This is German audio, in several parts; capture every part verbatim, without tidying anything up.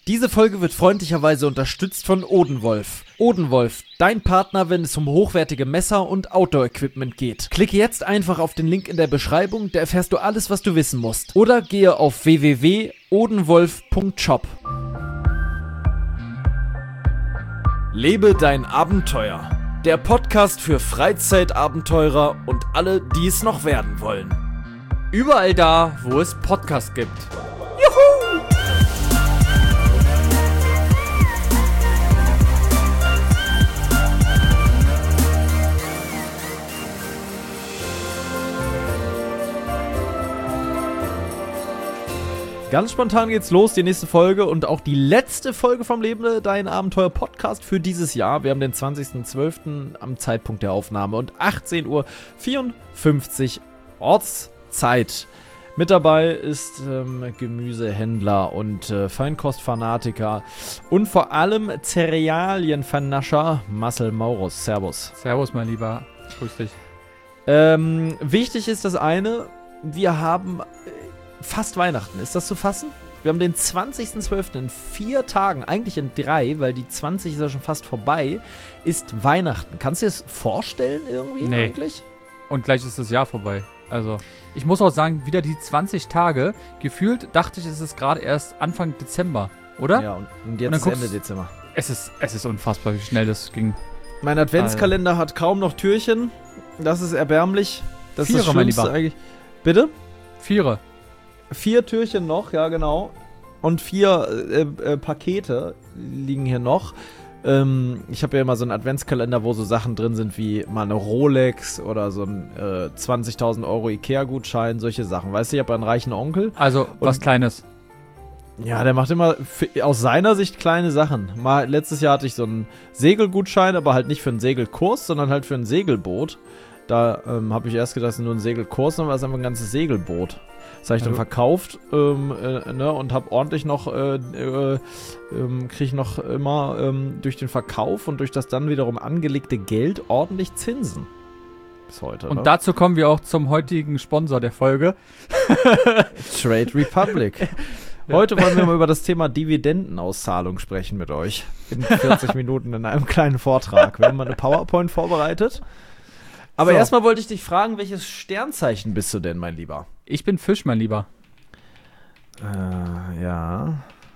Diese Folge wird freundlicherweise unterstützt von Odenwolf. Odenwolf, dein Partner, wenn es um hochwertige Messer und Outdoor-Equipment geht. Klicke jetzt einfach auf den Link in der Beschreibung, da erfährst du alles, was du wissen musst. Oder gehe auf w w w punkt odenwolf punkt shop. Lebe dein Abenteuer. Der Podcast für Freizeitabenteurer und alle, die es noch werden wollen. Überall da, wo es Podcasts gibt. Juhu! Ganz spontan geht's los, die nächste Folge und auch die letzte Folge vom Lebe dein Abenteuer Podcast für dieses Jahr. Wir haben den zwanzigsten zwölften am Zeitpunkt der Aufnahme und achtzehn Uhr vierundfünfzig Ortszeit. Mit dabei ist ähm, Gemüsehändler und äh, Feinkostfanatiker und vor allem Cerealienvernascher Marcel Maurus. Servus. Servus, mein Lieber. Grüß dich. Ähm, wichtig ist das eine, wir haben fast Weihnachten. Ist das zu fassen? Wir haben den zwanzigsten zwölften in vier Tagen, eigentlich in drei, weil die zwanzig ist ja schon fast vorbei, ist Weihnachten. Kannst du dir das vorstellen irgendwie Nee. eigentlich? Und gleich ist das Jahr vorbei. Also, ich muss auch sagen, wieder die zwanzig Tage. Gefühlt dachte ich, es ist gerade erst Anfang Dezember, oder? Ja, und, und jetzt Und dann ist guckst- Ende Dezember. Es ist, es ist unfassbar, wie schnell das ging. Mein Adventskalender hat kaum noch Türchen. Das ist erbärmlich. Das ist Vierer, das mein Schlimmste Lieber. eigentlich. Bitte? Vierer. Vier Türchen noch, ja genau. Und vier äh, äh, Pakete liegen hier noch. Ähm, ich habe ja immer so einen Adventskalender, wo so Sachen drin sind wie mal eine Rolex oder so ein äh, zwanzigtausend Euro Ikea-Gutschein, solche Sachen. Weißt du, ich habe einen reichen Onkel. Also, was Und- Kleines. Ja, der macht immer für, aus seiner Sicht kleine Sachen. Mal letztes Jahr hatte ich so einen Segelgutschein, aber halt nicht für einen Segelkurs, sondern halt für ein Segelboot. Da ähm, habe ich erst gedacht, das ist nur ein Segelkurs, sondern das ist einfach ein ganzes Segelboot. Das habe ich dann Also- verkauft ähm, äh, ne, und habe ordentlich noch, äh, äh, ähm, kriege ich noch immer ähm, durch den Verkauf und durch das dann wiederum angelegte Geld ordentlich Zinsen. Bis heute. Und ne? dazu kommen wir auch zum heutigen Sponsor der Folge. Trade Republic. Heute wollen wir mal über das Thema Dividendenauszahlung sprechen mit euch. In vierzig Minuten in einem kleinen Vortrag. Wir haben mal eine PowerPoint vorbereitet. Aber So. erstmal wollte ich dich fragen, welches Sternzeichen bist du denn, mein Lieber? Ich bin Fisch, mein Lieber. Äh, ja.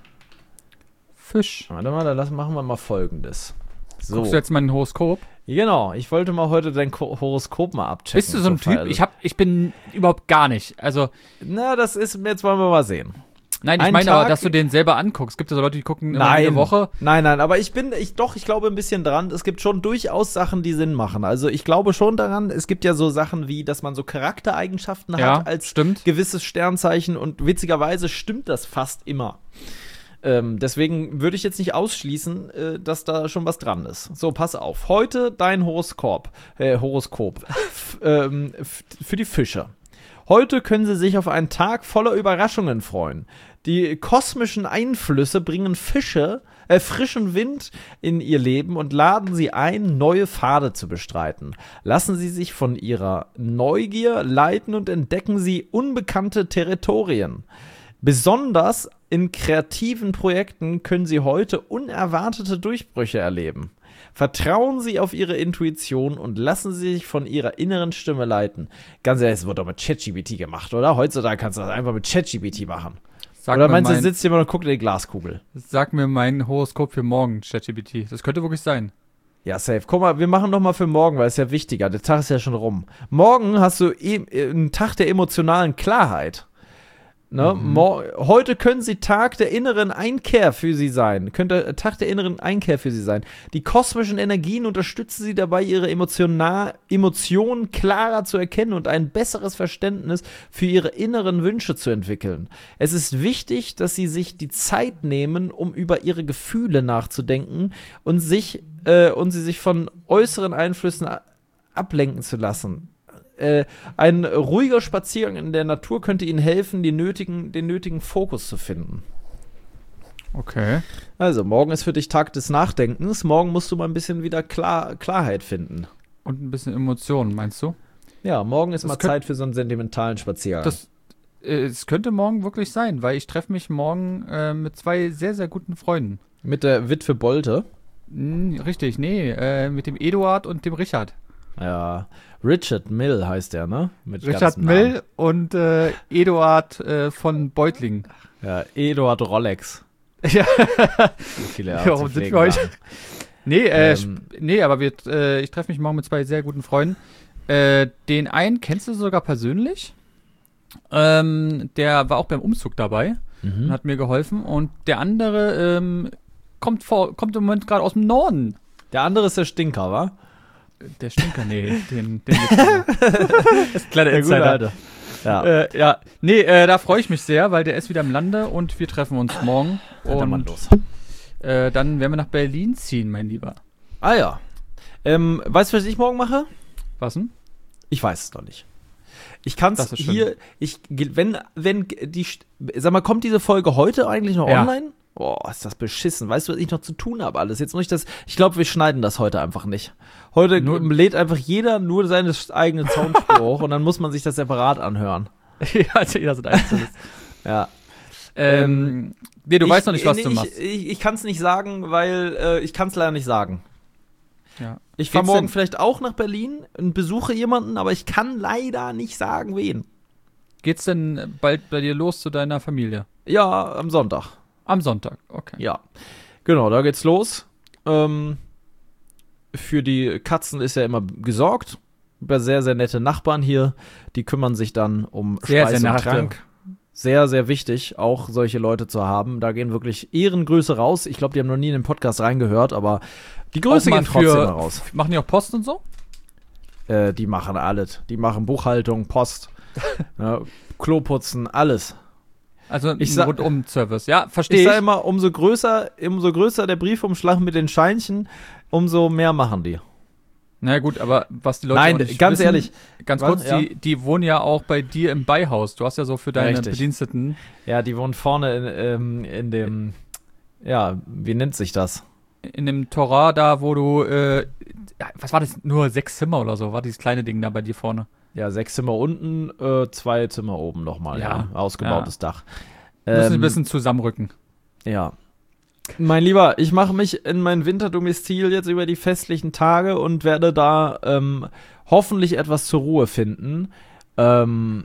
Fisch. Warte mal, dann lass, machen wir mal Folgendes. So. Guckst du jetzt mein Horoskop? Genau, ich wollte mal heute dein Ko- Horoskop mal abchecken. Bist du so ein zur Typ? Feier. Ich, hab, ich bin überhaupt gar nicht. Also, Na, das ist, jetzt wollen wir mal sehen. nein, ich Ein meine aber, Tag- dass du den selber anguckst. Gibt es so Leute, die gucken immer Nein, eine Woche? nein, nein, aber ich bin, ich doch, ich glaube ein bisschen dran. Es gibt schon durchaus Sachen, die Sinn machen. Also ich glaube schon daran, es gibt ja so Sachen wie, dass man so Charaktereigenschaften Ja, hat als stimmt. gewisses Sternzeichen und witzigerweise stimmt das fast immer. Ähm, deswegen würde ich jetzt nicht ausschließen, äh, dass da schon was dran ist. So, pass auf. Heute dein Horoskop, äh, Horoskop f- ähm, f- für die Fische. Heute können Sie sich auf einen Tag voller Überraschungen freuen. Die kosmischen Einflüsse bringen Fische, äh, frischen Wind in Ihr Leben und laden Sie ein, neue Pfade zu bestreiten. Lassen Sie sich von Ihrer Neugier leiten und entdecken Sie unbekannte Territorien. Besonders in kreativen Projekten können Sie heute unerwartete Durchbrüche erleben. Vertrauen Sie auf Ihre Intuition und lassen Sie sich von Ihrer inneren Stimme leiten. Ganz ehrlich, es wird doch mit ChatGPT gemacht, oder? Heutzutage kannst du das einfach mit ChatGPT machen. Sag Oder mir meinst du, mein, sitzt jemand und guckt in die Glaskugel? Sag mir mein Horoskop für morgen, ChatGPT. Das könnte wirklich sein. Ja, safe. Guck mal, wir machen noch mal für morgen, weil es ja wichtiger. Der Tag ist ja schon rum. Morgen hast du e einen Tag der emotionalen Klarheit. Ne? Mhm. Mor Heute können sie Tag der inneren Einkehr für sie sein. Könnte Tag der inneren Einkehr für sie sein. Die kosmischen Energien unterstützen sie dabei, ihre Emotiona Emotionen klarer zu erkennen und ein besseres Verständnis für ihre inneren Wünsche zu entwickeln. Es ist wichtig, dass sie sich die Zeit nehmen, um über ihre Gefühle nachzudenken und sich äh, und sie sich von äußeren Einflüssen a- ablenken zu lassen. Äh, ein ruhiger Spaziergang in der Natur könnte Ihnen helfen, die nötigen, den nötigen Fokus zu finden. Okay. Also, morgen ist für dich Tag des Nachdenkens. Morgen musst du mal ein bisschen wieder Klar Klarheit finden. Und ein bisschen Emotionen, meinst du? Ja, morgen ist Das mal könnt- Zeit für so einen sentimentalen Spaziergang. Das, Äh, Es könnte morgen wirklich sein, weil ich treffe mich morgen äh, mit zwei sehr, sehr guten Freunden. Mit der Witwe Bolte. Hm, richtig, nee, äh, mit dem Eduard und dem Richard. Ja, Richard Mill heißt der, ne? Mit Richard ganzen Namen. Mill und äh, Eduard äh, von Beutling. Ja, Eduard Rolex. Ja, Wie viele er warum zu sind pflegen wir euch? waren. Nee, äh, Ähm. sp- nee, aber wir, äh, ich treffe mich morgen mit zwei sehr guten Freunden. Äh, den einen kennst du sogar persönlich. Ähm, der war auch beim Umzug dabei und Mhm. hat mir geholfen. Und der andere ähm, kommt, vor, kommt im Moment gerade aus dem Norden. Der andere ist der Stinker, wa? Der Stinker, nee, den, den gibt's nicht. Das ist ein kleiner Der gute Insider. Alte. Ja, Äh, ja, nee, äh, da freue ich mich sehr, weil der ist wieder im Lande und wir treffen uns morgen. Alter Mann, Und los. äh, dann werden wir nach Berlin ziehen, mein Lieber. Ah ja. Ähm, weißt du, was ich morgen mache? Was denn? Ich weiß es noch nicht. Ich kann es Das ist schön. hier, ich, wenn, wenn die, sag mal, kommt diese Folge heute eigentlich noch Ja. online? Boah, ist das beschissen. Weißt du, was ich noch zu tun habe alles? Jetzt noch nicht das, ich glaube, wir schneiden das heute einfach nicht. Heute Nur- lädt einfach jeder nur seine eigene Soundspur hoch und dann muss man sich das separat anhören. Ja, also jeder sind einzelnes. Ja. ähm, nee, du ich, weißt noch nicht, was nee, du ich, machst. Ich, ich kann es nicht sagen, weil äh, ich kann es leider nicht sagen. Ja. Ich fahre Geht's morgen denn- vielleicht auch nach Berlin und besuche jemanden, aber ich kann leider nicht sagen, wen. Geht's denn bald bei dir los zu deiner Familie? Ja, am Sonntag. Am Sonntag, okay. Ja. Genau, da geht's los. Ähm, für die Katzen ist ja immer gesorgt. Über sehr, sehr nette Nachbarn hier. Die kümmern sich dann um Sehr, Speis sehr und nette. Trank. Sehr, sehr wichtig, auch solche Leute zu haben. Da gehen wirklich Ehrengrüße raus. Ich glaube, die haben noch nie in den Podcast reingehört, aber die Grüße Auch mal gehen trotzdem für- mal raus. Machen die auch Post und so? Äh, die machen alles. Die machen Buchhaltung, Post, ja, Kloputzen, alles. Also Ich ein sag- Rundum-Service. Ja, Ich verstehe sage ich. immer, umso größer, umso größer der Briefumschlag mit den Scheinchen, umso mehr machen die. Na gut, aber was die Leute Nein, auch nicht ganz wissen, ehrlich. ganz Was? kurz, Ja. die, die wohnen ja auch bei dir im Beihaus. Du hast ja so für deine Richtig. Bediensteten Ja, die wohnen vorne in, ähm, in dem, ja, wie nennt sich das? in dem Torah da, wo du, äh, ja, was war das, nur sechs Zimmer oder so, war dieses kleine Ding da bei dir vorne. Ja, sechs Zimmer unten, äh, zwei Zimmer oben nochmal, ja. Ja. Ausgebautes Dach. Müssen ein Ähm, bisschen zusammenrücken. Ja. Mein Lieber, ich mache mich in mein Winterdomizil jetzt über die festlichen Tage und werde da ähm, hoffentlich etwas zur Ruhe finden. Ähm,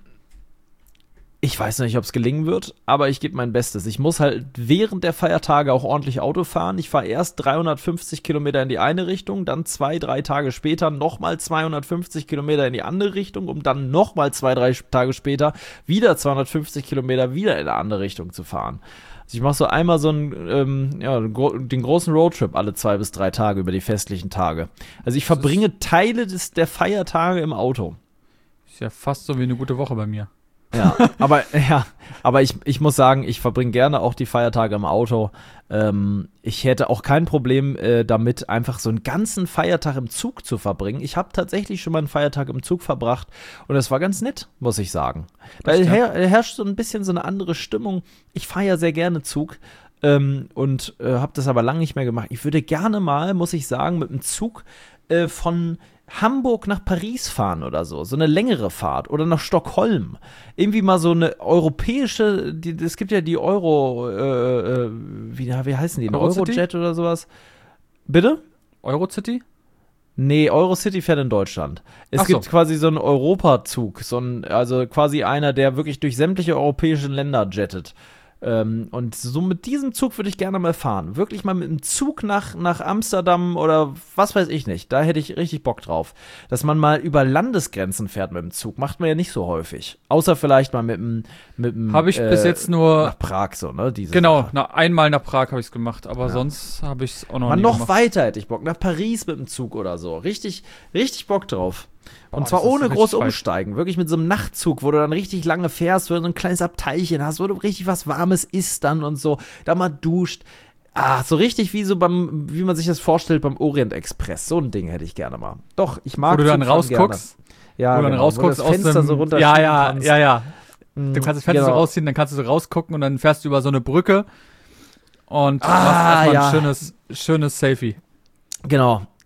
ich weiß noch nicht, ob es gelingen wird, aber ich gebe mein Bestes. Ich muss halt während der Feiertage auch ordentlich Auto fahren. Ich fahre erst dreihundertfünfzig Kilometer in die eine Richtung, dann zwei, drei Tage später nochmal zweihundertfünfzig Kilometer in die andere Richtung, um dann nochmal zwei, drei Tage später wieder zweihundertfünfzig Kilometer wieder in eine andere Richtung zu fahren. Also ich mache so einmal so einen, ähm, ja, gro- den großen Roadtrip alle zwei bis drei Tage über die festlichen Tage. Also ich verbringe Teile des, der Feiertage im Auto. Ist ja fast so wie eine gute Woche bei mir. Ja, aber ja, aber ich, ich muss sagen, ich verbringe gerne auch die Feiertage im Auto. Ähm, ich hätte auch kein Problem äh, damit, einfach so einen ganzen Feiertag im Zug zu verbringen. Ich habe tatsächlich schon mal einen Feiertag im Zug verbracht und das war ganz nett, muss ich sagen. Da Echt, ja? her herrscht so ein bisschen so eine andere Stimmung. Ich fahre ja sehr gerne Zug ähm, und äh, habe das aber lange nicht mehr gemacht. Ich würde gerne mal, muss ich sagen, mit dem Zug äh, von Hamburg nach Paris fahren oder so, so eine längere Fahrt oder nach Stockholm. Irgendwie mal so eine europäische, die, es gibt ja die Euro, äh, äh, wie, wie heißen die, Eurocity? Eurojet oder sowas. Bitte? Eurocity? Nee, Eurocity fährt in Deutschland. Es Ach so. gibt quasi so einen Europazug, so ein, also quasi einer, der wirklich durch sämtliche europäischen Länder jettet. Ähm, und so mit diesem Zug würde ich gerne mal fahren. Wirklich mal mit einem Zug nach, nach Amsterdam oder was weiß ich nicht. Da hätte ich richtig Bock drauf. Dass man mal über Landesgrenzen fährt mit dem Zug. Macht man ja nicht so häufig. Außer vielleicht mal mit dem. Mit dem Habe ich äh, bis jetzt nur, nach Prag so, ne? Diese genau, Sache. na, einmal nach Prag habe ich es gemacht, aber Ja. sonst habe ich es auch noch Mal nie noch gemacht. weiter hätte ich Bock. Nach Paris mit dem Zug oder so. Richtig, richtig Bock drauf. Und Boah, zwar das ist ohne richtig groß weit. umsteigen. Wirklich mit so einem Nachtzug, wo du dann richtig lange fährst, wo du so ein kleines Abteilchen hast, wo du richtig was Warmes isst dann und so. Da mal duscht. Ah, so richtig wie so beim, wie man sich das vorstellt beim Orient Express. So ein Ding hätte ich gerne mal. Doch, ich mag Wo du dann Zugfahren rausguckst, gerne. Ja, wo du dann genau, rausguckst wo du das Fenster aus dem, so runter ja, ja, kannst. ja, ja. Mm, Du kannst das Fenster so genau. rausziehen, dann kannst du so rausgucken und dann fährst du über so eine Brücke und Ah, machst erstmal ja. ein schönes, schönes Selfie. Genau.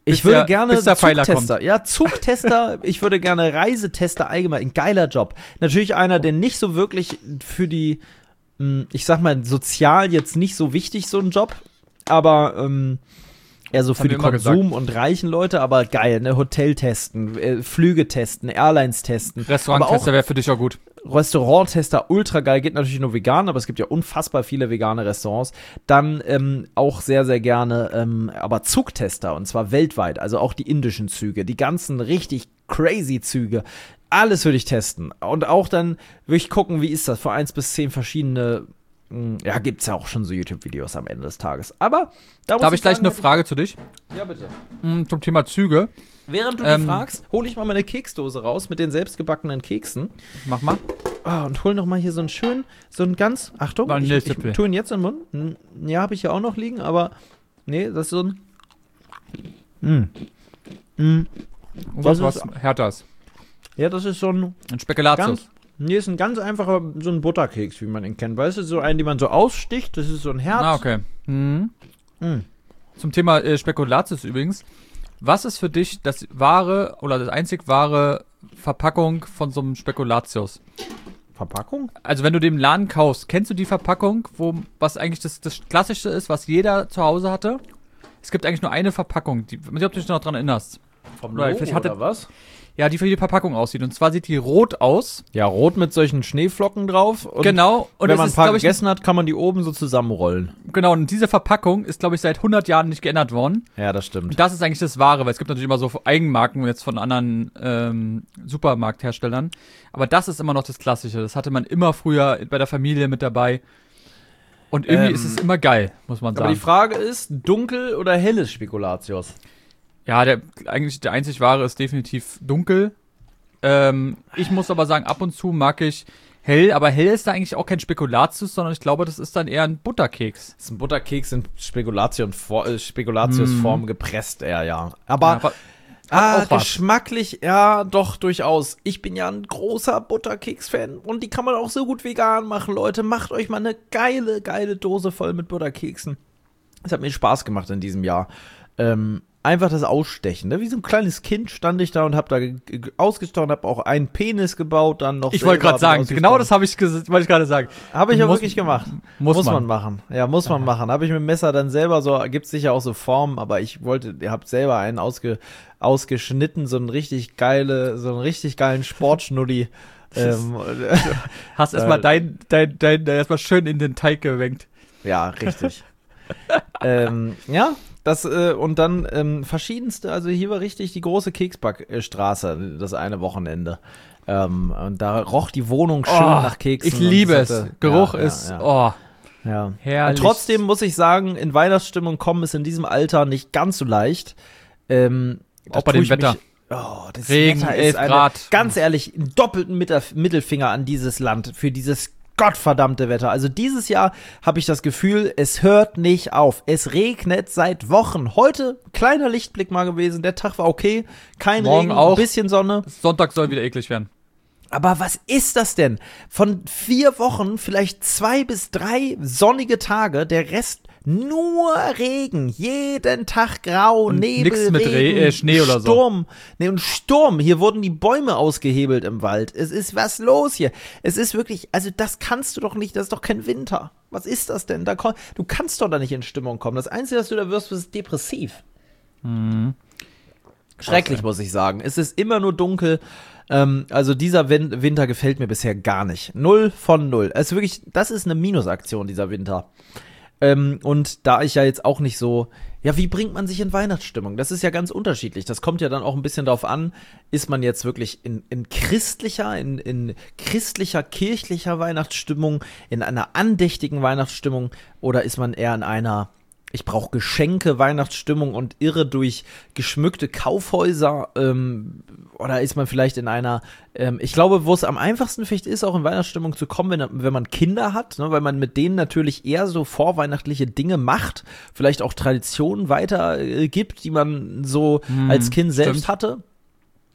Ich würde der, gerne bis der Pfeiler Zugtester. Ja, Zugtester. Ich würde gerne Reisetester allgemein. Ein geiler Job. Natürlich einer, der nicht so wirklich für die, ich sag mal, sozial jetzt nicht so wichtig, so ein Job. Aber ähm, eher so für die Konsum- und reichen Leute. Aber geil, ne? Hotel testen, äh, Flüge testen, Airlines testen. Restauranttester wäre für dich auch gut. Restauranttester, ultra geil, geht natürlich nur vegan, aber es gibt ja unfassbar viele vegane Restaurants. Dann ähm, auch sehr, sehr gerne, ähm, aber Zugtester, und zwar weltweit, also auch die indischen Züge, die ganzen richtig crazy Züge, alles würde ich testen. Und auch dann würde ich gucken, wie ist das, vor eins bis zehn verschiedene, mh, ja, gibt's ja auch schon so YouTube-Videos am Ende des Tages. Aber da muss Da habe ich gleich sagen, eine Frage zu dich. Ja, bitte. Mm, Zum Thema Züge. Während du Ähm, die fragst, hole ich mal meine Keksdose raus mit den selbstgebackenen Keksen. Mach mal. Ah, und hol noch mal hier so einen schönen, so einen ganz, Achtung, ich, ich Vanilletippel. tue ihn jetzt in den Mund. Hm, ja, habe ich ja auch noch liegen, aber nee, das ist so ein, mm. Mm. Was, Das was ist- härter ist. Ja, das ist so ein, Ein Spekulatius. ganz, nee, ist ein ganz einfacher, so ein Butterkeks, wie man ihn kennt. Weißt du, so einen, den man so aussticht, das ist so ein Herz. Ah, okay. Mhm. Mm. Zum Thema äh, Spekulatius übrigens. Was ist für dich das wahre oder das einzig wahre Verpackung von so einem Spekulatius? Verpackung? Also wenn du den im Laden kaufst, kennst du die Verpackung, wo was eigentlich das, das Klassische ist, was jeder zu Hause hatte? Es gibt eigentlich nur eine Verpackung, die, ich weiß nicht, ob du dich noch dran erinnerst. Vom Oder Logo, vielleicht hatte- oder was? Ja, die für die Verpackung aussieht. Und zwar sieht die rot aus. Ja, rot mit solchen Schneeflocken drauf. Und Genau. Und wenn es man ein ist, paar glaub ich, gegessen hat, kann man die oben so zusammenrollen. genau, und diese Verpackung ist, glaube ich, seit hundert Jahren nicht geändert worden. Ja, das stimmt. Und das ist eigentlich das Wahre, weil es gibt natürlich immer so Eigenmarken jetzt von anderen ähm, Supermarktherstellern. Aber das ist immer noch das Klassische. Das hatte man immer früher bei der Familie mit dabei. Und irgendwie Ähm, ist es immer geil, muss man Aber die sagen. Frage ist, dunkel oder helles Spekulatius? Ja, der eigentlich der einzig Wahre ist definitiv dunkel. Ähm, ich muss aber sagen, ab und zu mag ich hell, aber hell ist da eigentlich auch kein Spekulatius, sondern ich glaube, das ist dann eher ein Butterkeks. Das ist ein Butterkeks in Spekulation, äh, Spekulatiusform gepresst, eher, ja. Aber, Ja, aber ah, auch was. geschmacklich, ja, doch, durchaus. Ich bin ja ein großer Butterkeks-Fan und die kann man auch so gut vegan machen, Leute. Macht euch mal eine geile, geile Dose voll mit Butterkeksen. Es hat mir Spaß gemacht in diesem Jahr. Ähm, einfach das Ausstechen, ne? Wie so ein kleines Kind stand ich da und hab da ge- ge- ausgestochen, hab auch einen Penis gebaut, dann noch Ich wollte gerade sagen, genau das habe ich, ges- wollte ich gerade sagen. habe ich ja Muss- wirklich gemacht. Muss, Muss man. man. machen. Ja, muss man machen. Habe ich mit dem Messer dann selber so, gibt's sicher auch so Formen, aber ich wollte, ihr habt selber einen ausge, ausgeschnitten, so einen richtig geile, so einen richtig geilen Sportschnulli. ähm, Hast erstmal dein, dein, dein, dein erstmal schön in den Teig gewenkt. ja, richtig. ähm, ja, das, äh, und dann ähm, verschiedenste, also hier war richtig die große Keksbackstraße, das eine Wochenende. Ähm, und da roch die Wohnung schön Oh, nach Keksen. Ich liebe und es. das hatte- Geruch ja, ist, ja, ja. oh, Ja. herrlich. Und trotzdem muss ich sagen, in Weihnachtsstimmung kommen ist in diesem Alter nicht ganz so leicht. Ähm, da Auch bei tue dem ich Wetter. Mich, oh, das Regen, Wetter elf ist eine, Grad. ganz ehrlich, einen doppelten Mitter- Mittelfinger an dieses Land für dieses gottverdammte Wetter. Also dieses Jahr habe ich das Gefühl, es hört nicht auf. Es regnet seit Wochen. Heute kleiner Lichtblick mal gewesen. Der Tag war okay. Kein Morgen Regen, auch. ein bisschen Sonne. Sonntag soll wieder eklig werden. Aber was ist das denn? Von vier Wochen vielleicht zwei bis drei sonnige Tage, der Rest nur Regen. Jeden Tag grau, Und Nebel, nix mit Regen, Re- äh, Schnee oder so. Sturm. Nee, und Sturm. Hier wurden die Bäume ausgehebelt im Wald. Es ist was los hier. Es ist wirklich, also das kannst du doch nicht, das ist doch kein Winter. Was ist das denn? Da, kon- du kannst doch da nicht in Stimmung kommen. Das Einzige, was du da wirst, ist depressiv. Mhm. Schrecklich, muss ich sagen. Es ist immer nur dunkel. Ähm, also dieser Win- Winter gefällt mir bisher gar nicht. Null von null. Also wirklich, das ist eine Minusaktion, dieser Winter. Ähm, und da ich ja jetzt auch nicht so, ja, wie bringt man sich in Weihnachtsstimmung? Das ist ja ganz unterschiedlich. Das kommt ja dann auch ein bisschen darauf an, ist man jetzt wirklich in, in christlicher, in, in christlicher, kirchlicher Weihnachtsstimmung, in einer andächtigen Weihnachtsstimmung oder ist man eher in einer, ich brauche Geschenke, Weihnachtsstimmung und irre durch geschmückte Kaufhäuser, ähm, oder ist man vielleicht in einer, ähm, ich glaube, wo es am einfachsten vielleicht ist, auch in Weihnachtsstimmung zu kommen, wenn, wenn man Kinder hat, ne, weil man mit denen natürlich eher so vorweihnachtliche Dinge macht, vielleicht auch Traditionen weiter äh, gibt, die man so Hm, als Kind selbst stimmt. hatte.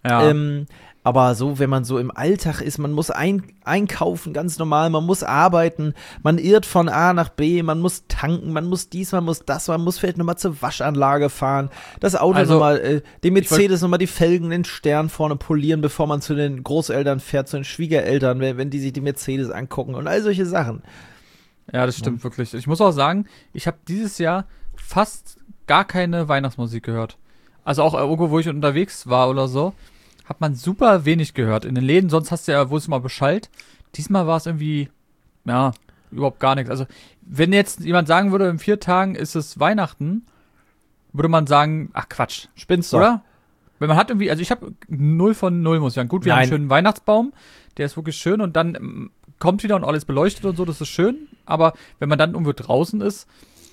Ja. Ähm, aber so, wenn man so im Alltag ist, man muss ein, einkaufen, ganz normal, man muss arbeiten, man irrt von A nach B, man muss tanken, man muss dies, man muss das, man muss vielleicht nochmal zur Waschanlage fahren, das Auto Also, nochmal, äh, den ich wollt- Mercedes nochmal die Felgen, den Stern vorne polieren, bevor man zu den Großeltern fährt, zu den Schwiegereltern, wenn, wenn die sich die Mercedes angucken und all solche Sachen. Ja, das stimmt wirklich. Ich muss auch sagen, ich habe dieses Jahr fast gar keine Weihnachtsmusik gehört. Also auch irgendwo, wo ich unterwegs war oder so, hat man super wenig gehört. In den Läden, sonst hast du ja, wo es immer beschallt. Diesmal war es irgendwie, ja, überhaupt gar nichts. Also, wenn jetzt jemand sagen würde, in vier Tagen ist es Weihnachten, würde man sagen, ach Quatsch, Spinnst du? oder? Wenn man hat irgendwie, also ich habe null von null, muss ich sagen. Gut, wir haben Nein. einen schönen Weihnachtsbaum, der ist wirklich schön und dann ähm, kommt wieder und alles beleuchtet und so, das ist schön. Aber wenn man dann irgendwo draußen ist,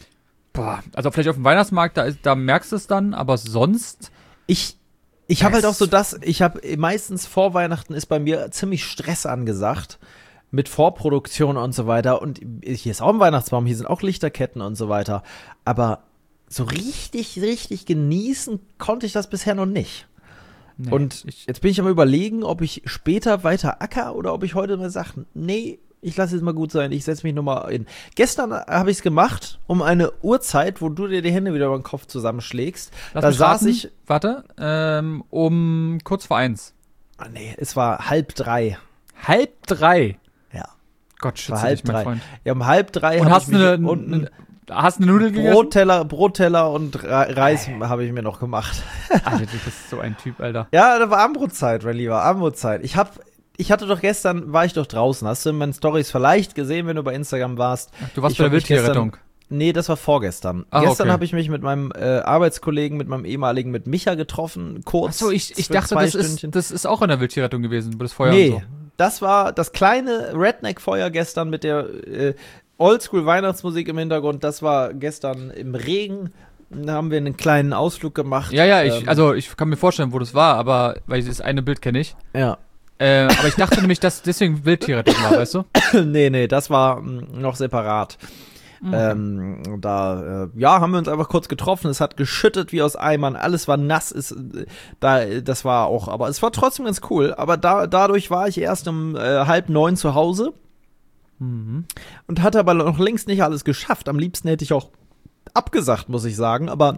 boah, also vielleicht auf dem Weihnachtsmarkt, da, ist, da merkst du es dann, aber sonst, Ich, ich habe halt auch Es- so das, ich habe meistens vor Weihnachten ist bei mir ziemlich Stress angesagt mit Vorproduktion und so weiter und hier ist auch ein Weihnachtsbaum, hier sind auch Lichterketten und so weiter, aber so richtig, richtig genießen konnte ich das bisher noch nicht. nee, Und ich, jetzt bin ich am Überlegen, ob ich später weiter acker oder ob ich heute mal sage, nee, ich lasse es mal gut sein, ich setze mich nochmal in. Gestern habe ich es gemacht, um eine Uhrzeit, wo du dir die Hände wieder über den Kopf zusammenschlägst. lass Da mich saß raten. ich, Warte, ähm, um kurz vor eins. ah, nee, es war halb drei. Halb drei. Ja, Gott, war schütze halb dich, mein drei. Freund. Ja, um halb drei Und habe hast ich mich eine, unten eine, hast eine Nudel gegessen? Brotteller, Brotteller und Re- Reis habe ich mir noch gemacht. Alter, du bist so ein Typ, Alter. Ja, da war Abendbrotzeit, mein Lieber, Abendbrotzeit. Ich hab, ich hatte doch gestern, war ich doch draußen. Hast du in meinen Stories vielleicht gesehen, wenn du bei Instagram warst? Ach, du warst Ich bei der hab mich Wildtierrettung. Nee, das war vorgestern. Ah, Gestern okay. habe ich mich mit meinem äh, Arbeitskollegen, mit meinem ehemaligen, mit Micha getroffen, kurz. Achso, ich, ich für dachte, zwei das ist, Stündchen. das ist auch in der Wildtierrettung gewesen, wo das Feuer Nee, und so. das war das kleine Redneck-Feuer gestern mit der äh, Oldschool-Weihnachtsmusik im Hintergrund. Das war gestern im Regen. Da haben wir einen kleinen Ausflug gemacht. Ja, ja, ich, Ähm, also ich kann mir vorstellen, wo das war, aber, weil das eine Bild kenne ich. Ja. Äh, aber ich dachte nämlich, dass deswegen Wildtierrettung war, weißt du? nee, nee, das war mh, noch separat. Ähm, da, äh, ja, haben wir uns einfach kurz getroffen. Es hat geschüttet wie aus Eimern. Alles war nass. Ist, äh, da, das war auch, aber es war trotzdem ganz cool. Aber da, dadurch war ich erst um äh, halb neun zu Hause Mhm. und hatte aber noch längst nicht alles geschafft. Am liebsten hätte ich auch abgesagt, muss ich sagen. Aber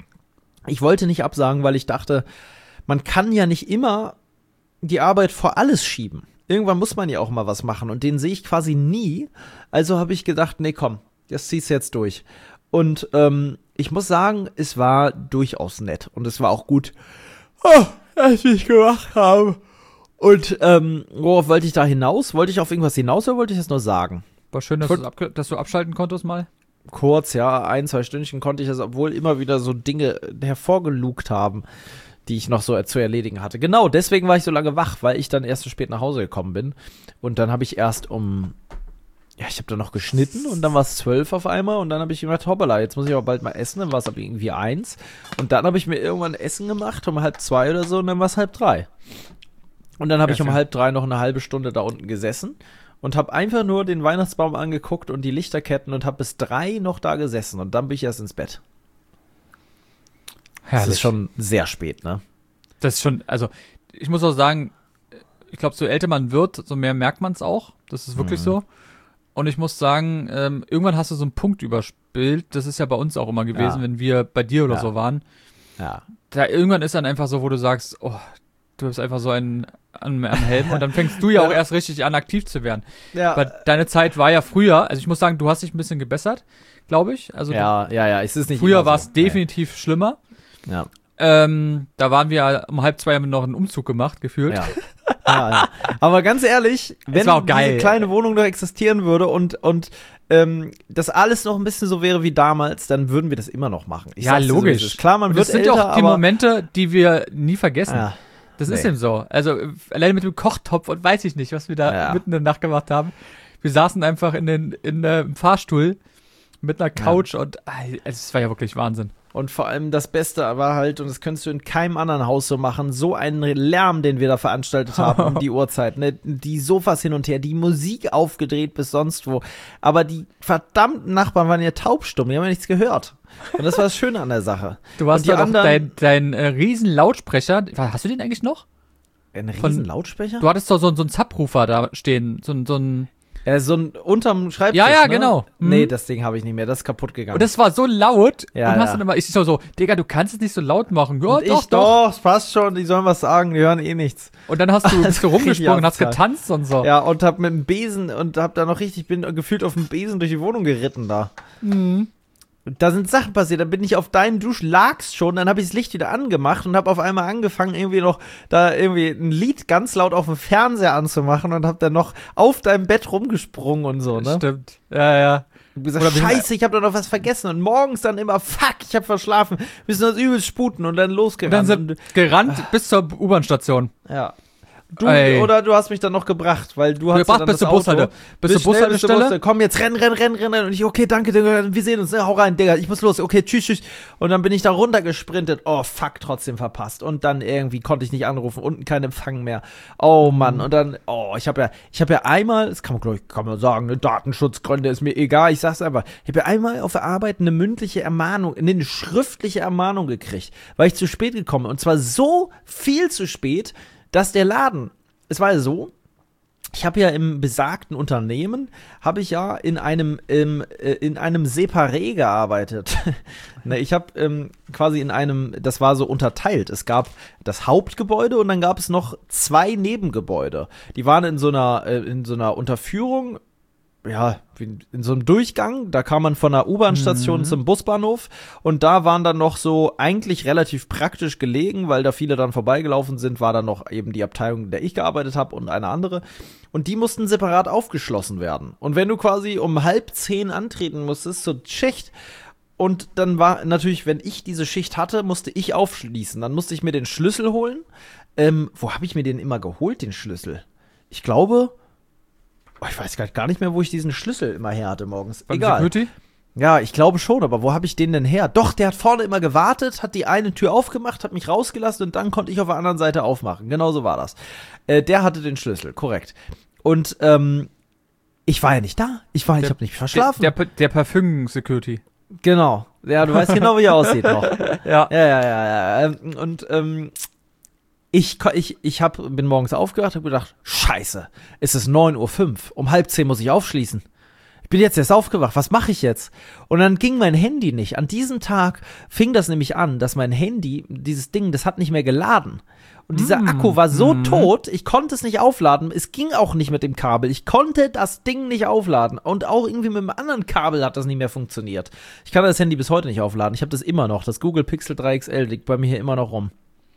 ich wollte nicht absagen, weil ich dachte, man kann ja nicht immer die Arbeit vor alles schieben. Irgendwann muss man ja auch mal was machen und den sehe ich quasi nie. Also habe ich gedacht, nee, komm, das ziehst du jetzt durch. Und ähm, ich muss sagen, es war durchaus nett und es war auch gut, oh, dass ich gemacht habe. Und ähm, worauf wollte ich da hinaus? Wollte ich auf irgendwas hinaus oder wollte ich das nur sagen? War schön, dass, Voll- du's abge- dass du abschalten konntest mal. Kurz, ja, ein, zwei Stündchen konnte ich das, obwohl immer wieder so Dinge hervorgelugt haben, die ich noch so zu erledigen hatte. Genau, deswegen war ich so lange wach, weil ich dann erst so spät nach Hause gekommen bin. Und dann habe ich erst um, ja, ich habe dann noch geschnitten und dann war es zwölf auf einmal und dann habe ich gedacht, hoppala, jetzt muss ich aber bald mal essen, dann war es aber irgendwie eins. Und dann habe ich mir irgendwann Essen gemacht, um halb zwei oder so und dann war es halb drei. Und dann habe Ja, ich um schön. halb drei noch eine halbe Stunde da unten gesessen und habe einfach nur den Weihnachtsbaum angeguckt und die Lichterketten und habe bis drei noch da gesessen und dann bin ich erst ins Bett. Das ist schon sehr spät, ne? Das ist schon, also ich muss auch sagen, ich glaube, so älter man wird, so mehr merkt man es auch. Das ist wirklich Mhm. so. Und ich muss sagen, ähm, irgendwann hast du so einen Punkt überspielt. Das ist ja bei uns auch immer gewesen, Ja. wenn wir bei dir oder Ja. so waren. Ja. Da irgendwann ist dann einfach so, wo du sagst, oh, du bist einfach so ein am, am Helm und dann fängst du ja auch Ja. erst richtig an, aktiv zu werden. Ja, Aber deine Zeit war ja früher, also ich muss sagen, du hast dich ein bisschen gebessert, glaube ich. Also ja, ja, ja, es ist du, nicht früher immer war es so. definitiv schlimmer. Nee. Ja. Ähm, da waren wir ja um halb zwei haben wir noch einen Umzug gemacht, gefühlt. Ja. ja, ja. Aber ganz ehrlich, wenn war auch geil. diese kleine Wohnung noch existieren würde und, und ähm, das alles noch ein bisschen so wäre wie damals, dann würden wir das immer noch machen. Ich Ja, sag's dir so, wie logisch. es ist. Klar, man Und wird das sind älter, auch die aber Momente, die wir nie vergessen. ja, das nee. ist eben so. Also äh, alleine mit dem Kochtopf und weiß ich nicht, was wir da Ja. mitten in der Nacht gemacht haben. Wir saßen einfach in den in äh, im Fahrstuhl mit einer Couch und ah, es war ja wirklich Wahnsinn. Und vor allem das Beste war halt, und das könntest du in keinem anderen Haus so machen, so einen Lärm, den wir da veranstaltet haben um die Uhrzeit. Ne? Die Sofas hin und her, die Musik aufgedreht bis sonst wo. Aber die verdammten Nachbarn waren ja taubstumm, die haben ja nichts gehört. Und das war das Schöne an der Sache. Du hast und die ja noch anderen, dein, dein äh, riesen Lautsprecher. Hast du den eigentlich noch? Ein riesen Lautsprecher? Du hattest doch so, so einen Subwoofer da stehen, so, so ein... Äh, so ein unterm Schreibtisch, Ja, ja, ne? genau. Nee, Mhm. das Ding habe ich nicht mehr, das ist kaputt gegangen. Und das war so laut. Ja, und hast ja. dann immer, ich so, so, Digga, du kannst es nicht so laut machen. Ja, und doch, ich, doch. doch, es passt schon, die sollen was sagen, die hören eh nichts. Und dann hast du, bist du richtig rumgesprungen, hast asozial. getanzt und so. Ja, und hab mit dem Besen, und hab da noch richtig, bin gefühlt auf dem Besen durch die Wohnung geritten da. Mhm. Und da sind Sachen passiert, dann bin ich auf deinen Dusch, lagst schon, dann habe ich das Licht wieder angemacht und habe auf einmal angefangen, irgendwie noch da irgendwie ein Lied ganz laut auf dem Fernseher anzumachen und habe dann noch auf deinem Bett rumgesprungen und so, ne? Stimmt. Ja, ja. Und gesagt, Oder wir- scheiße, ich habe da noch was vergessen. Und morgens dann immer, fuck, ich habe verschlafen. Müssen das übelst sputen und dann Und losgerannt. dann sind gerannt bis zur U-Bahn-Station. ja. Du, Ey. oder du hast mich dann noch gebracht, weil du hast Gebracht ja dann bis das zur Auto. Bushalte. Bis zur schnell Bushaltestelle. Bushalte. Komm, jetzt renn, renn, renn, renn, renn. Und ich, okay, danke, Digga, wir sehen uns. Ne? Hau rein, Digga, ich muss los. Okay, tschüss, tschüss. Und dann bin ich da runtergesprintet. Oh, fuck, trotzdem verpasst. Und dann irgendwie konnte ich nicht anrufen. Unten kein Empfang mehr. Oh, Mann. Und dann, oh, ich habe ja, ich habe ja einmal, das kann man, glaub ich, kann man sagen, ne, Datenschutzgründe ist mir egal. Ich sag's einfach. Ich habe ja einmal auf der Arbeit eine mündliche Ermahnung, ne, eine schriftliche Ermahnung gekriegt, weil ich zu spät gekommen bin. Und zwar so viel zu spät, dass der Laden, es war ja so, ich habe ja im besagten Unternehmen, habe ich ja in einem, ähm, äh, in einem Separé gearbeitet. ne, ich habe ähm, quasi in einem, das war so unterteilt. Es gab das Hauptgebäude und dann gab es noch zwei Nebengebäude. Die waren in so einer, äh, in so einer Unterführung, ja, wie in so einem Durchgang, da kam man von der U-Bahn-Station Mhm. zum Busbahnhof und da waren dann noch so eigentlich relativ praktisch gelegen, weil da viele dann vorbeigelaufen sind, war dann noch eben die Abteilung, in der ich gearbeitet habe und eine andere und die mussten separat aufgeschlossen werden. Und wenn du quasi um halb zehn antreten musstest zur Schicht und dann war natürlich, wenn ich diese Schicht hatte, musste ich aufschließen, dann musste ich mir den Schlüssel holen. Ähm, wo habe ich mir den immer geholt, den Schlüssel? Ich glaube, oh, ich weiß gar nicht mehr, wo ich diesen Schlüssel immer her hatte morgens. Beim Egal. Security? Ja, ich glaube schon, aber wo habe ich den denn her? Doch, der hat vorne immer gewartet, hat die eine Tür aufgemacht, hat mich rausgelassen und dann konnte ich auf der anderen Seite aufmachen. Genau so war das. Äh, der hatte den Schlüssel, korrekt. Und ähm, ich war ja nicht da. Ich war, ich habe nicht verschlafen. Der, der, der Parfüm-Security. Genau. Ja, du weißt genau, wie er aussieht noch. Ja. Ja, ja, ja, ja. Ähm, Und ähm, ich, ko- ich, ich hab, bin morgens aufgewacht und gedacht, scheiße, es ist neun Uhr fünf, um halb zehn muss ich aufschließen. Ich bin jetzt erst aufgewacht, was mache ich jetzt? Und dann ging mein Handy nicht. An diesem Tag fing das nämlich an, dass mein Handy, dieses Ding, das hat nicht mehr geladen. Und dieser Mm, Akku war so mm. tot, ich konnte es nicht aufladen. Es ging auch nicht mit dem Kabel. Ich konnte das Ding nicht aufladen. Und auch irgendwie mit einem anderen Kabel hat das nicht mehr funktioniert. Ich kann das Handy bis heute nicht aufladen. Ich habe das immer noch. Das Google Pixel drei X L liegt bei mir hier immer noch rum.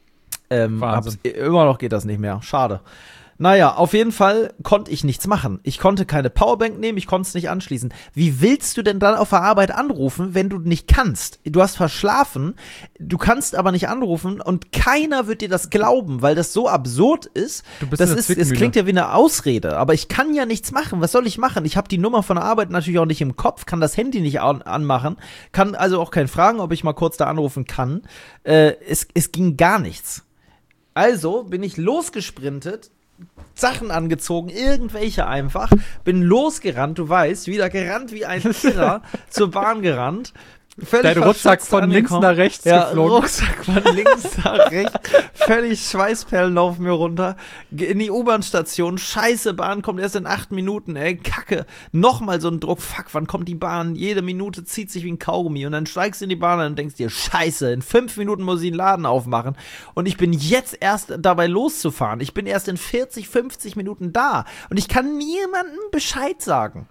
Ähm, Wahnsinn. hab's- immer noch geht das nicht mehr. Schade. Naja, auf jeden Fall konnte ich nichts machen. Ich konnte keine Powerbank nehmen, ich konnte es nicht anschließen. Wie willst du denn dann auf der Arbeit anrufen, wenn du nicht kannst? Du hast verschlafen, du kannst aber nicht anrufen und keiner wird dir das glauben, weil das so absurd ist. Du bist das in der ist, es Zwickmühle. klingt ja wie eine Ausrede, aber ich kann ja nichts machen. Was soll ich machen? Ich habe die Nummer von der Arbeit natürlich auch nicht im Kopf, kann das Handy nicht an anmachen, kann also auch keinen fragen, ob ich mal kurz da anrufen kann. Äh, es, es ging gar nichts. Also bin ich losgesprintet, Sachen angezogen, irgendwelche einfach, bin losgerannt, du weißt, wieder gerannt wie ein Irrer, zur Bahn gerannt. Völlig Dein Rucksack verschwitzt von links angekommen. nach rechts ja, geflogen. Rucksack von links nach rechts, völlig Schweißperlen laufen mir runter, Ge- in die U-Bahn-Station, scheiße, Bahn kommt erst in acht Minuten, ey, kacke, nochmal so ein Druck, fuck, wann kommt die Bahn, jede Minute zieht sich wie ein Kaugummi und dann steigst du in die Bahn und denkst dir, scheiße, in fünf Minuten muss ich den Laden aufmachen und ich bin jetzt erst dabei loszufahren, ich bin erst in vierzig, fünfzig Minuten da und ich kann niemandem Bescheid sagen.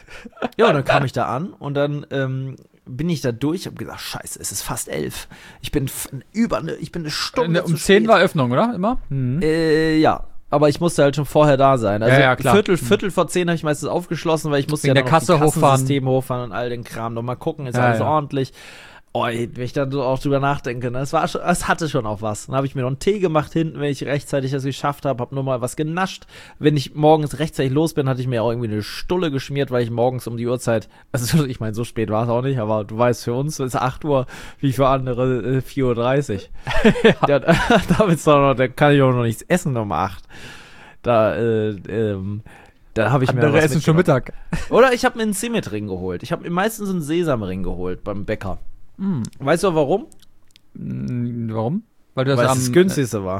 Ja, und dann kam ich da an und dann ähm, bin ich da durch, hab gesagt, scheiße, es ist fast elf. Ich bin f- über eine, ich bin eine Stunde Äh, Um zu zehn spät. war Öffnung, oder? Immer? Mhm. Äh, ja. Aber ich musste halt schon vorher da sein. Also Ja, ja, klar. Viertel, Viertel vor zehn habe ich meistens aufgeschlossen, weil ich musste Wegen ja der noch Kasse die hochfahren. Kassensystem hochfahren und all den Kram. Noch mal gucken, ist Ja, alles ja. ordentlich. Oh, ey, wenn ich dann so auch drüber nachdenke, ne, es war schon, es hatte schon auch was. Dann habe ich mir noch einen Tee gemacht hinten, wenn ich rechtzeitig das geschafft habe, habe nur mal was genascht. Wenn ich morgens rechtzeitig los bin, hatte ich mir auch irgendwie eine Stulle geschmiert, weil ich morgens um die Uhrzeit, also ich meine, so spät war es auch nicht, aber du weißt, für uns ist acht Uhr, wie für andere äh, vier Uhr dreißig. ja. Da, da, wird's doch noch, da kann ich auch noch nichts essen um acht. Da, äh, ähm, da habe ich mir Andere was essen schon mitgenommen. Mittag. Oder ich habe mir einen Zimmetring geholt. Ich habe mir meistens einen Sesamring geholt beim Bäcker. Mhm. Weißt du warum? Mhm, Warum? Weil du das Weil am, es das günstigste war.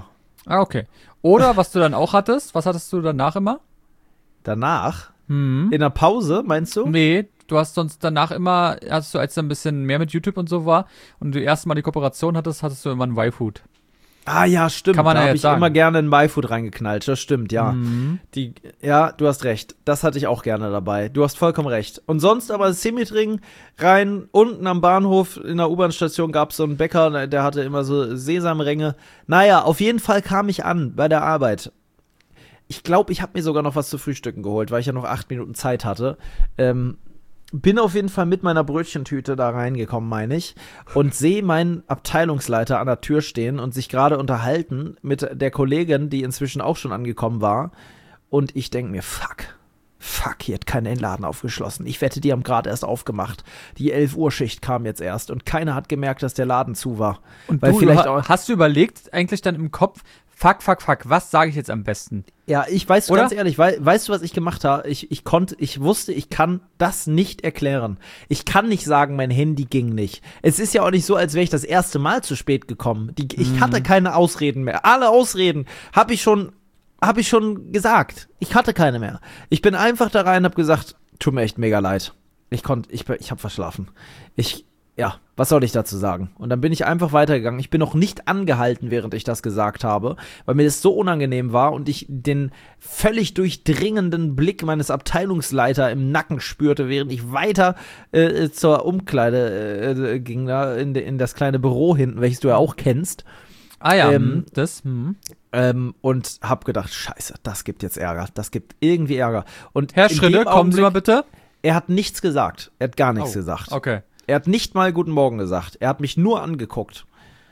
Ah, okay. Oder was du dann auch hattest, was hattest du danach immer? Danach? Hm. In der Pause, meinst du? Nee, du hast sonst danach immer, hast du, als da ein bisschen mehr mit YouTube und so war und du erst mal die Kooperation hattest, hattest du immer ein Y-Food. Ah ja, stimmt. Kann man da ja habe jetzt ich sagen. immer gerne ein MyFood reingeknallt. Das stimmt, ja. Mhm. Die, ja, du hast recht. Das hatte ich auch gerne dabei. Du hast vollkommen recht. Und sonst aber Semitring rein, unten am Bahnhof in der U-Bahn-Station gab es so einen Bäcker, der hatte immer so Sesamränge. Naja, auf jeden Fall kam ich an bei der Arbeit. Ich glaube, ich habe mir sogar noch was zu frühstücken geholt, weil ich ja noch acht Minuten Zeit hatte. Ähm, bin auf jeden Fall mit meiner Brötchentüte da reingekommen, meine ich, und sehe meinen Abteilungsleiter an der Tür stehen und sich gerade unterhalten mit der Kollegin, die inzwischen auch schon angekommen war. Und ich denke mir, fuck, fuck, hier hat keiner den Laden aufgeschlossen. Ich wette, die haben gerade erst aufgemacht. Die elf Uhr Schicht kam jetzt erst und keiner hat gemerkt, dass der Laden zu war. Und Weil du, vielleicht du auch, hast du überlegt, eigentlich dann im Kopf, fuck, fuck, fuck, was sage ich jetzt am besten? ja, ich weiß, Oder? ganz ehrlich, wei weißt du, was ich gemacht habe? Ich, ich konnte, ich wusste, ich kann das nicht erklären. Ich kann nicht sagen, mein Handy ging nicht. Es ist ja auch nicht so, als wäre ich das erste Mal zu spät gekommen. Die, ich Mhm. hatte keine Ausreden mehr. Alle Ausreden habe ich schon, habe ich schon gesagt. Ich hatte keine mehr. Ich bin einfach da rein und habe gesagt, tut mir echt mega leid. Ich konnte, ich, ich habe verschlafen. Ich, ja, was soll ich dazu sagen? Und dann bin ich einfach weitergegangen. Ich bin noch nicht angehalten, während ich das gesagt habe, weil mir das so unangenehm war und ich den völlig durchdringenden Blick meines Abteilungsleiter im Nacken spürte, während ich weiter äh, zur Umkleide äh, ging, da in, de, in das kleine Büro hinten, welches du ja auch kennst. Ah ja, Ähm, hm, das, hm. Ähm, und hab gedacht, scheiße, das gibt jetzt Ärger. Das gibt irgendwie Ärger. Und Herr in Schritte, dem kommen Sie mal Augenblick- bitte. Er hat nichts gesagt. Er hat gar nichts Oh, gesagt. Okay. Er hat nicht mal Guten Morgen gesagt. Er hat mich nur angeguckt.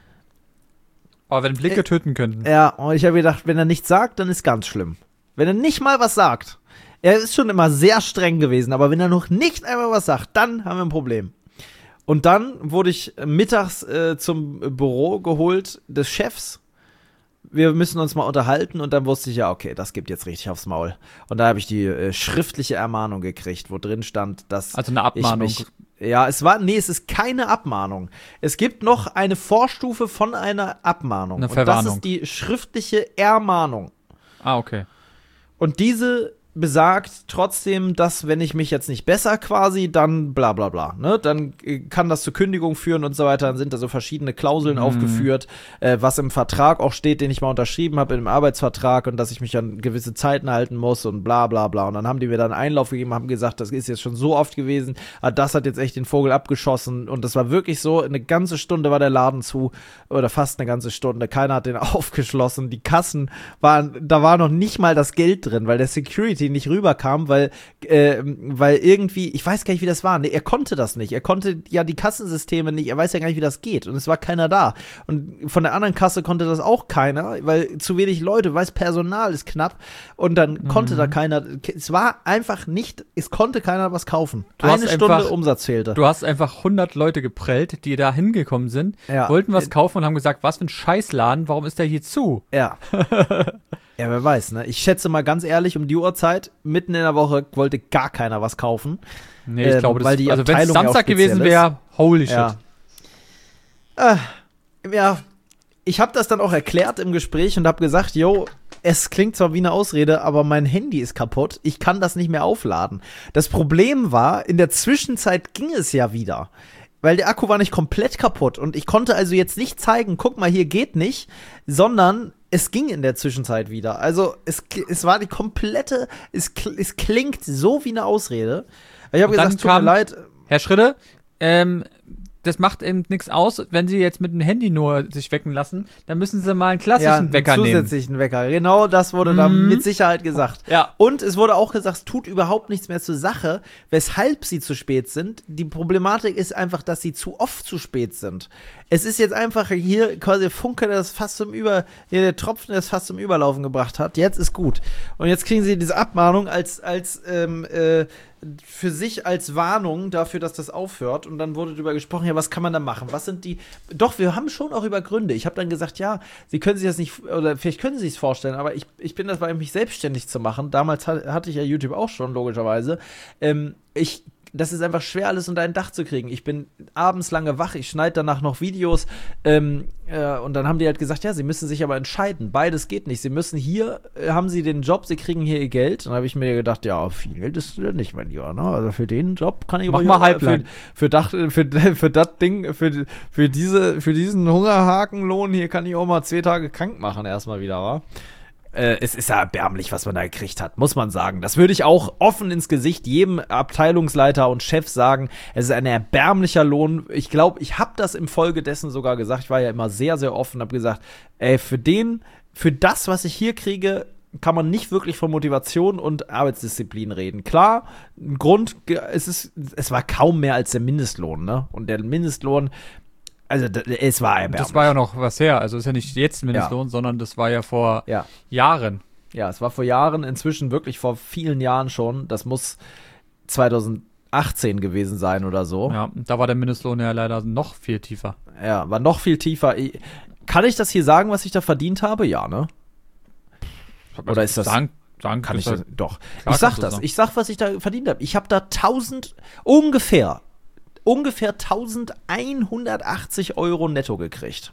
Aber wenn Blicke Äh, töten könnten. Ja, und ich habe gedacht, wenn er nichts sagt, dann ist ganz schlimm. Wenn er nicht mal was sagt. Er ist schon immer sehr streng gewesen, aber wenn er noch nicht einmal was sagt, dann haben wir ein Problem. Und dann wurde ich mittags äh, zum Büro geholt des Chefs. Wir müssen uns mal unterhalten und dann wusste ich ja, okay, das gibt jetzt richtig aufs Maul. Und da habe ich die äh, schriftliche Ermahnung gekriegt, wo drin stand, dass Also eine Abmahnung. ich mich, ja, es war, nee, es ist keine Abmahnung. Es gibt noch eine Vorstufe von einer Abmahnung. Eine und das Verwarnung. ist die schriftliche Ermahnung. Ah, okay. Und diese besagt trotzdem, dass wenn ich mich jetzt nicht besser quasi, dann bla bla bla, ne? Dann äh, kann das zur Kündigung führen und so weiter. Dann sind da so verschiedene Klauseln Mhm. aufgeführt, äh, was im Vertrag auch steht, den ich mal unterschrieben habe, im Arbeitsvertrag und dass ich mich an gewisse Zeiten halten muss und bla bla bla. Und dann haben die mir dann Einlauf gegeben, haben gesagt, das ist jetzt schon so oft gewesen, ah, das hat jetzt echt den Vogel abgeschossen und das war wirklich so, eine ganze Stunde war der Laden zu oder fast eine ganze Stunde, keiner hat den aufgeschlossen, die Kassen waren, da war noch nicht mal das Geld drin, weil der Security nicht rüberkam, weil, äh, weil irgendwie, ich weiß gar nicht, wie das war. Nee, er konnte das nicht. Er konnte ja die Kassensysteme nicht, er weiß ja gar nicht, wie das geht. Und es war keiner da. Und von der anderen Kasse konnte das auch keiner, weil zu wenig Leute, weil das Personal ist knapp. Und dann Mhm. konnte da keiner, es war einfach nicht, es konnte keiner was kaufen. Du Eine hast Stunde einfach- Umsatz fehlte. Du hast einfach hundert Leute geprellt, die da hingekommen sind, Ja. wollten was kaufen und haben gesagt, was für ein Scheißladen, warum ist der hier zu? Ja. Ja, wer weiß, ne? Ich schätze mal ganz ehrlich, um die Uhrzeit, mitten in der Woche, wollte gar keiner was kaufen. Nee, ich Ähm, glaube, das, weil die also wenn es Abteilung ja auch Samstag speziell gewesen ist. wäre, holy Ja. shit. Äh, ja, ich habe das dann auch erklärt im Gespräch und habe gesagt, yo, es klingt zwar wie eine Ausrede, aber mein Handy ist kaputt. Ich kann das nicht mehr aufladen. Das Problem war, in der Zwischenzeit ging es ja wieder. Weil der Akku war nicht komplett kaputt und ich konnte also jetzt nicht zeigen, guck mal, hier geht nicht, sondern es ging in der Zwischenzeit wieder. Also es, es war die komplette, es, es klingt so wie eine Ausrede. Ich habe Und dann gesagt, tut mir kam- leid. Herr Schritte, ähm, das macht eben nichts aus, wenn Sie jetzt mit dem Handy nur sich wecken lassen, dann müssen Sie mal einen klassischen Ja, einen Wecker nehmen. zusätzlichen Wecker. Genau das wurde da Mhm. mit Sicherheit gesagt. Ja. Und es wurde auch gesagt, es tut überhaupt nichts mehr zur Sache, weshalb sie zu spät sind. Die Problematik ist einfach, dass sie zu oft zu spät sind. Es ist jetzt einfach hier quasi der Funke, der das fast zum Über, ja, der Tropfen, der es fast zum Überlaufen gebracht hat. Jetzt ist gut. Und jetzt kriegen sie diese Abmahnung als, als, ähm, äh, für sich als Warnung dafür, dass das aufhört. Und dann wurde darüber gesprochen, ja, was kann man da machen? Was sind die, doch, wir haben schon auch über Gründe. Ich habe dann gesagt, ja, Sie können sich das nicht, oder vielleicht können Sie sich es vorstellen, aber ich, ich bin dabei, mich selbstständig zu machen. Damals hat, hatte ich ja YouTube auch schon, logischerweise. Ähm, ich das ist einfach schwer, alles unter ein Dach zu kriegen. Ich bin abends lange wach, ich schneide danach noch Videos ähm, äh, und dann haben die halt gesagt, ja, sie müssen sich aber entscheiden. Beides geht nicht. Sie müssen hier, äh, haben sie den Job, sie kriegen hier ihr Geld. Dann habe ich mir gedacht, ja, viel Geld ist äh, nicht, mein Lieber. Ne? Also für den Job kann ich Mach ruhig mal auch, halblang. Für, für, Dach, für, für das Ding, für, für, diese, für diesen Hungerhakenlohn hier kann ich auch mal zwei Tage krank machen erstmal wieder, wa? Es ist ja erbärmlich, was man da gekriegt hat, muss man sagen. Das würde ich auch offen ins Gesicht jedem Abteilungsleiter und Chef sagen. Es ist ein erbärmlicher Lohn. Ich glaube, ich habe das im Folge dessen sogar gesagt. Ich war ja immer sehr, sehr offen und habe gesagt, ey, für den, für das, was ich hier kriege, kann man nicht wirklich von Motivation und Arbeitsdisziplin reden. Klar, ein Grund, es ist, es war kaum mehr als der Mindestlohn, ne? Und der Mindestlohn, also es war erbärmlich. Das war ja noch was her. Also ist ja nicht jetzt Mindestlohn, ja. sondern das war ja vor ja. Jahren. Ja, es war vor Jahren, inzwischen wirklich vor vielen Jahren schon. Das muss zweitausendachtzehn gewesen sein oder so. Ja, da war der Mindestlohn ja leider noch viel tiefer. Ja, war noch viel tiefer. Kann ich das hier sagen, was ich da verdient habe? Ja, ne? Also oder ist das... Sagen, sagen kann ich das? Doch. Klar, ich sag das. Sagen. Ich sag, was ich da verdient habe. Ich habe da tausend, ungefähr... ungefähr eintausendeinhundertachtzig Euro netto gekriegt.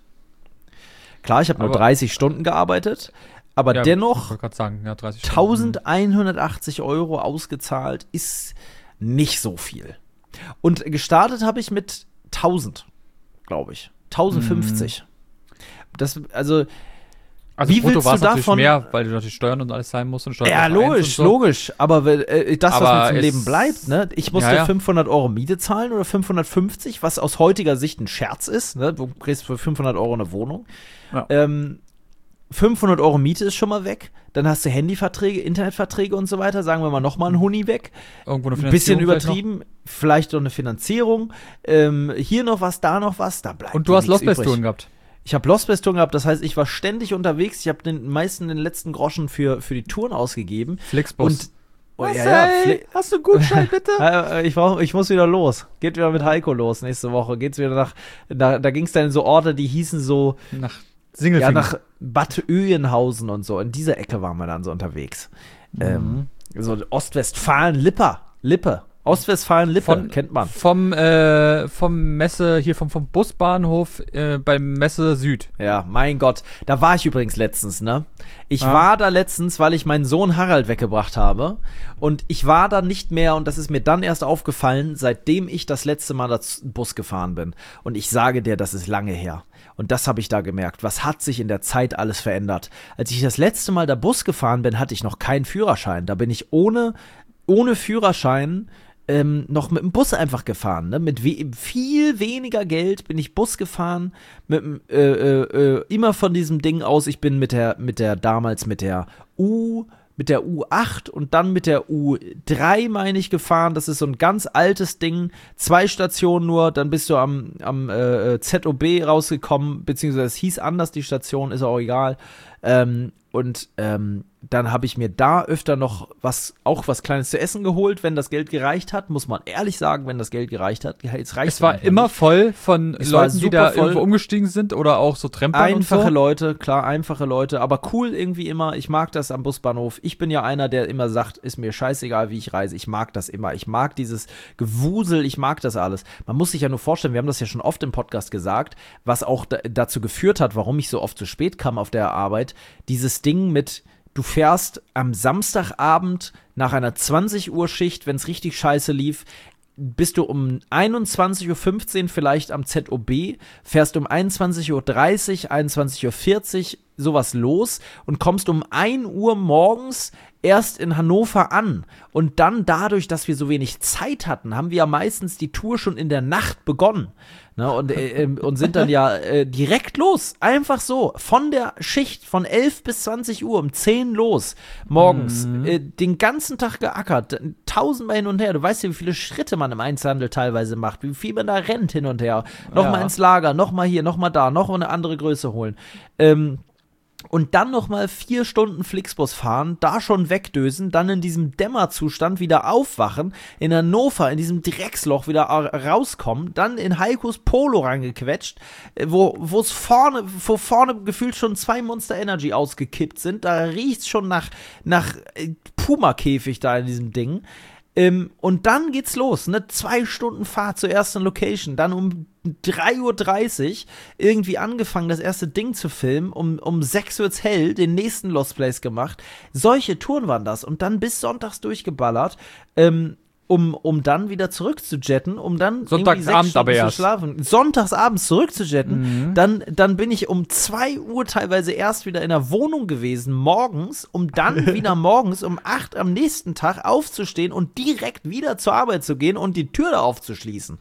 Klar, ich habe nur dreißig Stunden gearbeitet, aber ja, dennoch ich wollte sagen, ja, dreißig eintausendeinhundertachtzig Euro ausgezahlt ist nicht so viel. Und gestartet habe ich mit tausend, glaube ich. tausendfünfzig. Mhm. Das, also Also wie brutto willst war es du natürlich davon mehr, weil du natürlich Steuern und alles sein musst und Steuern. Ja, logisch, so. logisch. Aber äh, das, aber was mir zum Leben bleibt, ne? Ich musste ja, ja. fünfhundert Euro Miete zahlen oder fünfhundertfünfzig, was aus heutiger Sicht ein Scherz ist, ne? Du kriegst für fünfhundert Euro eine Wohnung. Ja. Ähm, fünfhundert Euro Miete ist schon mal weg. Dann hast du Handyverträge, Internetverträge und so weiter. Sagen wir mal nochmal ein Huni weg. Irgendwo eine Finanzierung. Ein bisschen übertrieben. Vielleicht noch, vielleicht noch eine Finanzierung. Ähm, hier noch was, da noch was. Da bleibt Und du hast Lost-Best-Touren gehabt. Ich habe Lost-Best-Touren gehabt, das heißt, ich war ständig unterwegs. Ich habe den meisten den letzten Groschen für, für die Touren ausgegeben. Flixbus. Und oh, was, ja, ja, ey? Hast du einen Gutschein, bitte? ich, brauch, ich muss wieder los. Geht wieder mit Heiko los nächste Woche. Geht's wieder nach, da, da ging es dann in so Orte, die hießen so nach Singelfingen. Ja, nach Bad Oeynhausen und so. In dieser Ecke waren wir dann so unterwegs. Mhm. Ähm, so Ostwestfalen, Lippe, Lippe. Ostwestfalen-Lippe, von, kennt man. Vom, äh, vom Messe, hier vom, vom Busbahnhof äh, beim Messe Süd. Ja, mein Gott. Da war ich übrigens letztens, ne? Ich ah. war da letztens, weil ich meinen Sohn Harald weggebracht habe. Und ich war da nicht mehr, und das ist mir dann erst aufgefallen, seitdem ich das letzte Mal das Bus gefahren bin. Und ich sage dir, das ist lange her. Und das habe ich da gemerkt. Was hat sich in der Zeit alles verändert? Als ich das letzte Mal da Bus gefahren bin, hatte ich noch keinen Führerschein. Da bin ich ohne, ohne Führerschein Ähm, noch mit dem Bus einfach gefahren, ne? Mit we- viel weniger Geld bin ich Bus gefahren, mit, äh, äh, äh, immer von diesem Ding aus, ich bin mit der, mit der, damals mit der U, mit der U acht und dann mit der U drei, meine ich, gefahren, das ist so ein ganz altes Ding, zwei Stationen nur, dann bist du am, am äh, Z O B rausgekommen, beziehungsweise es hieß anders, die Station, ist auch egal, ähm, und ähm, dann habe ich mir da öfter noch was, auch was Kleines zu essen geholt, wenn das Geld gereicht hat, muss man ehrlich sagen, wenn das Geld gereicht hat. Jetzt reicht es war immer nicht. voll von es Leuten, die da voll. irgendwo umgestiegen sind oder auch so Trempern Einfache und so. Leute, klar, einfache Leute, aber cool irgendwie immer. Ich mag das am Busbahnhof. Ich bin ja einer, der immer sagt, ist mir scheißegal, wie ich reise. Ich mag das immer. Ich mag dieses Gewusel, ich mag das alles. Man muss sich ja nur vorstellen, wir haben das ja schon oft im Podcast gesagt, was auch da, dazu geführt hat, warum ich so oft zu spät kam auf der Arbeit. Dieses Ding mit du fährst am Samstagabend nach einer zwanzig Uhr Schicht, wenn es richtig scheiße lief, bist du um einundzwanzig Uhr fünfzehn vielleicht am Z O B, fährst um einundzwanzig Uhr dreißig, einundzwanzig Uhr vierzig sowas los und kommst um ein Uhr morgens erst in Hannover an. Und dann dadurch, dass wir so wenig Zeit hatten, haben wir ja meistens die Tour schon in der Nacht begonnen. Ne, und, äh, und sind dann ja äh, direkt los. Einfach so. Von der Schicht von elf bis zwanzig Uhr um zehn los. Morgens. Mhm. Äh, den ganzen Tag geackert. Tausendmal hin und her. Du weißt ja, wie viele Schritte man im Einzelhandel teilweise macht. Wie viel man da rennt hin und her. Nochmal ja. ins Lager, nochmal hier, nochmal da, noch eine andere Größe holen. Ähm, Und dann noch mal vier Stunden Flixbus fahren, da schon wegdösen, dann in diesem Dämmerzustand wieder aufwachen, in Hannover, in diesem Drecksloch wieder rauskommen, dann in Heikos Polo reingequetscht, wo wo es vorne, wo vorne gefühlt schon zwei Monster Energy ausgekippt sind, da riecht's schon nach, nach Puma-Käfig da in diesem Ding. Ähm, und dann geht's los, ne? Zwei Stunden Fahrt zur ersten Location, dann um drei Uhr dreißig irgendwie angefangen, das erste Ding zu filmen, um, um sechs Uhr wird's hell, den nächsten Lost Place gemacht. Solche Touren waren das und dann bis sonntags durchgeballert, ähm, um, um dann wieder zurückzujetten, um dann Sonntagsabend aber zu erst. schlafen. Sonntagsabends zurückzujetten, Mhm. dann, dann bin ich um zwei Uhr teilweise erst wieder in der Wohnung gewesen, morgens, um dann wieder morgens um acht am nächsten Tag aufzustehen und direkt wieder zur Arbeit zu gehen und die Tür da aufzuschließen.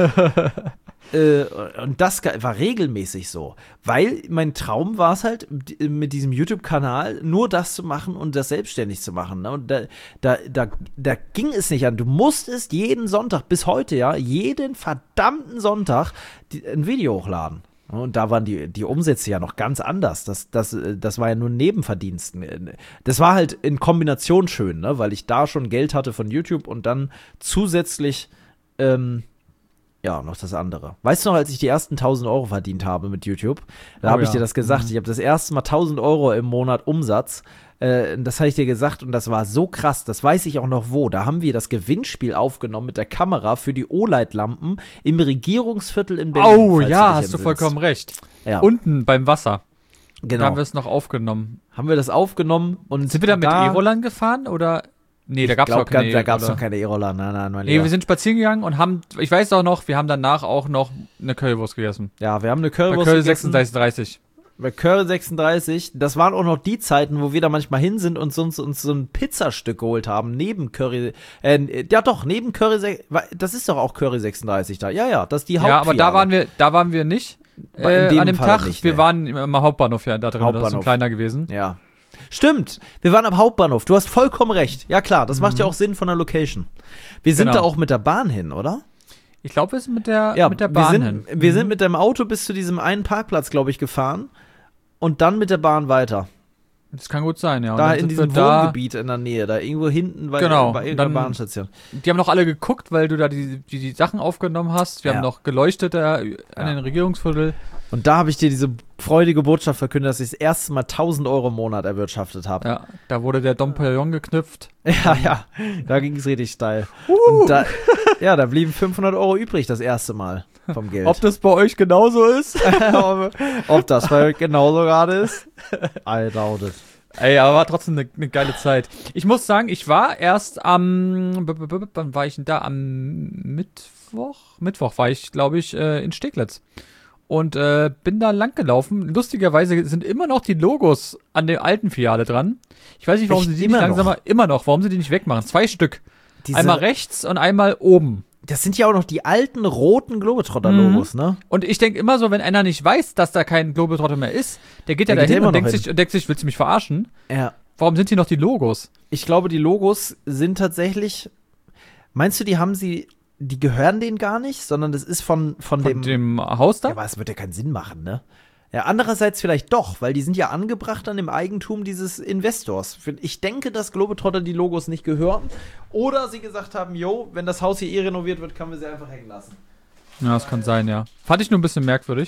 Äh, und das war regelmäßig so, weil mein Traum war es halt, mit diesem YouTube-Kanal nur das zu machen und das selbstständig zu machen. Ne? Und da, da, da, da ging es nicht an. Du musstest jeden Sonntag, bis heute ja, jeden verdammten Sonntag die, ein Video hochladen. Und da waren die, die Umsätze ja noch ganz anders. Das, das, das war ja nur Nebenverdiensten. Das war halt in Kombination schön, ne? Weil ich da schon Geld hatte von YouTube und dann zusätzlich ähm, ja, noch das andere. Weißt du noch, als ich die ersten tausend Euro verdient habe mit YouTube, da Oh habe ich ja. dir das gesagt. Mhm. Ich habe das erste Mal tausend Euro im Monat Umsatz. Äh, das habe ich dir gesagt und das war so krass. Das weiß ich auch noch wo. Da haben wir das Gewinnspiel aufgenommen mit der Kamera für die O L E D-Lampen im Regierungsviertel in Berlin. Oh falls ja, dich hast du entsinnst. vollkommen recht. Ja, Unten beim Wasser. genau. Da haben wir es noch aufgenommen. haben wir das aufgenommen und Sind wir da mit da, E-Rollern gefahren oder? Nee, da ich gab's glaub, noch keine Da gab es E-Roller. noch keine E-Roller. Nein, nein, mein Nee, Lieber. wir sind spazieren gegangen und haben, ich weiß auch noch, wir haben danach auch noch eine Currywurst gegessen. Ja, wir haben eine Bei Currywurst Curry gegessen. sechsunddreißig dreißig. Bei Curry sechsunddreißig, das waren auch noch die Zeiten, wo wir da manchmal hin sind und uns, uns so ein Pizzastück geholt haben, neben Curry, äh, ja doch, neben Curry, se- das ist doch auch Curry sechsunddreißig da, ja, ja, das ist die Ja, aber da Hauptfiliale. waren wir, da waren wir nicht. Bei- in Äh, dem an dem Fall Tag, nicht, wir nee. waren im Hauptbahnhof ja da drin, das ist so Hauptbahnhof. kleiner gewesen. Ja. Stimmt, wir waren am Hauptbahnhof, du hast vollkommen recht, ja klar, das macht ja Mhm. auch Sinn von der Location. Wir sind Genau. da auch mit der Bahn hin, oder? Ich glaube, wir sind mit der, Ja, mit der Bahn wir sind, hin. Wir Mhm. sind mit dem Auto bis zu diesem einen Parkplatz, glaube ich, gefahren und dann mit der Bahn weiter. Das kann gut sein, ja. Und Da dann in sind diesem wir da, Wohngebiet in der Nähe, da irgendwo hinten bei, Genau, bei irgendeiner dann- Bahnstation. Die haben noch alle geguckt, weil du da die, die, die Sachen aufgenommen hast. Wir Ja. haben noch geleuchtet da an Ja. den Regierungsviertel. Und da habe ich dir diese freudige Botschaft verkündet, dass ich das erste Mal tausend Euro im Monat erwirtschaftet habe. Ja, da wurde der Dompellion geknüpft. Ja, ja, da ging es richtig steil. Und da, ja, da blieben fünfhundert Euro übrig das erste Mal vom Geld. Ob das bei euch genauso ist? ob, ob das bei euch genauso gerade ist? I doubt it. Ey, aber war trotzdem eine ne geile Zeit. Ich muss sagen, ich war erst am, b- b- b- wann war ich denn da? Am Mittwoch? Mittwoch war ich, glaube ich, äh, in Steglitz. Und äh, bin da lang gelaufen. Lustigerweise sind immer noch die Logos an der alten Filiale dran. Ich weiß nicht, warum Echt? sie die Immer nicht langsamer, noch? immer noch, warum sie die nicht wegmachen. Zwei Stück. Diese, Einmal rechts und einmal oben. das sind ja auch noch die alten roten Globetrotter-Logos, ne? Und ich denke immer so, wenn einer nicht weiß, dass da kein Globetrotter mehr ist, der geht ja Der geht dahin immer und noch denkt hin. sich, und denkt sich, willst du mich verarschen? Ja. Warum sind hier noch die Logos? Ich glaube, die Logos sind tatsächlich. Meinst du, die haben sie. Die gehören denen gar nicht, sondern das ist von, von, Von dem. dem Haus da? Ja, aber es wird ja keinen Sinn machen, ne? Ja, andererseits vielleicht doch, weil die sind ja angebracht an dem Eigentum dieses Investors. Ich denke, dass Globetrotter die Logos nicht gehören. Oder sie gesagt haben, yo, wenn das Haus hier eh renoviert wird, können wir sie einfach hängen lassen. Ja, das kann sein, ja. Fand ich nur ein bisschen merkwürdig.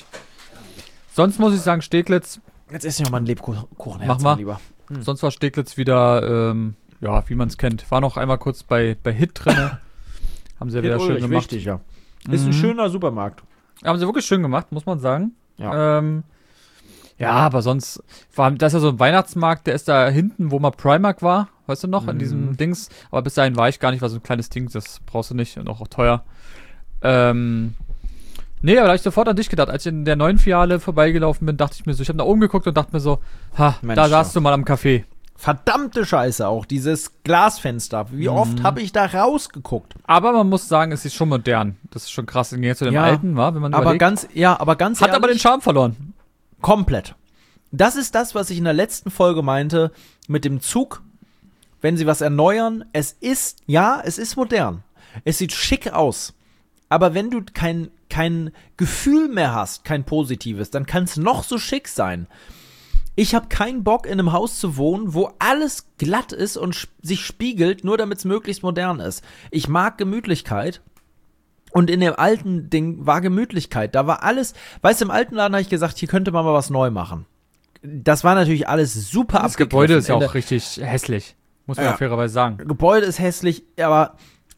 Sonst muss ich sagen, Steglitz, Jetzt esse ich noch mal einen Lebkuchen. Mach mal. Lieber. Hm. sonst war Steglitz wieder, ähm, ja, wie man es kennt. War noch einmal kurz bei, bei Hit drinne. Haben sie ja wieder schön gemacht. Richtig, ja. Ist ein Mhm. schöner Supermarkt. Haben sie wirklich schön gemacht, muss man sagen. Ja. Ähm, ja, aber sonst, vor allem, das ist ja so ein Weihnachtsmarkt, der ist da hinten, wo mal Primark war, weißt du noch, in Mhm. diesem Dings. Aber bis dahin war ich gar nicht, war so ein kleines Ding, das brauchst du nicht und auch, auch teuer. Ähm, nee, aber da hab ich sofort an dich gedacht. Als ich in der neuen Filiale vorbeigelaufen bin, dachte ich mir so, ich habe nach oben geguckt und dachte mir so, ha, Mensch, da ja. saßt du mal am Café. Verdammte Scheiße auch, dieses Glasfenster. Wie oft habe ich da rausgeguckt? Aber man muss sagen, es ist schon modern. Das ist schon krass im Gegensatz zu dem Ja, alten, war, wenn man Aber überlegt. ganz, ja, aber ganz Hat ehrlich, aber den Charme verloren. komplett. Das ist das, was ich in der letzten Folge meinte mit dem Zug. Wenn sie was erneuern, es ist, ja, es ist modern. Es sieht schick aus. Aber wenn du kein, kein Gefühl mehr hast, kein positives, dann kann es noch so schick sein. Ich habe keinen Bock, in einem Haus zu wohnen, wo alles glatt ist und sch- sich spiegelt, nur damit es möglichst modern ist. Ich mag Gemütlichkeit. Und in dem alten Ding war Gemütlichkeit. Da war alles, weißt du, im alten Laden habe ich gesagt, hier könnte man mal was neu machen. Das war natürlich alles super Das abgegriffen. Gebäude ist ja In der- auch richtig hässlich. Muss man Ja. ja fairerweise sagen. Gebäude ist hässlich, aber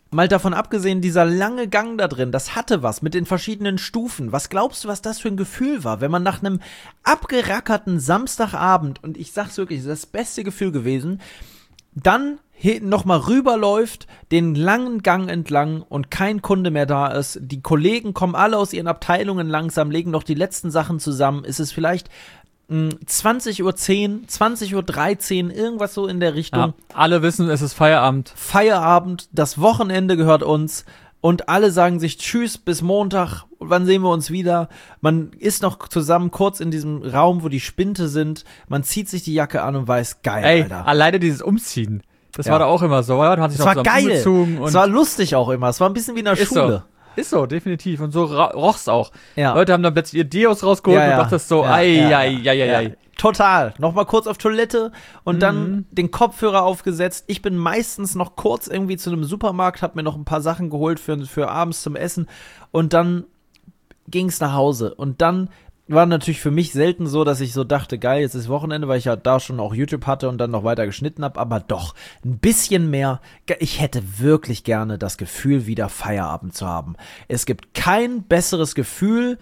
mal davon abgesehen, dieser lange Gang da drin, das hatte was mit den verschiedenen Stufen. Was glaubst du, was das für ein Gefühl war, wenn man nach einem abgerackerten Samstagabend, und ich sag's wirklich, das ist das beste Gefühl gewesen, dann nochmal rüberläuft, den langen Gang entlang und kein Kunde mehr da ist. Die Kollegen kommen alle aus ihren Abteilungen langsam, legen noch die letzten Sachen zusammen. Es ist vielleicht mh, zwanzig Uhr zehn, zwanzig Uhr dreizehn, irgendwas so in der Richtung. Ja, alle wissen, es ist Feierabend. Feierabend, das Wochenende gehört uns. Und alle sagen sich Tschüss, bis Montag, wann sehen wir uns wieder? Man ist noch zusammen kurz in diesem Raum, wo die Spinte sind. Man zieht sich die Jacke an und weiß, geil, Ey, Alter. alleine dieses Umziehen. Das Ja. war da auch immer so, oder? Du hast dich Es noch war zusammen geil. umgezogen und Es war lustig auch immer. Es war ein bisschen wie in der ist Schule. so. Ist so, definitiv. Und so ra- roch's auch. Ja. Leute haben dann plötzlich ihr Deos rausgeholt Ja, ja. und dachtest so, Ja, ei, ja, ei, ja. ei, ei, ei. Ja. Total. Nochmal kurz auf Toilette und Mhm. dann den Kopfhörer aufgesetzt. Ich bin meistens noch kurz irgendwie zu einem Supermarkt, hab mir noch ein paar Sachen geholt für, für abends zum Essen und dann ging's nach Hause. Und dann war natürlich für mich selten so, dass ich so dachte, geil, jetzt ist Wochenende, weil ich ja da schon auch YouTube hatte und dann noch weiter geschnitten habe, aber doch, ein bisschen mehr. Ich hätte wirklich gerne das Gefühl, wieder Feierabend zu haben. Es gibt kein besseres Gefühl.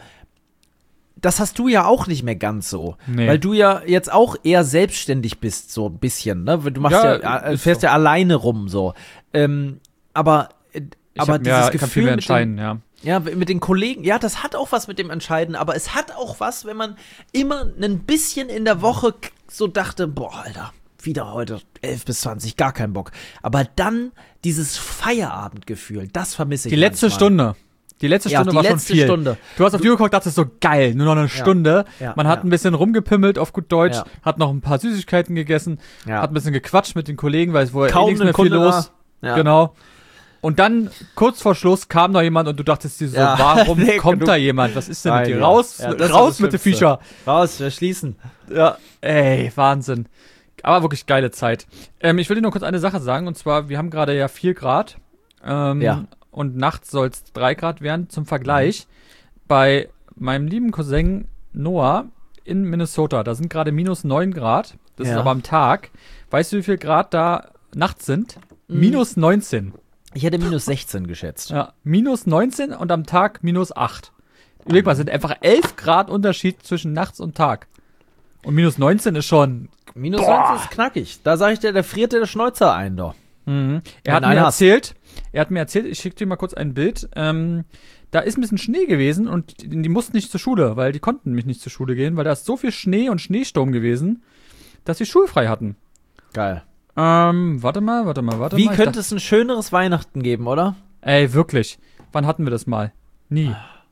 Das hast du ja auch nicht mehr ganz so, Nee. weil du ja jetzt auch eher selbstständig bist, so ein bisschen, ne? Du machst Ja, ja, äh, ist fährst so. ja alleine rum, so. Ähm, aber, äh, Ich aber hab, dieses ja, ich kann viel Gefühl mehr mit dem, entscheiden, ja. ja, mit den Kollegen, ja, das hat auch was mit dem Entscheiden, aber es hat auch was, wenn man immer ein bisschen in der Woche k- so dachte, boah, Alter, wieder heute elf bis zwanzig, gar keinen Bock. Aber dann dieses Feierabendgefühl, das vermisse ich Die letzte manchmal. Stunde. Die letzte Ja, Stunde die war schon letzte viel. Stunde. Du hast auf die Uhr geguckt, dachtest so, geil, nur noch eine Stunde. Ja, Man hat ja. ein bisschen rumgepimmelt, auf gut Deutsch, Ja. hat noch ein paar Süßigkeiten gegessen, Ja. hat ein bisschen gequatscht mit den Kollegen, weil es wohl eh Kaum nichts ein mehr viel Kunde los. da. Ja. Genau. Und dann, kurz vor Schluss, kam noch jemand und du dachtest dir so, Ja. warum Nee, kommt du- da jemand? Was ist denn mit Nein, dir? ja. Raus, Ja, das war raus das mit den Schlimmste. Viecher. Raus, wir schließen. Ja, ey, Wahnsinn. Aber wirklich geile Zeit. Ähm, ich will dir nur kurz eine Sache sagen, und zwar, wir haben gerade ja vier Grad. Ähm, Ja. Und nachts soll es drei Grad werden. Zum Vergleich, bei meinem lieben Cousin Noah in Minnesota, da sind gerade minus neun Grad. Das Ja. ist aber am Tag. Weißt du, wie viel Grad da nachts sind? Mhm. Minus neunzehn. Ich hätte minus sechzehn geschätzt. Ja, minus neunzehn und am Tag minus acht. Überleg mal, es sind einfach elf Grad Unterschied zwischen nachts und Tag. Und minus neunzehn ist schon. Minus Boah. neunzehn ist knackig. Da sag ich dir, da friert dir der Schnäuzer ein, doch. Mhm. Er Wenn hat du mir einen hast. erzählt, er hat mir erzählt, ich schicke dir mal kurz ein Bild. Ähm, da ist ein bisschen Schnee gewesen und die, die mussten nicht zur Schule, weil die konnten nämlich nicht zur Schule gehen, weil da ist so viel Schnee und Schneesturm gewesen, dass sie schulfrei hatten. Geil. Ähm, warte mal, warte mal, warte Wie mal. Ich könnte es ein schöneres Weihnachten geben, oder? dachte, ey, wirklich. Wann hatten wir das mal? Nie.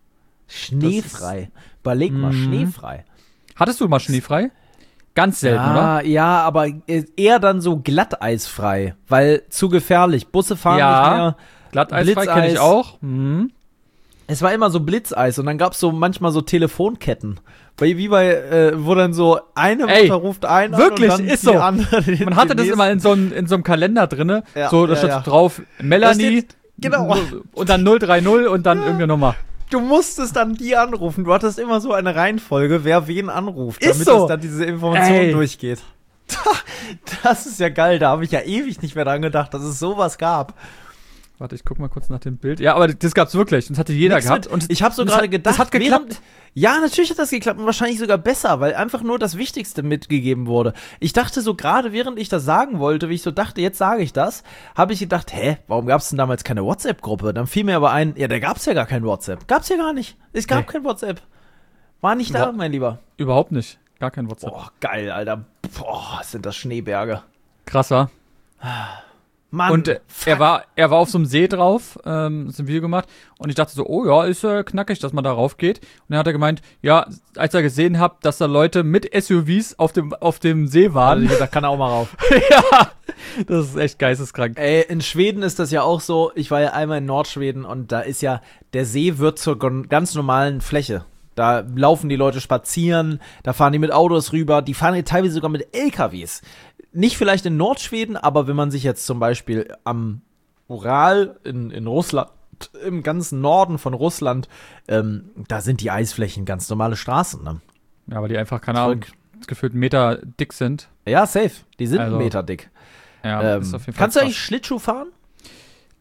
Schneefrei. Überleg mal, Mhm. schneefrei. Hattest du mal schneefrei? Ganz selten, ja, oder? ja, aber eher dann so glatteisfrei, weil zu gefährlich. Busse fahren Ja. nicht mehr. Glatteisfrei kenne ich Blitzeis. auch. Mhm. Es war immer so Blitzeis und dann gab's so manchmal so Telefonketten. Bei, wie bei, äh, wo dann so eine Ey, Mutter ruft einen wirklich, an und dann ist die so. andere den- Man hatte den das nächsten. immer in so, einem- in so einem Kalender drinne. Ja, so, da ja, steht ja. drauf, Melanie, Da steht- genau. und dann null drei null und dann irgendeine Nummer. Du musstest dann die anrufen. Du hattest immer so eine Reihenfolge, wer wen anruft, Ist damit so. es dann diese Information Ey. durchgeht. Das ist ja geil. Da habe ich ja ewig nicht mehr dran gedacht, dass es sowas gab. Warte, ich guck mal kurz nach dem Bild. Ja, aber das gab's wirklich. Das hatte jeder Nix gehabt. mit- Und ich habe so das gerade hat- gedacht, Das hat geklappt. während- Ja, natürlich hat das geklappt und wahrscheinlich sogar besser, weil einfach nur das Wichtigste mitgegeben wurde. Ich dachte so gerade, während ich das sagen wollte, wie ich so dachte, jetzt sage ich das, habe ich gedacht, hä, warum gab es denn damals keine WhatsApp-Gruppe? Dann fiel mir aber ein, ja, da gab es ja gar kein WhatsApp. Gab's ja gar nicht. Es gab Nee. kein WhatsApp. War nicht da, Wa- mein Lieber. Überhaupt nicht. Gar kein WhatsApp. Boah, geil, Alter. Boah, sind das Schneeberge. Krasser. Mann. Und äh, er war, er war auf so einem See drauf, ähm, ist ein Video gemacht und ich dachte so, oh ja, ist äh, knackig, dass man da rauf geht. Und dann hat er gemeint, ja, als er gesehen hat, dass da Leute mit S U Vs auf dem, auf dem See waren. Also, da kann er auch mal rauf. Ja, das ist echt geisteskrank. Ey, in Schweden ist das ja auch so. Ich war ja einmal in Nordschweden und da ist ja, der See wird zur gon- ganz normalen Fläche. Da laufen die Leute spazieren, da fahren die mit Autos rüber, die fahren teilweise sogar mit L K Ws. Nicht vielleicht in Nordschweden, aber wenn man sich jetzt zum Beispiel am Ural in, in Russland, im ganzen Norden von Russland, ähm, da sind die Eisflächen ganz normale Straßen. Ne? Ja, weil die einfach, keine Ahnung, Zurück. gefühlt einen Meter dick sind. Ja, safe. Die sind Also, einen Meter dick. Ja, Ähm, ist auf jeden Fall kannst du krass. eigentlich Schlittschuh fahren?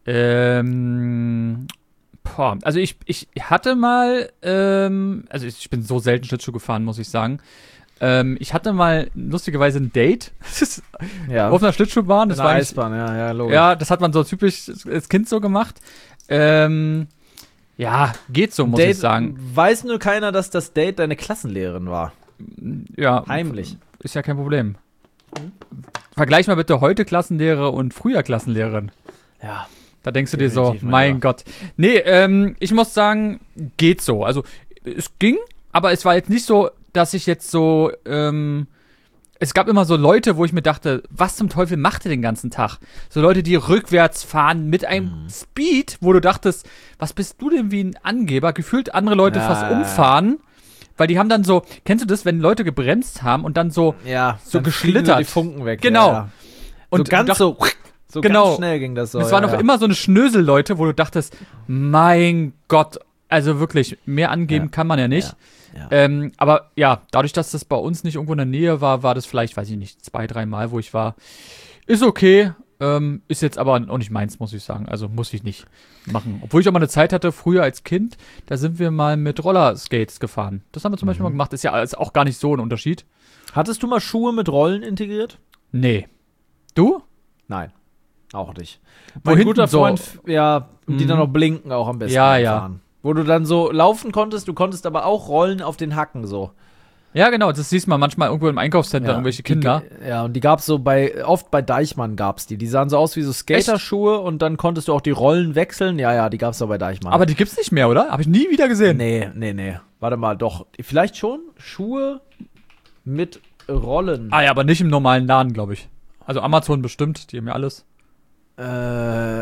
Ähm, boah, also ich, ich hatte mal, ähm, also ich bin so selten Schlittschuh gefahren, muss ich sagen. Ähm, ich hatte mal lustigerweise ein Date Ja. auf einer Schlittschuhbahn. Das In war der eigentlich- Eisbahn, ja, ja, logisch. Ja, das hat man so typisch als Kind so gemacht. Ähm, ja, geht so, muss Date, ich sagen. Weiß nur keiner, dass das Date deine Klassenlehrerin war. Ja, Heimlich. ist ja kein Problem. Vergleich mal bitte heute Klassenlehrer und früher Klassenlehrerin. Ja. Da denkst du dir so, Definitiv, mein mein Lieber. Gott. Nee, ähm, ich muss sagen, geht so. Also, es ging, aber es war jetzt nicht so, dass ich jetzt so, ähm, es gab immer so Leute, wo ich mir dachte, was zum Teufel macht ihr den ganzen Tag? So Leute, die rückwärts fahren mit einem Mhm. Speed, wo du dachtest, was bist du denn wie ein Angeber? Gefühlt andere Leute Ja, fast ja, ja. umfahren, weil die haben dann so, kennst du das, wenn Leute gebremst haben und dann so, Ja, So dann fliegen geschlittert. die Funken weg. Genau. Ja, ja. und so ganz dacht- so, so Genau. ganz schnell ging das so. Und es waren ja, noch ja. immer so eine Schnösel-Leute, wo du dachtest, mein Gott, also wirklich, mehr angeben Ja. kann man ja nicht. Ja, ja. Ähm, aber ja, dadurch, dass das bei uns nicht irgendwo in der Nähe war, war das vielleicht, weiß ich nicht, zwei, drei Mal, wo ich war. Ist okay, ähm, ist jetzt aber auch nicht meins, muss ich sagen. Also muss ich nicht machen. Obwohl ich auch mal eine Zeit hatte, früher als Kind, da sind wir mal mit Rollerskates gefahren. Das haben wir zum Beispiel mal gemacht. Ist ja ist auch gar nicht so ein Unterschied. Hattest du mal Schuhe mit Rollen integriert? Nee. Du? Nein. Auch nicht. Wo Mein hinten guter so- Freund, ja, die Mhm. dann noch blinken auch am besten. Ja, beim ja. Fahren. Wo du dann so laufen konntest, du konntest aber auch rollen auf den Hacken so. Ja, genau. Das siehst man manchmal irgendwo im Einkaufscenter, Ja, irgendwelche die- Kinder. Ja, und die gab's so bei, oft bei Deichmann gab's die. Die sahen so aus wie so Skaterschuhe und dann konntest du auch die Rollen wechseln. Ja, ja, die gab's auch bei Deichmann. Aber die gibt's nicht mehr, oder? Habe ich nie wieder gesehen. nee, nee, nee. Warte mal, doch. Vielleicht schon Schuhe mit Rollen. Ah ja, aber nicht im normalen Laden, glaube ich. Also Amazon bestimmt, die haben ja alles. Äh,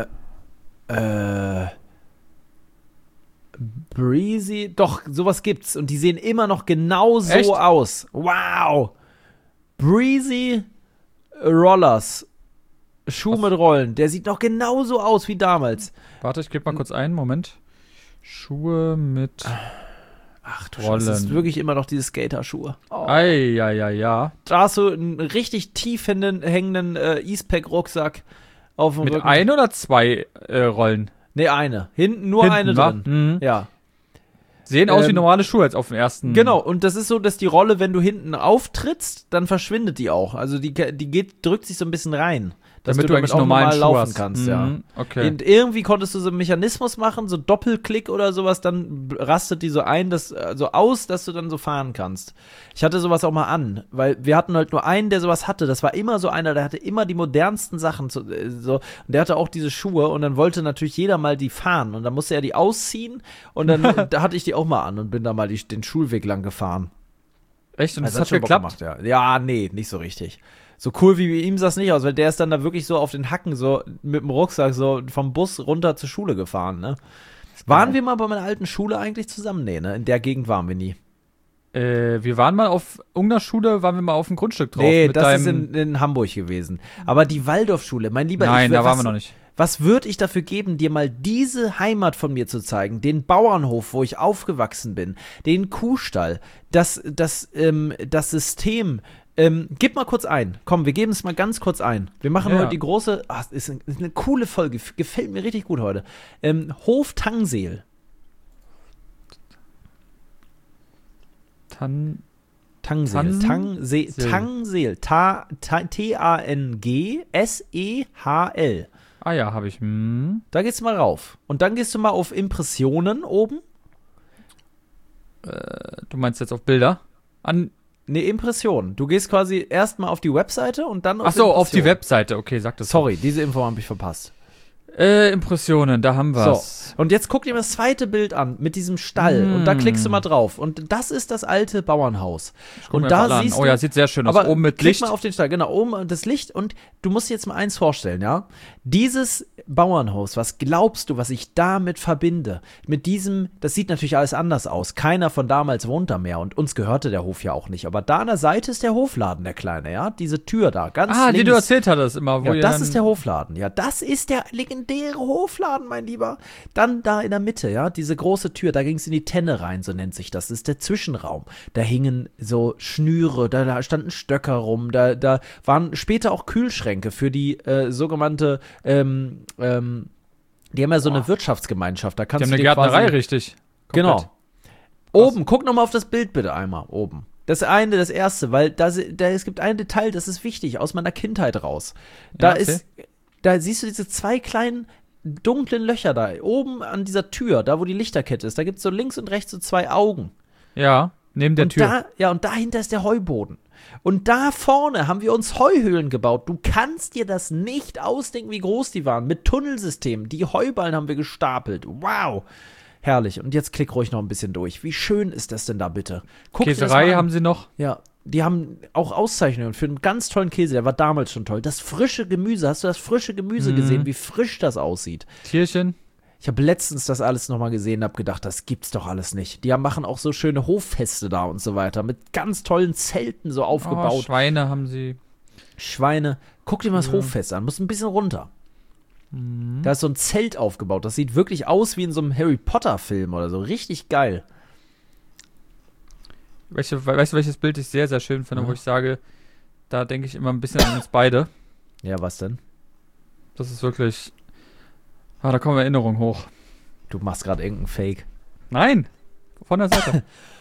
äh, Breezy, doch, sowas gibt's. Und die sehen immer noch genau so Echt? aus. Wow. Breezy Rollers. Schuh Was? mit Rollen. Der sieht noch genauso aus wie damals. Warte, ich gebe mal kurz ein, Moment. Schuhe mit Ach du Rollen. Scheiße, das ist wirklich immer noch diese Skaterschuhe. Oh. Ei, ja, ja, ja. Da hast du einen richtig tief hängenden, hängenden äh, Eastpack-Rucksack auf dem Mit Rücken. ein oder zwei äh, Rollen? Nee, eine. Hinten nur Hinten, eine wa? drin. Mhm. Ja. Sehen aus wie Ähm, normale Schuhe jetzt auf dem ersten. Genau, und das ist so, dass die Rolle, wenn du hinten auftrittst, dann verschwindet die auch. Also die, die geht, drückt sich so ein bisschen rein. Dass Damit du du damit eigentlich auch normalen normal Schuh laufen hast. kannst, Mhm, ja. Okay. Und irgendwie konntest du so einen Mechanismus machen, so Doppelklick oder sowas, dann rastet die so ein, dass, äh, so aus, dass du dann so fahren kannst. Ich hatte sowas auch mal an, weil wir hatten halt nur einen, der sowas hatte. Das war immer so einer, der hatte immer die modernsten Sachen. Zu, äh, so. Und der hatte auch diese Schuhe und dann wollte natürlich jeder mal die fahren. Und dann musste er die ausziehen und dann da hatte ich die auch mal an und bin da mal die, den Schulweg lang gefahren. Echt? Und Also das hat schon Bock geklappt? gemacht, ja. Ja, nee, nicht so richtig. So cool wie bei ihm sah es nicht aus, weil der ist dann da wirklich so auf den Hacken so mit dem Rucksack so vom Bus runter zur Schule gefahren, ne? Waren wir mal bei meiner alten Schule eigentlich zusammen? Nee, ne? In der Gegend waren wir nie. Äh, wir waren mal auf irgendeiner Schule, waren wir mal auf dem Grundstück drauf. Nee, mit das deinem, ist in, in Hamburg gewesen. Aber die Waldorfschule, mein lieber Nein, ich, da waren was, wir noch nicht. Was würde ich dafür geben, dir mal diese Heimat von mir zu zeigen? Den Bauernhof, wo ich aufgewachsen bin, den Kuhstall, das, das, ähm, das System. Ähm, gib mal kurz ein. Komm, wir geben es mal ganz kurz ein. Wir machen Ja. heute die große. Ach, ist, ein, ist eine coole Folge. Gefällt mir richtig gut heute. Ähm, Hof Tangseel. Tan Tangseel. Tan- Tangseel. Seel. Tangseel. Ta- Ta- T A N G S E H L. ah ja, habe ich. Hm. Da gehst du mal rauf. Und dann gehst du mal auf Impressionen oben. Du meinst jetzt auf Bilder? An, Ne, Impressionen. Du gehst quasi erstmal auf die Webseite und dann auf ach so, auf die Impressionen. Webseite. Okay, sag das. Sorry, diese Info habe ich verpasst. Äh, Impressionen, da haben wir's. So, und jetzt guck dir mal das zweite Bild an mit diesem Stall und da Mm. klickst du mal drauf und das ist das alte Bauernhaus. Ich guck Und mir da einfach an. siehst Oh du, ja, sieht sehr schön aus. aber Oben mit klick Licht. mal auf den Stall, genau, oben das Licht und du musst dir jetzt mal eins vorstellen, ja? Dieses Bauernhaus, was glaubst du, was ich damit verbinde? Mit diesem, das sieht natürlich alles anders aus. Keiner von damals wohnt da mehr und uns gehörte der Hof ja auch nicht. Aber da an der Seite ist der Hofladen, der kleine, ja? Diese Tür da, ganz Ah, links. die du erzählt hattest immer. Wo Ja, ihr das dann- ist der Hofladen. Ja, das ist der legendäre Hofladen, mein Lieber. Dann da in der Mitte, ja, diese große Tür, da ging es in die Tenne rein, so nennt sich das. Das ist der Zwischenraum. Da hingen so Schnüre, da, da standen Stöcker rum, da, da waren später auch Kühlschränke für die äh, sogenannte ähm, ähm, Die haben ja so Boah. eine Wirtschaftsgemeinschaft. Da Die kannst haben du eine dir Gärtnerei, quasi, richtig. Genau. Komplett. Oben, guck noch mal auf das Bild bitte einmal, oben. Das eine, das erste, weil da, da, es gibt ein Detail, das ist wichtig, aus meiner Kindheit raus. Da Ja, ist, da siehst du diese zwei kleinen dunklen Löcher da, oben an dieser Tür, da wo die Lichterkette ist, da gibt es so links und rechts so zwei Augen. Ja, neben der und Tür. Da, ja, und dahinter ist der Heuboden. Und da vorne haben wir uns Heuhöhlen gebaut. Du kannst dir das nicht ausdenken, wie groß die waren. Mit Tunnelsystemen. Die Heuballen haben wir gestapelt. Wow. Herrlich. Und jetzt klick ruhig noch ein bisschen durch. Wie schön ist das denn da bitte? Guck dir das mal Käserei an. haben sie noch. Ja, die haben auch Auszeichnungen für einen ganz tollen Käse. Der war damals schon toll. Das frische Gemüse. Hast du das frische Gemüse Mhm. gesehen, wie frisch das aussieht? Tierchen. Ich habe letztens das alles nochmal gesehen und habe gedacht, das gibt's doch alles nicht. Die haben- machen auch so schöne Hoffeste da und so weiter. Mit ganz tollen Zelten so Oh, aufgebaut. Schweine haben sie. Schweine. Guck dir mal das Ja. Hoffest an. Muss ein bisschen runter. Mhm. Da ist so ein Zelt aufgebaut. Das sieht wirklich aus wie in so einem Harry Potter-Film oder so. Richtig geil. Welche, weißt du, welches Bild ich sehr, sehr schön finde, Ja. wo ich sage, da denke ich immer ein bisschen an uns beide. Ja, was denn? Das ist wirklich. Ah, da kommen Erinnerungen hoch. Du machst gerade irgendeinen Fake. Nein! Von der Seite.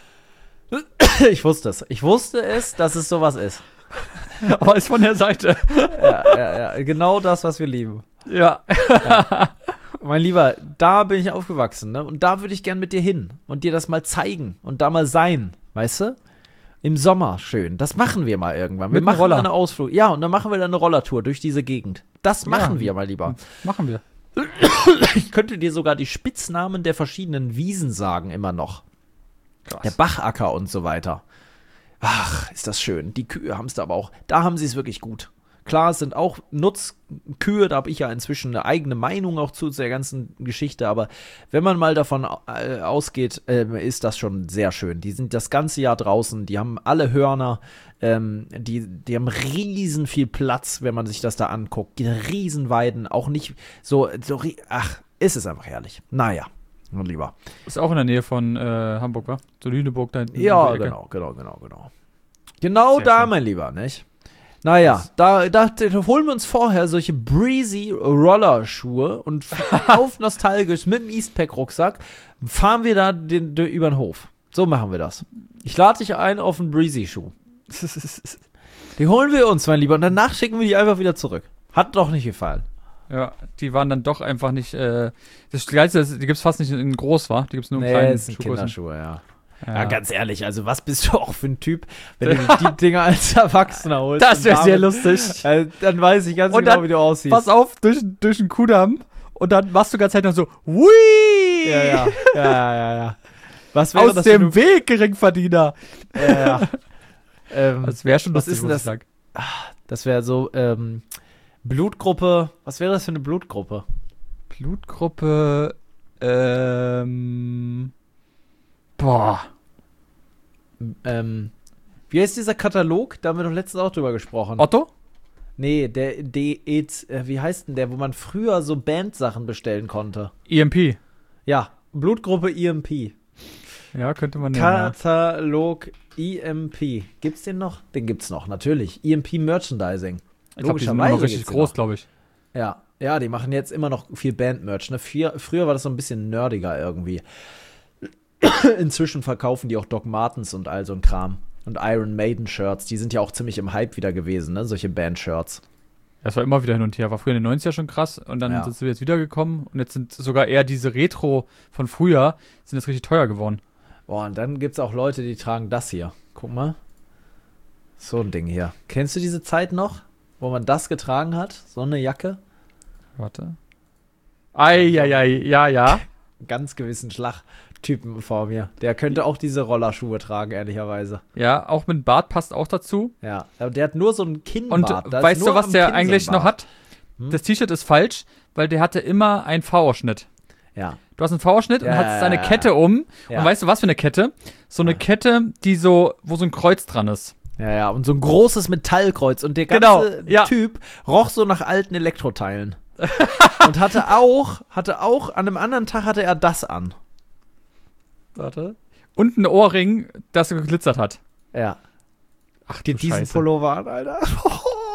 Ich wusste es. Ich wusste es, dass es sowas ist. Aber ist von der Seite. Ja, ja, ja. Genau das, was wir lieben. Ja. Mein Lieber, da bin ich aufgewachsen, ne? Und da würde ich gern mit dir hin und dir das mal zeigen und da mal sein, weißt du? Im Sommer schön. Das machen wir mal irgendwann. Wir Mit einem machen Roller. einen Ausflug. Ja, und dann machen wir dann eine Rollertour durch diese Gegend. Das machen Ja. wir mal lieber. Machen wir. Ich könnte dir sogar die Spitznamen der verschiedenen Wiesen sagen, immer noch. Krass. Der Bachacker und so weiter. Ach, ist das schön. Die Kühe haben es da aber auch. Da haben sie es wirklich gut. Klar, es sind auch Nutzkühe, da habe ich ja inzwischen eine eigene Meinung auch zu der ganzen Geschichte, aber wenn man mal davon äh, ausgeht, äh, ist das schon sehr schön. Die sind das ganze Jahr draußen, die haben alle Hörner, ähm, die, die haben riesen viel Platz, wenn man sich das da anguckt. Die Riesenweiden, auch nicht so, so ri- ach, ist es einfach herrlich. Naja, mein Lieber. Ist auch in der Nähe von äh, Hamburg, wa? So Lüneburg da hinten. Ja, in der Ecke. genau, genau, genau, genau. Genau Sehr da, schön. mein Lieber, nicht? Naja, da, da, da holen wir uns vorher solche breezy Rollerschuhe und auf nostalgisch mit dem Eastpack-Rucksack fahren wir da den, den, über den Hof. So machen wir das. Ich lade dich ein auf einen Breezy-Schuh. Die holen wir uns, mein Lieber, und danach schicken wir die einfach wieder zurück. Hat doch nicht gefallen. Ja, die waren dann doch einfach nicht. Äh, das Geilste ist, die gibt's fast nicht in groß, wa? Die gibt's nur in Nee, kleinen es sind Schuhgrößen. Kinderschuhe, ja. Ja. Ja, ganz ehrlich, also was bist du auch für ein Typ, wenn du die Dinger als Erwachsener holst? Das und wäre sehr damit- lustig. Äh, dann weiß ich ganz Und genau, dann- wie du aussiehst. Pass auf, durch, durch den Kudamm und dann machst du ganz Zeit noch so, Hui! Ja, ja, ja, ja, ja, ja. Was wäre Aus das dem für Weg, Geringverdiener. eine, ja, ja. ähm, Das wäre schon Was lustig, ist denn muss das? ich sagen. Das wäre so, ähm, Blutgruppe, was wäre das für eine Blutgruppe? Blutgruppe, ähm, boah. Ähm, wie heißt dieser Katalog? Da haben wir doch letztens auch drüber gesprochen. Otto? Nee, der, der, äh, wie heißt denn der, wo man früher so Bandsachen bestellen konnte? E M P. Ja, Blutgruppe E M P. Ja, könnte man nehmen, ja. Katalog E M P. Gibt's den noch? Den gibt's noch, natürlich. E M P Merchandising. Ich glaube, die sind immer noch richtig gibt's den groß, noch. glaube ich. Ja, ja, die machen jetzt immer noch viel Band-Merch. Ne? Früher, früher war das so ein bisschen nerdiger irgendwie. Inzwischen verkaufen die auch Doc Martens und all so ein Kram. Und Iron Maiden-Shirts, die sind ja auch ziemlich im Hype wieder gewesen, ne? Solche Band-Shirts. Das war immer wieder hin und her. War früher in den neunzigern schon krass und dann Ja. sind sie jetzt wiedergekommen und jetzt sind sogar eher diese Retro von früher sind jetzt richtig teuer geworden. Boah, und dann gibt's auch Leute, die tragen das hier. Guck mal. So ein Ding hier. Kennst du diese Zeit noch, wo man das getragen hat? So eine Jacke? Warte. Eieiei, ja, ja. Ganz gewissen Schlagtypen vor mir. Der könnte auch diese Rollerschuhe tragen, ehrlicherweise. Ja, auch mit Bart passt auch dazu. Ja, aber der hat nur so einen Und Kinnbart. Da ist weißt nur du, was am der Kinn eigentlich so ein noch Bart. hat? Hm? Das T-Shirt ist falsch, weil der hatte immer einen V-Ausschnitt. Ja. Du hast einen V-Ausschnitt Ja, und hast ja, eine ja. Kette um. Ja. Und weißt du, was für eine Kette? So eine Ja. Kette, die so, wo so ein Kreuz dran ist. Ja, ja, und so ein großes Metallkreuz. Und der Genau, ganze ja. Typ roch so nach alten Elektroteilen. Und hatte auch, hatte auch, an einem anderen Tag hatte er das an. Warte. Und ein Ohrring, das so geglitzert hat. Ja. Ach, Die diesen Pullover an, Alter.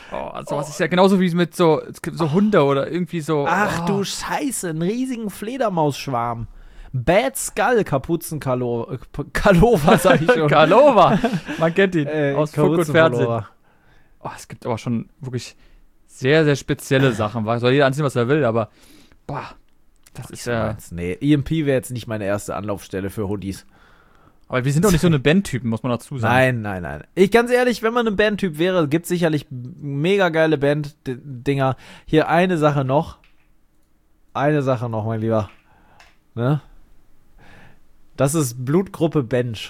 Oh, sowas oh. ist ja genauso wie mit so, es gibt so Hunde oder irgendwie so. Ach oh. du Scheiße, einen riesigen Fledermausschwarm. Bad Skull, Kapuzenkalova, sag ich schon. Kalova, man kennt ihn äh, aus Funk und Fernsehen. Oh, es gibt aber schon wirklich sehr, sehr spezielle Sachen. Soll jeder anziehen, was er will, aber boah, das Ach, ist ja... Äh, nee, E M P wäre jetzt nicht meine erste Anlaufstelle für Hoodies. Aber wir sind doch nicht so eine Bandtypen, muss man dazu sagen. Nein, nein, nein. Ich, ganz ehrlich, wenn man ein Bandtyp wäre, gibt es sicherlich mega geile Band-Dinger. Hier eine Sache noch. Eine Sache noch, mein Lieber. Ne? Das ist Blutgruppe Bench.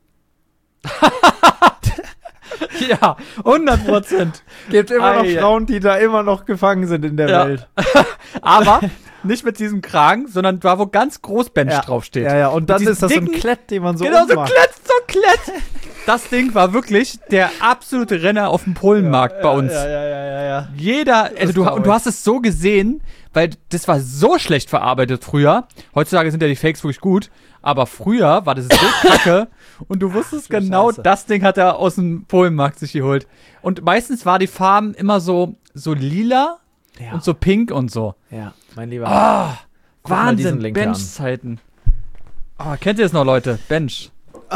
Ja, hundert Prozent. Gibt immer noch Ei, Frauen, die da immer noch gefangen sind in der ja. Welt. Aber nicht mit diesem Kragen, sondern da, wo ganz groß Bench ja. draufsteht. Ja, ja, und dann ist das dicken, so ein Klett, den man so Genau, ummacht. so Klett, so Klett. Das Ding war wirklich der absolute Renner auf dem Polenmarkt ja, bei uns. Ja, ja, ja, ja, ja. Jeder, also du, und du hast es so gesehen, weil das war so schlecht verarbeitet früher. Heutzutage sind ja die Fakes wirklich gut, aber früher war das so kacke und du wusstest Ach, genau, Scheiße. das Ding hat er aus dem Polenmarkt sich geholt. Und meistens war die Farben immer so, so lila Ja. und so pink und so. Ja, mein Lieber. Ah, Guck mal diesen Wahnsinn, Link hier an. Bench-Zeiten. Oh, kennt ihr das noch, Leute? Bench.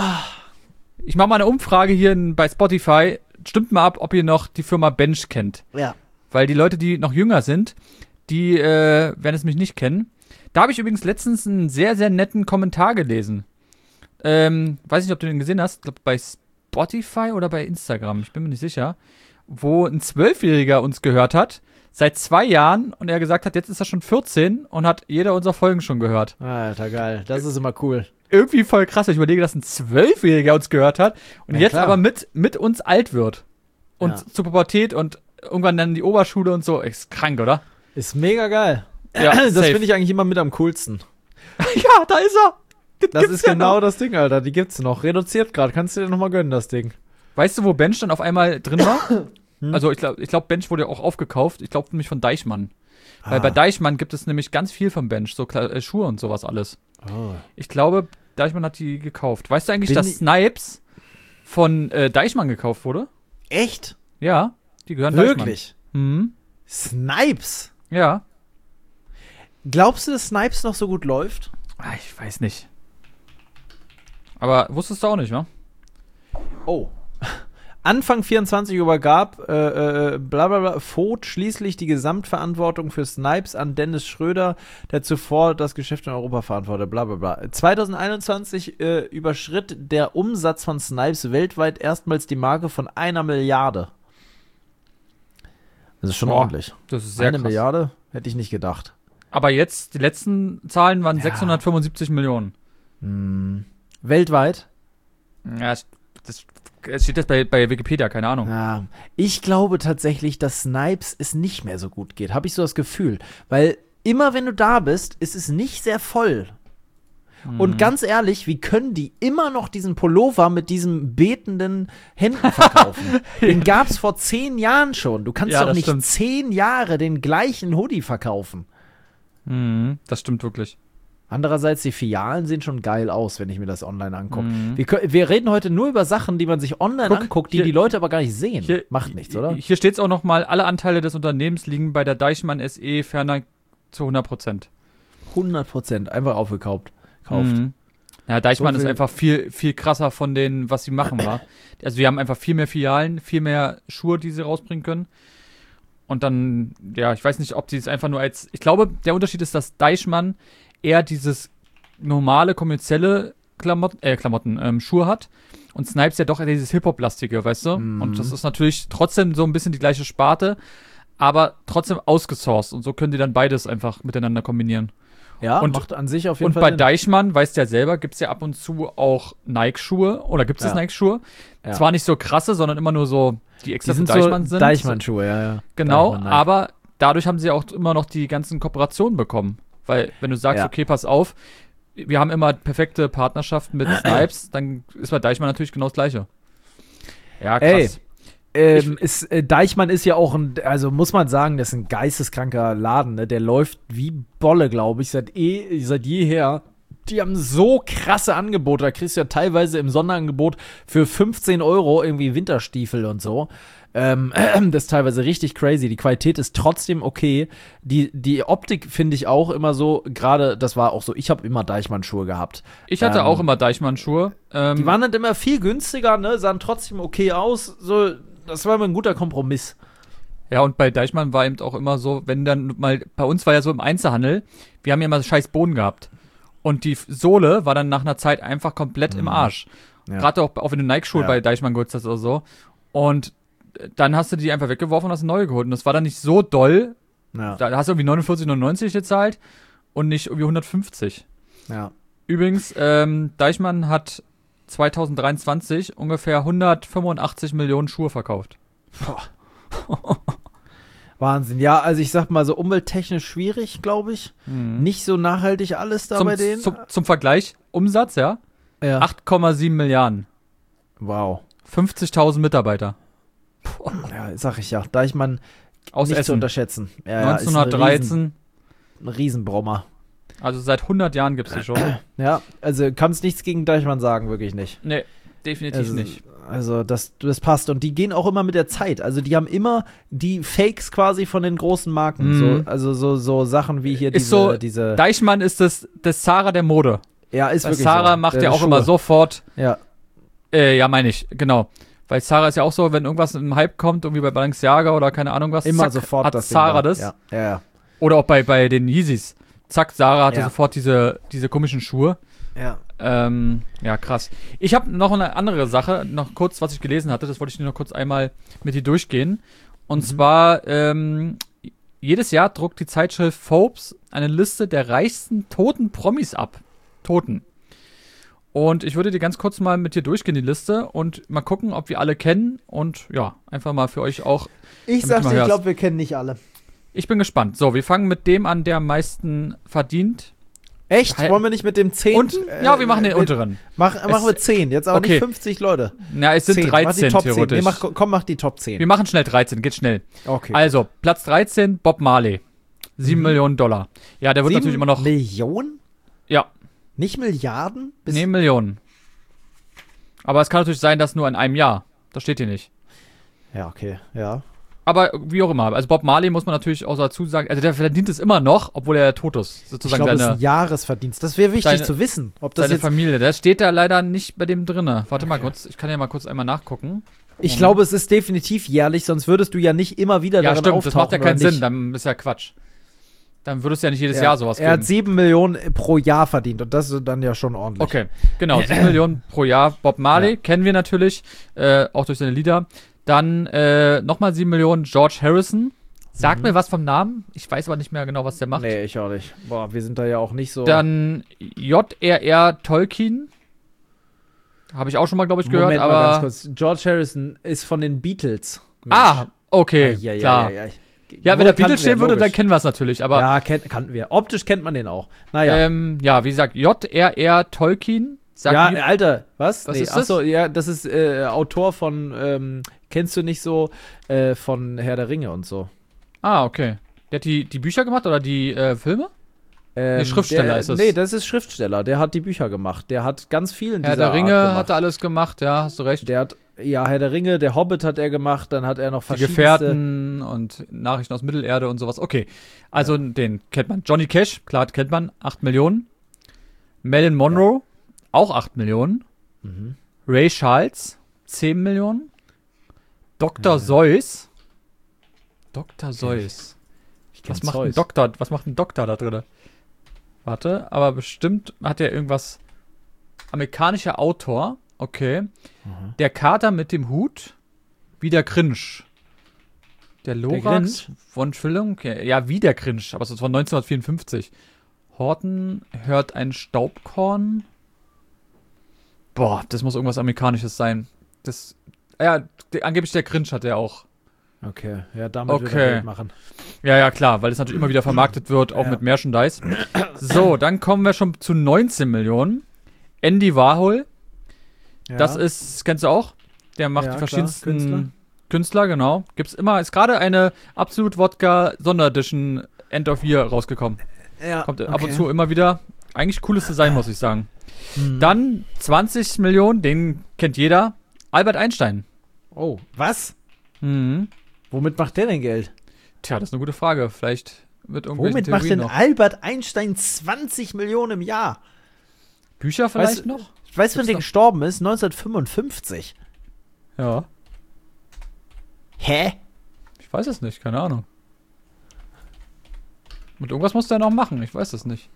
Ich mache mal eine Umfrage hier in, bei Spotify. Stimmt mal ab, ob ihr noch die Firma Bench kennt. Ja. Weil die Leute, die noch jünger sind, die äh, werden es mich nicht kennen. Da habe ich übrigens letztens einen sehr, sehr netten Kommentar gelesen. Ähm, weiß nicht, ob du den gesehen hast. Ich glaube, bei Spotify oder bei Instagram. Ich bin mir nicht sicher. Wo ein Zwölfjähriger uns gehört hat. Seit zwei Jahren. Und er gesagt hat, jetzt ist er schon vierzehn und hat jeder unserer Folgen schon gehört. Alter, geil. Das ist immer cool. Irgendwie voll krass. Ich überlege, dass ein Zwölfjähriger uns gehört hat. Und Ja, jetzt klar. aber mit, mit uns alt wird. Und Ja. zur Pubertät und irgendwann dann die Oberschule und so. Ist krank, oder? Ist mega geil. Ja, das safe. finde ich eigentlich immer mit am coolsten. Ja, da ist er. Das gibt's ist ja genau noch. das Ding, Alter. Die gibt's noch. Reduziert gerade. Kannst du dir nochmal gönnen, das Ding. Weißt du, wo Bench dann auf einmal drin war? Hm? Also ich glaube, ich glaub, Bench wurde ja auch aufgekauft. Ich glaube nämlich von Deichmann. Weil Ah. bei Deichmann gibt es nämlich ganz viel von Bench. So Kla- äh, Schuhe und sowas alles. Oh. Ich glaube, Deichmann hat die gekauft. Weißt du eigentlich, Bin dass ich- Snipes von äh, Deichmann gekauft wurde? Echt? Ja, die gehören Wirklich? Deichmann. Mhm. Snipes? Ja. Glaubst du, dass Snipes noch so gut läuft? Ah, ich weiß nicht. Aber wusstest du auch nicht, wa? Oh. Anfang vierundzwanzig übergab äh, äh, bla bla bla Vogt schließlich die Gesamtverantwortung für Snipes an Dennis Schröder, der zuvor das Geschäft in Europa verantwortete, bla bla bla. zwanzig einundzwanzig äh, überschritt der Umsatz von Snipes weltweit erstmals die Marke von einer Milliarde. Das ist schon Boah, ordentlich. Das ist sehr Eine krass. Milliarde? Hätte ich nicht gedacht. Aber jetzt, die letzten Zahlen waren Ja. sechshundertfünfundsiebzig Millionen. Hm. Weltweit? Ja, das, das es steht jetzt bei, bei Wikipedia, keine Ahnung. Ja, ich glaube tatsächlich, dass Snipes es nicht mehr so gut geht. Habe ich so das Gefühl. Weil immer, wenn du da bist, ist es nicht sehr voll. Und ganz ehrlich, wie können die immer noch diesen Pullover mit diesen betenden Händen verkaufen? Den gab's vor zehn Jahren schon. Du kannst Ja, doch das nicht stimmt. zehn Jahre den gleichen Hoodie verkaufen. Mhm, das stimmt wirklich. Andererseits, die Filialen sehen schon geil aus, wenn ich mir das online angucke. Mhm. Wir, kö- wir reden heute nur über Sachen, die man sich online Guck, anguckt, die hier- die Leute aber gar nicht sehen. Hier- Macht nichts, oder? Hier steht es auch noch mal, alle Anteile des Unternehmens liegen bei der Deichmann S E ferner zu hundert Prozent. hundert Prozent. Einfach aufgekauft. Kauft. Mhm. Ja, Deichmann So ist viel- einfach viel, viel krasser von denen, was sie machen, war. Also wir haben einfach viel mehr Filialen, viel mehr Schuhe, die sie rausbringen können. Und dann, ja, ich weiß nicht, ob sie es einfach nur als, ich glaube, der Unterschied ist, dass Deichmann eher dieses normale, kommerzielle Klamotten, äh, Klamotten, ähm, Schuhe hat. Und Snipes ja doch eher dieses Hip-Hop-lastige, weißt du? Mhm. Und das ist natürlich trotzdem so ein bisschen die gleiche Sparte, aber trotzdem ausgesourced. Und so können die dann beides einfach miteinander kombinieren. Ja, Und- macht an sich auf jeden Und Fall bei Sinn. Deichmann, weißt du ja selber, gibt es ja ab und zu auch Nike-Schuhe. Oder gibt es Ja. Nike-Schuhe? Ja. Zwar nicht so krasse, sondern immer nur so, die extra Die für sind Deichmann so sind. Deichmann-Schuhe, ja, ja. Genau, Deichmann, Nike. aber dadurch haben sie auch immer noch die ganzen Kooperationen bekommen. Weil, wenn du sagst, Ja. okay, pass auf, wir haben immer perfekte Partnerschaften mit Snipes, dann ist bei Deichmann natürlich genau das Gleiche. Ja, krass. Ey, Ähm, ist, äh, Deichmann ist ja auch ein, also muss man sagen, das ist ein geisteskranker Laden, ne? Der läuft wie Bolle, glaube ich, seit eh, seit jeher. Die haben so krasse Angebote. Da kriegst du ja teilweise im Sonderangebot für fünfzehn Euro irgendwie Winterstiefel und so. Ähm, das ist teilweise richtig crazy. Die Qualität ist trotzdem okay. Die, die Optik finde ich auch immer so, gerade, das war auch so, ich habe immer Deichmann-Schuhe gehabt. Ich hatte ähm, auch immer Deichmann-Schuhe. Ähm, Die waren dann immer viel günstiger, ne, sahen trotzdem okay aus. So, das war immer ein guter Kompromiss. Ja, und bei Deichmann war eben auch immer so, wenn dann mal, bei uns war ja so im Einzelhandel, wir haben ja immer scheiß Boden gehabt. Und die Sohle war dann nach einer Zeit einfach komplett mhm. im Arsch. Ja. Gerade auch, auch wenn du Nike-Schuhe ja. bei Deichmann geholt hast oder so. Und dann hast du die einfach weggeworfen und hast eine neue geholt. Und das war dann nicht so doll. Ja. Da hast du irgendwie neunundvierzig neunundneunzig gezahlt und nicht irgendwie hundertfünfzig. Ja. Übrigens, ähm, Deichmann hat zwanzig dreiundzwanzig ungefähr hundertfünfundachtzig Millionen Schuhe verkauft. Wahnsinn. Ja, also ich sag mal so umwelttechnisch schwierig, glaube ich. Mhm. Nicht so nachhaltig alles da zum, bei denen. Zum, zum Vergleich, Umsatz, ja? ja. acht Komma sieben Milliarden. Wow. fünfzigtausend Mitarbeiter. Boah. Ja, sag ich ja. Deichmann aus nicht Essen. zu unterschätzen. Ja, neunzehnhundertdreizehn. Ein Riesenbrommer. Also seit hundert Jahren gibt's die schon. Ja, also kannst nichts gegen Deichmann sagen, wirklich nicht. Nee, definitiv also, nicht. Also das, das passt. Und die gehen auch immer mit der Zeit. Also die haben immer die Fakes quasi von den großen Marken. Mm. So, also so, so Sachen wie hier ist diese, so, diese. Deichmann ist das, das Zara der Mode. Ja, ist Weil wirklich Zara so. macht der ja auch Schuhe. immer sofort. Ja. Äh, ja, meine ich, genau. Weil Zara ist ja auch so, wenn irgendwas im Hype kommt, irgendwie bei Balenciaga oder keine Ahnung was, immer zack, sofort hat das Zara Ding das. Ja. Ja, ja. Oder auch bei, bei den Yeezys. Zack, Zara hatte ja. sofort diese, diese komischen Schuhe. Ja. Ähm, ja, krass. Ich habe noch eine andere Sache, noch kurz, was ich gelesen hatte, das wollte ich nur noch kurz einmal mit dir durchgehen. Und mhm. zwar, ähm, jedes Jahr druckt die Zeitschrift Forbes eine Liste der reichsten toten Promis ab. Toten. Und ich würde dir ganz kurz mal mit dir durchgehen, die Liste, und mal gucken, ob wir alle kennen. Und ja, einfach mal für euch auch. Ich sag dir, ich glaube, wir kennen nicht alle. Ich bin gespannt. So, wir fangen mit dem an, der am meisten verdient. Echt? Wollen wir nicht mit dem zehn? Unten? Äh, ja, wir machen den mit, unteren. Mach, machen wir zehn, jetzt aber okay. nicht fünfzig Leute. Na, es sind zehn. dreizehn, mach die Top theoretisch. zehn. Nee, mach, komm, mach die Top zehn. Wir machen schnell dreizehn, geht schnell. Okay. Also, Platz dreizehn, Bob Marley. sieben mhm. Millionen Dollar. Ja, der wird natürlich immer noch. Millionen? Ja. Nicht Milliarden? Bis nee, Millionen. Aber es kann natürlich sein, dass nur in einem Jahr. Das steht hier nicht. Ja, okay, ja. Aber wie auch immer. Also Bob Marley muss man natürlich auch dazu sagen, also der verdient es immer noch, obwohl er tot ist. Sozusagen ich glaube, seine, das ist ein Jahresverdienst. Das wäre wichtig seine, zu wissen. Ob das seine jetzt Familie, das steht da leider nicht bei dem drin. Warte mal kurz, ich kann ja mal kurz einmal nachgucken. Ich Moment. glaube, es ist definitiv jährlich, sonst würdest du ja nicht immer wieder ja, darin stimmt, auftauchen. Das macht ja keinen Sinn, dann ist ja Quatsch. Dann würdest du ja nicht jedes ja, Jahr sowas geben. Er hat sieben Millionen pro Jahr verdient und das ist dann ja schon ordentlich. Okay, genau, sieben Millionen pro Jahr. Bob Marley, ja. kennen wir natürlich, äh, auch durch seine Lieder. Dann äh, nochmal sieben Millionen George Harrison. Sagt mhm. mir was vom Namen. Ich weiß aber nicht mehr genau, was der macht. Nee, ich auch nicht. Boah, wir sind da ja auch nicht so. Dann J R R Tolkien. Habe ich auch schon mal, glaube ich, gehört. Moment aber mal ganz kurz. George Harrison ist von den Beatles. Mensch. Ah, okay, ja, ja, klar. Ja, ja, ja. Ja, wenn der Beatles stehen würde, dann kennen wir es natürlich. Aber ja, kenn, kannten wir. Optisch kennt man den auch. Naja. Ähm, ja, wie gesagt, J R R Tolkien. Sagt ja, mir, Alter, was? Was nee, ist das? Achso, ja, das ist äh, Autor von, ähm, kennst du nicht so, äh, von Herr der Ringe und so. Ah, okay. Der hat die, die Bücher gemacht oder die äh, Filme? Ähm, nee, Schriftsteller der, ist es. Nee, das ist Schriftsteller. Der hat die Bücher gemacht. Der hat ganz viel in Herr dieser der Ringe Art gemacht. hat er alles gemacht, ja, hast du recht. Der hat, ja, Herr der Ringe, der Hobbit hat er gemacht, dann hat er noch die verschiedenste... Gefährten und Nachrichten aus Mittelerde und sowas. Okay, also ja. den kennt man. Johnny Cash, klar, kennt man, acht Millionen. Marilyn Monroe, ja. auch acht Millionen. Mhm. Ray Charles, zehn Millionen. Doktor ja. Seuss. Doktor Seuss. Ich kenn was macht Zeus. ein Doktor, was macht ein Doktor da drin? Warte, aber bestimmt hat er irgendwas. Amerikanischer Autor, okay. Mhm. Der Kater mit dem Hut, wie der Cringe. Der Lorax von Schwillung, okay. Ja, wie der Cringe, aber es ist von neunzehnhundertvierundfünfzig. Horton hört ein Staubkorn. Boah, das muss irgendwas Amerikanisches sein. Das, ja, der, angeblich der Cringe hat er auch. Okay, ja, damit okay. wird er Geld machen. Ja, ja, klar, weil es natürlich immer wieder vermarktet wird, auch ja. mit Merchandise. So, dann kommen wir schon zu neunzehn Millionen. Andy Warhol. Ja. Das ist, kennst du auch? Der macht ja, die verschiedensten klar, Künstler. Künstler, genau. Gibt's immer, ist gerade eine Absolut Wodka Sonderedition End of Year rausgekommen. Ja, Kommt okay. ab und zu immer wieder. eigentlich cooles Design, muss ich sagen. Mhm. Dann zwanzig Millionen, den kennt jeder. Albert Einstein. Oh, was? Mhm. Womit macht der denn Geld? Tja, das ist eine gute Frage. Vielleicht wird irgendwelche Womit macht Theorien denn noch. Albert Einstein zwanzig Millionen im Jahr? Bücher vielleicht Weißt- noch? Ich weiß, wann Gibt's der noch? gestorben ist. neunzehnhundertfünfundfünfzig. Ja. Hä? Ich weiß es nicht, keine Ahnung. Mit irgendwas muss der noch machen, ich weiß es nicht.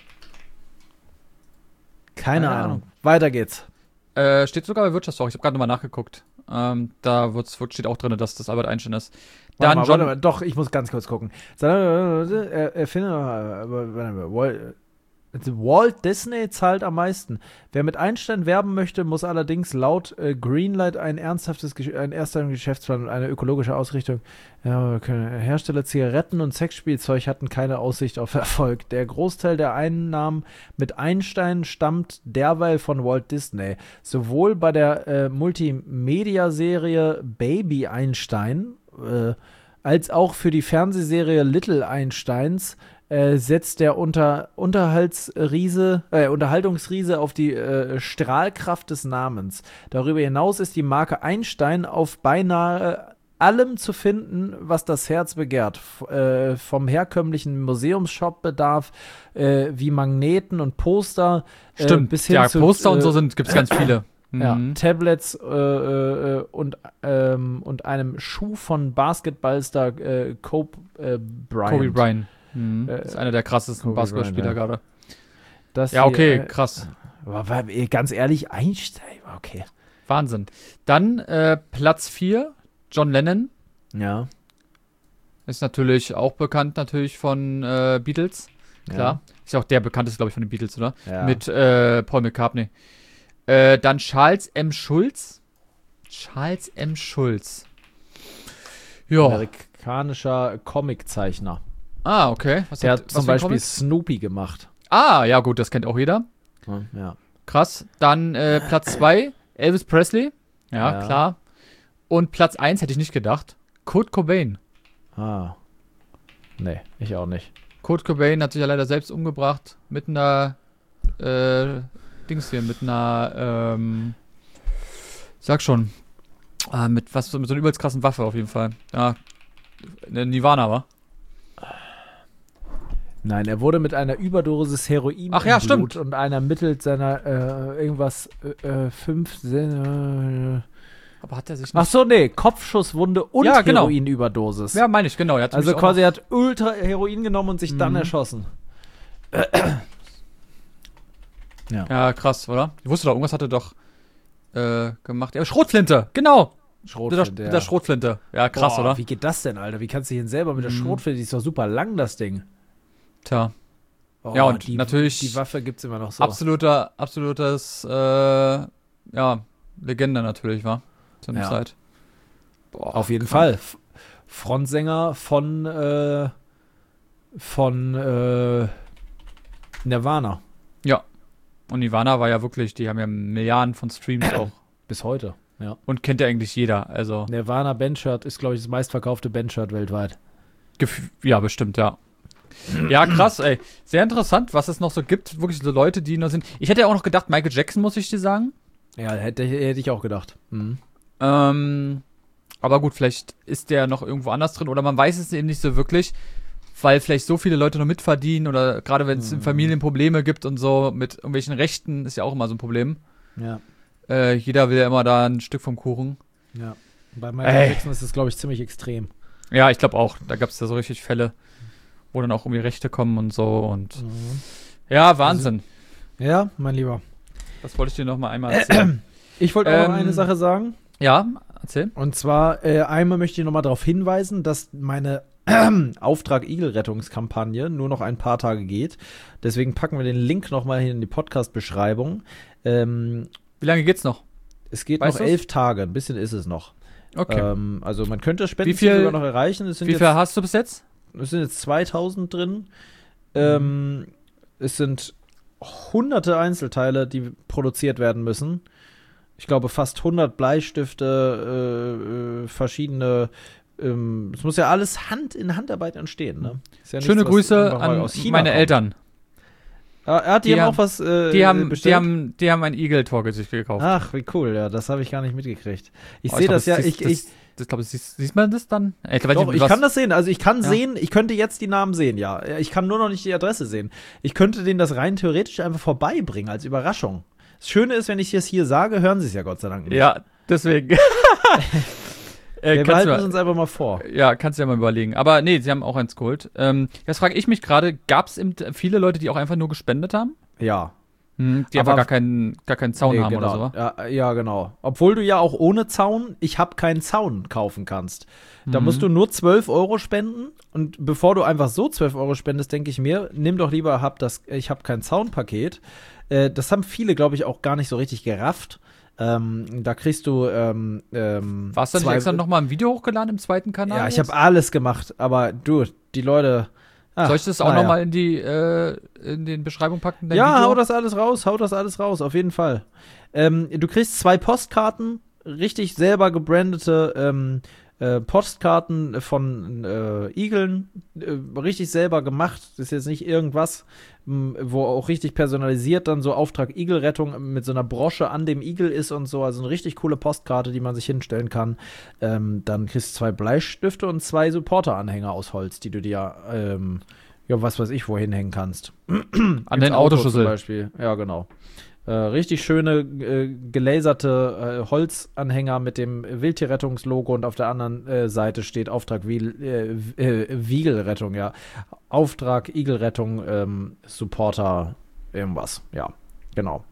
Keine, Keine Ahnung. Ahnung. Weiter geht's. Äh, steht sogar bei Wirtschaftswoche, ich habe gerade nochmal nachgeguckt. Ähm, da wird's, wird, steht auch drin, dass das Albert Einstein ist. Warte Dann mal, John. warte mal. Doch, ich muss ganz kurz gucken. Er, er findet, warte mal, Walt, Walt Disney zahlt am meisten. Wer mit Einstein werben möchte, muss allerdings laut äh, Greenlight ein ernsthaftes, Gesch- ein erster Geschäftsplan und eine ökologische Ausrichtung. Ja, okay. Hersteller Zigaretten und Sexspielzeug hatten keine Aussicht auf Erfolg. Der Großteil der Einnahmen mit Einstein stammt derweil von Walt Disney. Sowohl bei der äh, Multimedia-Serie Baby Einstein äh, als auch für die Fernsehserie Little Einsteins äh, setzt der Unter Unterhaltsriese, äh, Unterhaltungsriese auf die äh, Strahlkraft des Namens. Darüber hinaus ist die Marke Einstein auf beinahe allem zu finden, was das Herz begehrt. F äh, vom herkömmlichen Museumsshop-Bedarf äh, wie Magneten und Poster äh, Stimmt, bis hin ja, zu Poster äh, und so sind, gibt's ganz viele. ja, Mhm. Tablets äh, äh, und, ähm, und einem Schuh von Basketballstar äh, Kobe äh, Bryant. Kobe Bryant. Mhm. Äh, Das ist einer der krassesten Kobe Basketballspieler Bryant, gerade. Das Ja, hier, okay, äh, krass. aber, war, ey, ganz ehrlich, Einstein, okay. Wahnsinn. Dann äh, Platz vier, John Lennon. Ja, Ist natürlich auch bekannt natürlich von äh, Beatles. Klar. Ist ja auch der bekannteste, glaube ich, von den Beatles, oder? Ja. Mit äh, Paul McCartney. Äh, dann Charles M. Schulz. Charles M. Schulz. Ja. Amerikanischer Comiczeichner. Ah, okay. Was Der hat, hat was zum für ein Beispiel Comic? Snoopy gemacht. Ah, ja gut, das kennt auch jeder. Ja. Krass. Dann äh, Platz zwei, Elvis Presley. Ja, Ja. klar. Und Platz eins hätte ich nicht gedacht. Kurt Cobain. Ah. Nee, ich auch nicht. Kurt Cobain hat sich ja leider selbst umgebracht mit einer äh, Dings hier, mit einer ähm, sag schon, äh, mit was mit so einer übelst krassen Waffe auf jeden Fall. Ja, eine Nirvana war. Nein, er wurde mit einer Überdosis Heroin Ach ja, im Blut stimmt. und einer mittels seiner äh, irgendwas äh, äh, fünf äh, Aber hat er sich Ach nicht... so, nee, Kopfschusswunde und Ja, genau. Heroinüberdosis. Ja, meine ich, genau. Er hat Also mich auch quasi, noch- er hat Ultra Heroin genommen und sich dann Mhm. erschossen. Ja, krass, oder? Ich wusste doch, irgendwas hat er doch äh, gemacht. Ja, Schrotflinte, genau. Schrotflinte, mit der, ja. mit der Schrotflinte. Ja, krass, Boah, oder? Wie geht das denn, Alter? Wie kannst du ihn selber mit der Mhm. Schrotflinte? Die ist doch super lang, das Ding. Tja, Oh, Ja, und die, natürlich- Die Waffe gibt's immer noch so. absoluter, absolutes, äh, ja, Legende natürlich, war. Zu der Ja. Zeit. Boah, Auf jeden krass. Fall. F- Frontsänger von, äh, von äh, Nirvana. Ja. Und Nirvana war ja wirklich, die haben ja Milliarden von Streams auch. Bis heute. Ja. Und kennt ja eigentlich jeder. Also, Nirvana Bandshirt ist, glaube ich, das meistverkaufte Bandshirt weltweit. gef- ja, bestimmt, ja. Ja, krass, ey. Sehr interessant, was es noch so gibt. Wirklich so Leute, die noch sind. Ich hätte ja auch noch gedacht, Michael Jackson, muss ich dir sagen. Ja, hätte, hätte ich auch gedacht. Mhm. Ähm, aber gut, vielleicht ist der noch irgendwo anders drin oder man weiß es eben nicht so wirklich, weil vielleicht so viele Leute noch mitverdienen oder gerade wenn es in Mhm. Familien Probleme gibt und so mit irgendwelchen Rechten, ist ja auch immer so ein Problem. Ja. Äh, jeder will ja immer da ein Stück vom Kuchen. Ja. Bei Michael Ey. Jackson ist es, glaube ich, ziemlich extrem. Ja, ich glaube auch. Da gab es ja so richtig Fälle, wo dann auch irgendwie Rechte kommen und so und Mhm. ja, Wahnsinn. Ja, mein Lieber. Das wollte ich dir noch mal einmal erzählen. Ich wollte auch noch Ähm, eine Sache sagen. Ja, erzähl. Und zwar, äh, einmal möchte ich noch mal darauf hinweisen, dass meine Auftrag Igel-Rettungskampagne nur noch ein paar Tage geht. Deswegen packen wir den Link noch mal hier in die Podcast-Beschreibung. Ähm, Wie lange geht's noch? es geht Weißt noch du's? elf Tage, ein bisschen ist es noch. Okay. Ähm, also man könnte das Spendenziel Wie viel- sogar noch erreichen. Es sind, Wie viel jetzt, hast du bis jetzt? es sind jetzt zweitausend drin. Ähm, es sind hunderte Einzelteile, die produziert werden müssen. Ich glaube fast hundert Bleistifte, äh, äh, verschiedene. Ähm, es muss ja alles Hand in Handarbeit entstehen. Ne? Ist ja nichts, Schöne was Grüße einfach mal an aus China meine kommt. Eltern. Ah, ah, die, Die haben haben- auch was äh, Die haben, bestellt? die haben, die haben ein Igel-Torgesicht gekauft. Ach, wie cool, ja, das habe ich gar nicht mitgekriegt. Ich Oh, sehe glaub, das ja, siehst- ich, ich, das, das, glaub, ich, siehst, siehst man das dann? Ich, glaub, doch, ich was- kann das sehen, also ich kann Ja. sehen, ich könnte jetzt die Namen sehen, ja. Ich kann nur noch nicht die Adresse sehen. Ich könnte denen das rein theoretisch einfach vorbeibringen, als Überraschung. Das Schöne ist, wenn ich es hier sage, hören sie es ja Gott sei Dank nicht. Ja, deswegen. äh, Wir kannst behalten du, es uns einfach mal vor. ja, kannst du ja mal überlegen. Aber nee, sie haben auch eins geholt. Ähm, jetzt frage ich mich gerade, gab es viele Leute, die auch einfach nur gespendet haben? Ja. Hm, die Aber- einfach gar keinen, gar keinen Zaun Nee, haben genau. oder so? Ja, ja, genau. Obwohl du ja auch ohne Zaun, ich habe keinen Zaun kaufen kannst. Da Mhm. musst du nur zwölf Euro spenden. Und bevor du einfach so zwölf Euro spendest, denke ich mir, nimm doch lieber, hab das, ich habe kein Zaunpaket. Äh, das haben viele, glaube ich, auch gar nicht so richtig gerafft. Ähm, da kriegst du ähm, ähm, Warst du nicht zwei- extra nochmal ein Video hochgeladen im zweiten Kanal? Ja, ich jetzt? habe alles gemacht, aber du, die Leute. Ach, Soll ich das auch naja. nochmal in die äh, in den Beschreibung packen? dein Ja, Video? hau das alles raus, hau das alles raus, auf jeden Fall. Ähm, du kriegst zwei Postkarten, richtig selber gebrandete ähm, äh, Postkarten von äh, Igeln, äh, richtig selber gemacht. Das ist jetzt nicht irgendwas, m, wo auch richtig personalisiert dann so Auftrag Igelrettung mit so einer Brosche an dem Igel ist und so. Also eine richtig coole Postkarte, die man sich hinstellen kann. Ähm, dann kriegst du zwei Bleistifte und zwei Supporter-Anhänger aus Holz, die du dir, ähm, ja, was weiß ich, wohin hängen kannst. An Ins den Auto Autoschlüssel. zum Beispiel. Ja, genau. Äh, richtig schöne äh, gelaserte äh, Holzanhänger mit dem Wildtierrettungslogo und auf der anderen äh, Seite steht Auftrag Wiel, äh, äh, Wiegelrettung, ja. Auftrag Igelrettung, ähm, Supporter, irgendwas. Ja, genau.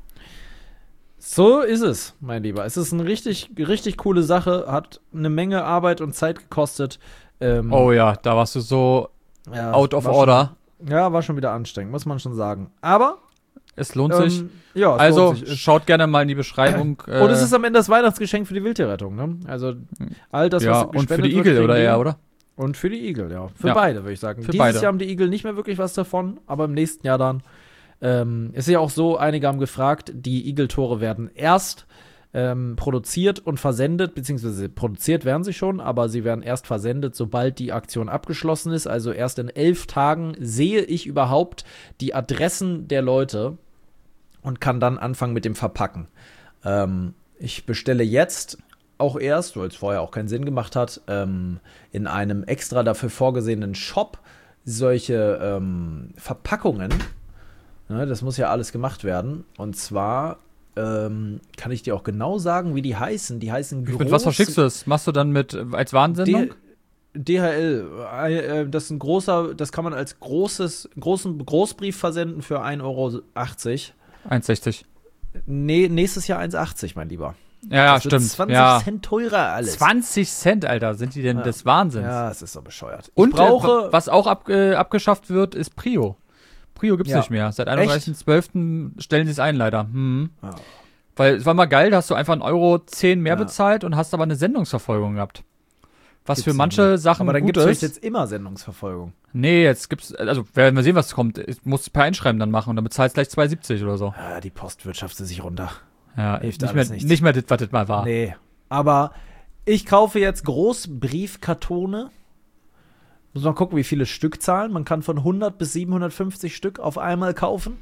So ist es, mein Lieber. Es ist eine richtig, richtig coole Sache, hat eine Menge Arbeit und Zeit gekostet. Ähm, Oh ja, da warst du so ja, out of war order. Schon, ja, war schon wieder anstrengend, muss man schon sagen. Aber Es lohnt sich. Ähm, ja, es Also lohnt sich. Es- schaut gerne mal in die Beschreibung. Äh, Und es ist am Ende das Weihnachtsgeschenk für die Wildtierrettung, ne? Also all das, ja, was und für gespendet die wird, Igel, kriegen oder die. eher, oder? Und für die Igel, ja. Für Ja. beide, würde ich sagen. Für Dieses beide. Jahr haben die Igel nicht mehr wirklich was davon, aber im nächsten Jahr dann. Ähm, es ist ja auch so, einige haben gefragt, die Igeltore werden erst ähm, produziert und versendet, beziehungsweise produziert werden sie schon, aber sie werden erst versendet, sobald die Aktion abgeschlossen ist. Also erst in elf Tagen sehe ich überhaupt die Adressen der Leute und kann dann anfangen mit dem Verpacken. Ähm, ich bestelle jetzt auch erst, weil es vorher auch keinen Sinn gemacht hat, ähm, in einem extra dafür vorgesehenen Shop solche ähm, Verpackungen. Ne, das muss ja alles gemacht werden. Und zwar ähm, kann ich dir auch genau sagen, wie die heißen. Die heißen groß. Mit was verschickst du das? Machst du dann mit äh, als Warnsendung? D- DHL, äh, das ist ein großer, das kann man als großes, großen Großbrief versenden für ein Euro achtzig. eins sechzig. Nee, nächstes Jahr eins achtzig, mein Lieber. Ja, ja, Das wird stimmt. zwanzig ja. Cent teurer alles. zwanzig Cent, Alter, sind die denn Ja. des Wahnsinns? Ja, es ist so bescheuert. Und ich brauche, äh, was auch ab, äh, abgeschafft wird, ist Prio. Prio gibt's Ja. nicht mehr. Seit einunddreißigsten zwölften stellen sie es ein, leider. Hm. Ja. Weil es war mal geil, da hast du einfach einen Euro zehn mehr Ja. bezahlt und hast aber eine Sendungsverfolgung gehabt. Was Gibt's für nicht manche mehr. Sachen aber dann gut gibt es ist. jetzt immer Sendungsverfolgung. Nee, jetzt gibt's, also werden wir sehen, was kommt. Ich muss per Einschreiben dann machen und dann bezahlst du gleich zwei siebzig oder so. Ja, die Post wirtschaftet sich runter. Ja, Hilft nicht mehr, alles nichts. nicht mehr das, was das mal war. Nee. Aber ich kaufe jetzt Großbriefkartone. Muss mal gucken, wie viele Stückzahlen. Man kann von hundert bis siebenhundertfünfzig Stück auf einmal kaufen.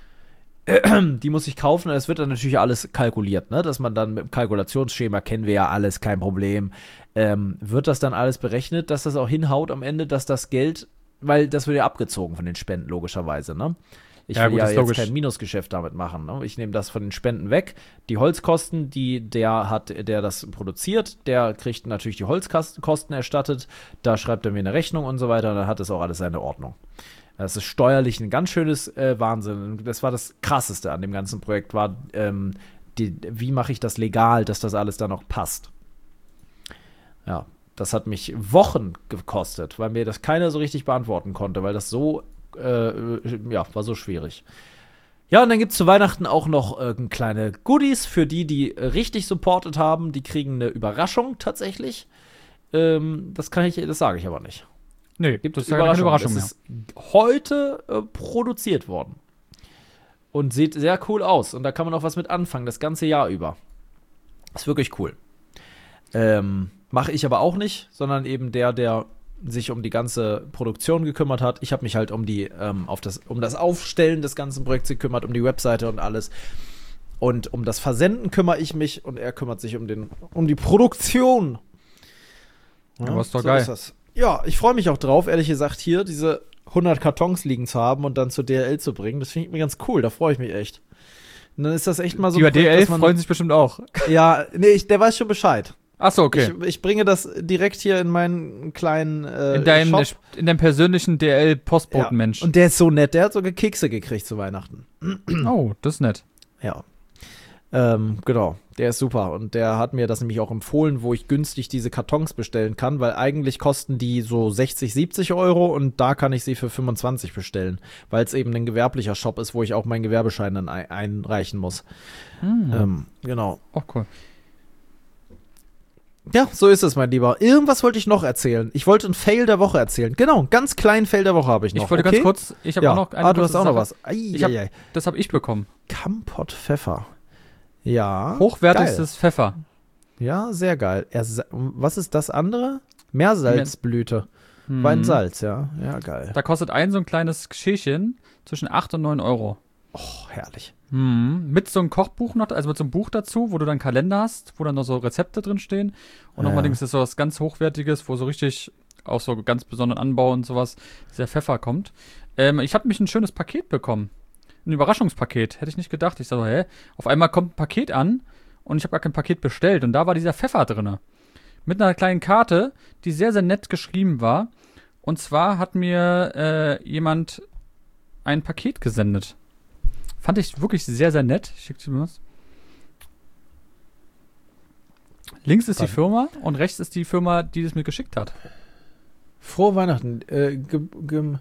Die muss ich kaufen. Es wird dann natürlich alles kalkuliert, ne? Dass man dann mit dem Kalkulationsschema, kennen wir ja alles, kein Problem. Ähm, wird das dann alles berechnet, dass das auch hinhaut am Ende, dass das Geld, weil das wird ja abgezogen von den Spenden, logischerweise, ne? Ich Ja, will gut, ja ist jetzt logisch. kein Minusgeschäft damit machen. Ne? Ich nehme das von den Spenden weg. Die Holzkosten, die der hat, der das produziert, der kriegt natürlich die Holzkosten erstattet. Da schreibt er mir eine Rechnung und so weiter. Dann hat das auch alles seine Ordnung. Das ist steuerlich ein ganz schönes äh, Wahnsinn. Das war das Krasseste an dem ganzen Projekt, war, ähm, die, wie mache ich das legal, dass das alles dann noch passt. Ja, das hat mich Wochen gekostet, weil mir das keiner so richtig beantworten konnte, weil das so Äh, ja, war so schwierig. Ja, und dann gibt es zu Weihnachten auch noch äh, kleine Goodies für die, die äh, richtig supportet haben. Die kriegen eine Überraschung tatsächlich. Ähm, das kann ich, das sage ich aber nicht. Nee, Gibt das es ist ja keine Überraschung Das mehr. ist heute äh, produziert worden. Und sieht sehr cool aus. Und da kann man auch was mit anfangen, das ganze Jahr über. Ist wirklich cool. Ähm, mache ich aber auch nicht, sondern eben der, der sich um die ganze Produktion gekümmert hat. Ich habe mich halt um die, ähm, auf das, um das Aufstellen des ganzen Projekts gekümmert, um die Webseite und alles. Und um das Versenden kümmere ich mich und er kümmert sich um den, um die Produktion. Ja, aber ist doch so geil. ist das. Ja, ich freue mich auch drauf, ehrlich gesagt, hier diese hundert Kartons liegen zu haben und dann zur D H L zu bringen. Das finde ich mir ganz cool, da freue ich mich echt. Und dann ist das echt mal so. Die bei D H L man, freuen sich bestimmt auch. Ja, nee, ich, der weiß schon Bescheid. Ach so, okay. Ich, ich bringe das direkt hier in meinen kleinen äh, in, deinem, Shop. in deinem persönlichen D H L-Postbotenmensch. Ja. Und der ist so nett, der hat sogar Kekse gekriegt zu Weihnachten. Oh, das ist nett. Ja. Ähm, genau, der ist super und der hat mir das nämlich auch empfohlen, wo ich günstig diese Kartons bestellen kann, weil eigentlich kosten die so sechzig, siebzig Euro und da kann ich sie für fünfundzwanzig bestellen, weil es eben ein gewerblicher Shop ist, wo ich auch meinen Gewerbeschein dann ein einreichen muss. Hm. Ähm, genau. Oh, cool. Ja, so ist es, mein Lieber. Irgendwas wollte ich noch erzählen. Ich wollte einen Fail der Woche erzählen. Genau, einen ganz kleinen Fail der Woche habe ich noch. Ich wollte okay? ganz kurz, ich habe ja. auch noch eine Ah, du hast auch Sache. noch was. Ei, ich hab, ei, ei. Das habe ich bekommen. Kampott Pfeffer. Ja. Hochwertigstes geil. Pfeffer. Ja, sehr geil. Er, was ist das andere? Meersalzblüte. Hm. Weinsalz, ja. Ja, geil. Da kostet ein so ein kleines Geschirrchen zwischen acht und neun Euro. Oh, herrlich. Hm. Mit so einem Kochbuch noch, also mit so einem Buch dazu, wo du dann Kalender hast, wo dann noch so Rezepte drin stehen. Und Ja. nochmal Dings ist so was ganz Hochwertiges, wo so richtig auch so ganz besonderen Anbau und sowas, dieser Pfeffer kommt. Ähm, ich habe mich ein schönes Paket bekommen. Ein Überraschungspaket. Hätte ich nicht gedacht. Ich sage, hä? Auf einmal kommt ein Paket an und ich habe gar kein Paket bestellt. Und da war dieser Pfeffer drin. Mit einer kleinen Karte, die sehr, sehr nett geschrieben war. Und zwar hat mir äh, jemand ein Paket gesendet. Fand ich wirklich sehr, sehr nett. Ich schick dir mal was. Links ist die Firma und rechts ist die Firma, die es mir geschickt hat. Frohe Weihnachten. Äh, ge, ge,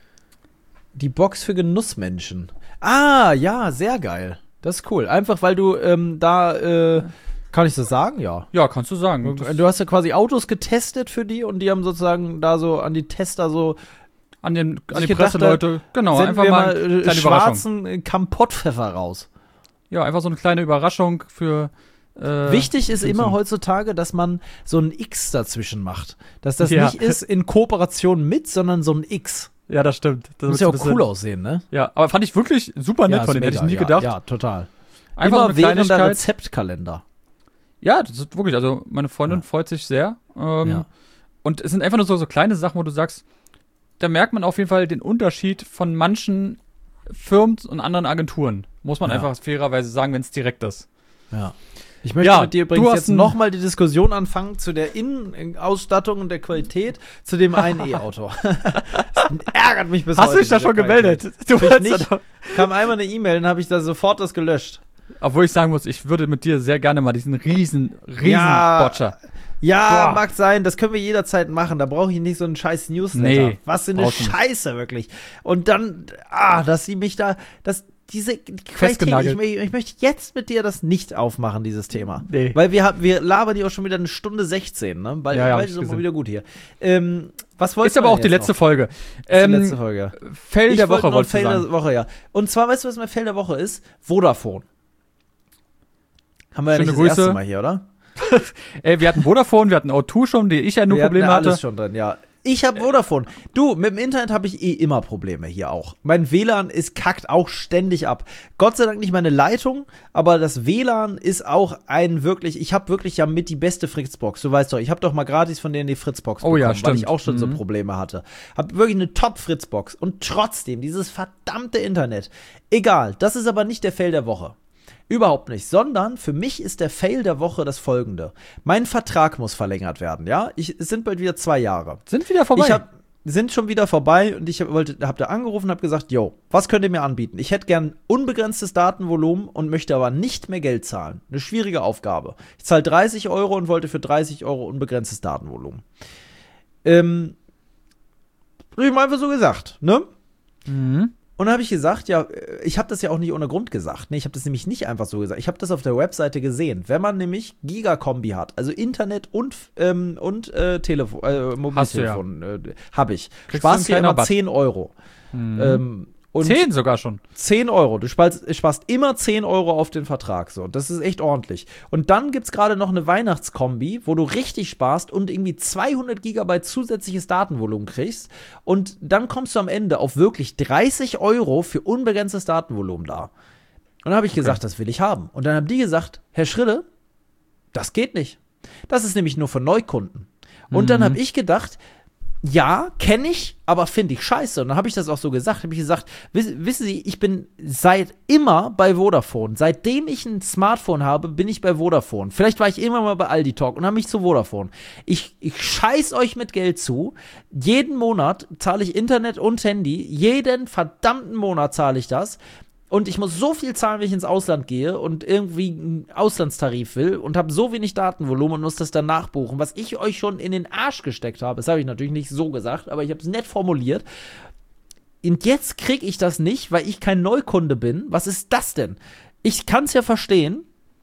die Box für Genussmenschen. Ah, ja, sehr geil. Das ist cool. Einfach, weil du ähm, da, äh, kann ich das sagen? Ja. Ja, kannst du sagen. Du hast ja quasi Autos getestet für die und die haben sozusagen da so an die Tester so An, den, an die gedacht, Presseleute, genau, senden einfach wir mal mal eine äh, kleine Überraschung. schwarzen Kampottpfeffer raus. Ja, einfach so eine kleine Überraschung für äh, Wichtig ist für immer so- heutzutage, dass man so ein X dazwischen macht. Dass das Ja. nicht ist in Kooperation mit, sondern so ein X. Ja, das stimmt. Das Muss ja auch ein bisschen- cool aussehen, ne? Ja, aber fand ich wirklich super nett Ja, von ist denen. Hätte ich mega, nie ja, gedacht. Ja, total. Einfach so Immer eine während der Kleinigkeit. Rezeptkalender. Ja, das ist wirklich, also meine Freundin Ja. freut sich sehr. Ähm, Ja. Und es sind einfach nur so, so kleine Sachen, wo du sagst, da merkt man auf jeden Fall den Unterschied von manchen Firmen und anderen Agenturen. Muss man Ja. einfach fairerweise sagen, wenn es direkt ist. Ja. Ich möchte Ja, mit dir du übrigens hast jetzt ein- nochmal die Diskussion anfangen zu der Innenausstattung und der Qualität zu dem einen E-Auto. Das ärgert mich bis Hast heute. du dich da diese schon Qualität. gemeldet? Du Hab ich wolltest nicht. ja doch- Kam einmal eine E-Mail, dann habe ich da sofort das gelöscht. Obwohl ich sagen muss, ich würde mit dir sehr gerne mal diesen riesen, riesen Ja. Botcher. Ja, Boah. mag sein, das können wir jederzeit machen. Da brauche ich nicht so einen scheiß Newsletter. Nee, Was für eine brauchst du nicht. Scheiße, wirklich. Und dann, ah, dass sie mich da, dass diese Qualität, ich, Festgenagelt. mö- ich möchte jetzt mit dir das nicht aufmachen, dieses Thema. Nee. Weil wir, haben- wir labern die auch schon wieder eine Stunde sechzehn, ne? Weil, Ja, ja, hab weil ich ist doch mal gesehen. wieder gut hier. Ähm, was wolltest Ist aber du auch denn die jetzt letzte noch? Folge. Ist Ähm, die letzte Folge. Fail Ich der wollte Woche, noch wolltest du Fail sagen. der Woche, ja. Und zwar, weißt du, was mein Fail der Woche ist? Vodafone. Haben wir ja Schöne nicht das erste Grüße. Mal hier, oder? Ey, wir hatten Vodafone, wir hatten O zwei schon, die ich ja nur Wir hatten Probleme ja hatte. alles schon drin, ja. Ich habe Vodafone. Du, mit dem Internet habe ich eh immer Probleme hier auch. Mein W L A N ist kackt auch ständig ab. Gott sei Dank nicht meine Leitung, aber das W L A N ist auch ein wirklich, ich habe wirklich ja mit die beste Fritzbox. Du weißt doch, ich habe doch mal gratis von denen die Fritzbox Oh bekommen, ja, weil stimmt. ich auch schon so Mhm. Probleme hatte. Hab wirklich eine Top Fritzbox und trotzdem dieses verdammte Internet. Egal, das ist aber nicht der Fail der Woche. Überhaupt nicht, sondern für mich ist der Fail der Woche das folgende. Mein Vertrag muss verlängert werden, ja? Ich, es sind bald wieder zwei Jahre. Sind wieder vorbei. Ich hab, sind schon wieder vorbei und ich hab, wollte, hab da angerufen und hab gesagt, yo, was könnt ihr mir anbieten? Ich hätte gern unbegrenztes Datenvolumen und möchte aber nicht mehr Geld zahlen. Eine schwierige Aufgabe. Ich zahle dreißig Euro und wollte für dreißig Euro unbegrenztes Datenvolumen. Ähm, hab ich mal einfach so gesagt, ne? mhm. Und dann habe ich gesagt, ja, ich habe das ja auch nicht ohne Grund gesagt. Ne, ich habe das nämlich nicht einfach so gesagt. Ich habe das auf der Webseite gesehen. Wenn man nämlich Gigakombi hat, also Internet und, ähm, und äh, Telefon, äh, Hast du ja. Mobiltelefon, äh, habe ich. Kriegst du einen Sparst du ja kleinen immer Rabatt. zehn Euro. Mhm. Ähm, Und zehn sogar schon. zehn Euro. Du sparst, sparst immer zehn Euro auf den Vertrag. So, das ist echt ordentlich. Und dann gibt's gerade noch eine Weihnachtskombi, wo du richtig sparst und irgendwie zweihundert Gigabyte zusätzliches Datenvolumen kriegst. Und dann kommst du am Ende auf wirklich dreißig Euro für unbegrenztes Datenvolumen da. Und dann habe ich gesagt, okay, das will ich haben. Und dann haben die gesagt, Herr Schrille, das geht nicht. Das ist nämlich nur für Neukunden. Und mhm. dann habe ich gedacht, ja, kenne ich, aber finde ich scheiße. Und dann habe ich das auch so gesagt. Habe ich gesagt, wiss, wissen Sie, ich bin seit immer bei Vodafone. Seitdem ich ein Smartphone habe, bin ich bei Vodafone. Vielleicht war ich immer mal bei Aldi Talk und habe mich zu Vodafone. Ich, ich scheiß euch mit Geld zu. Jeden Monat zahle ich Internet und Handy. Jeden verdammten Monat zahle ich das. Und ich muss so viel zahlen, wenn ich ins Ausland gehe und irgendwie einen Auslandstarif will und habe so wenig Datenvolumen und muss das dann nachbuchen, was ich euch schon in den Arsch gesteckt habe. Das habe ich natürlich nicht so gesagt, aber ich habe es nett formuliert. Und jetzt kriege ich das nicht, weil ich kein Neukunde bin. Was ist das denn? Ich kann es ja verstehen,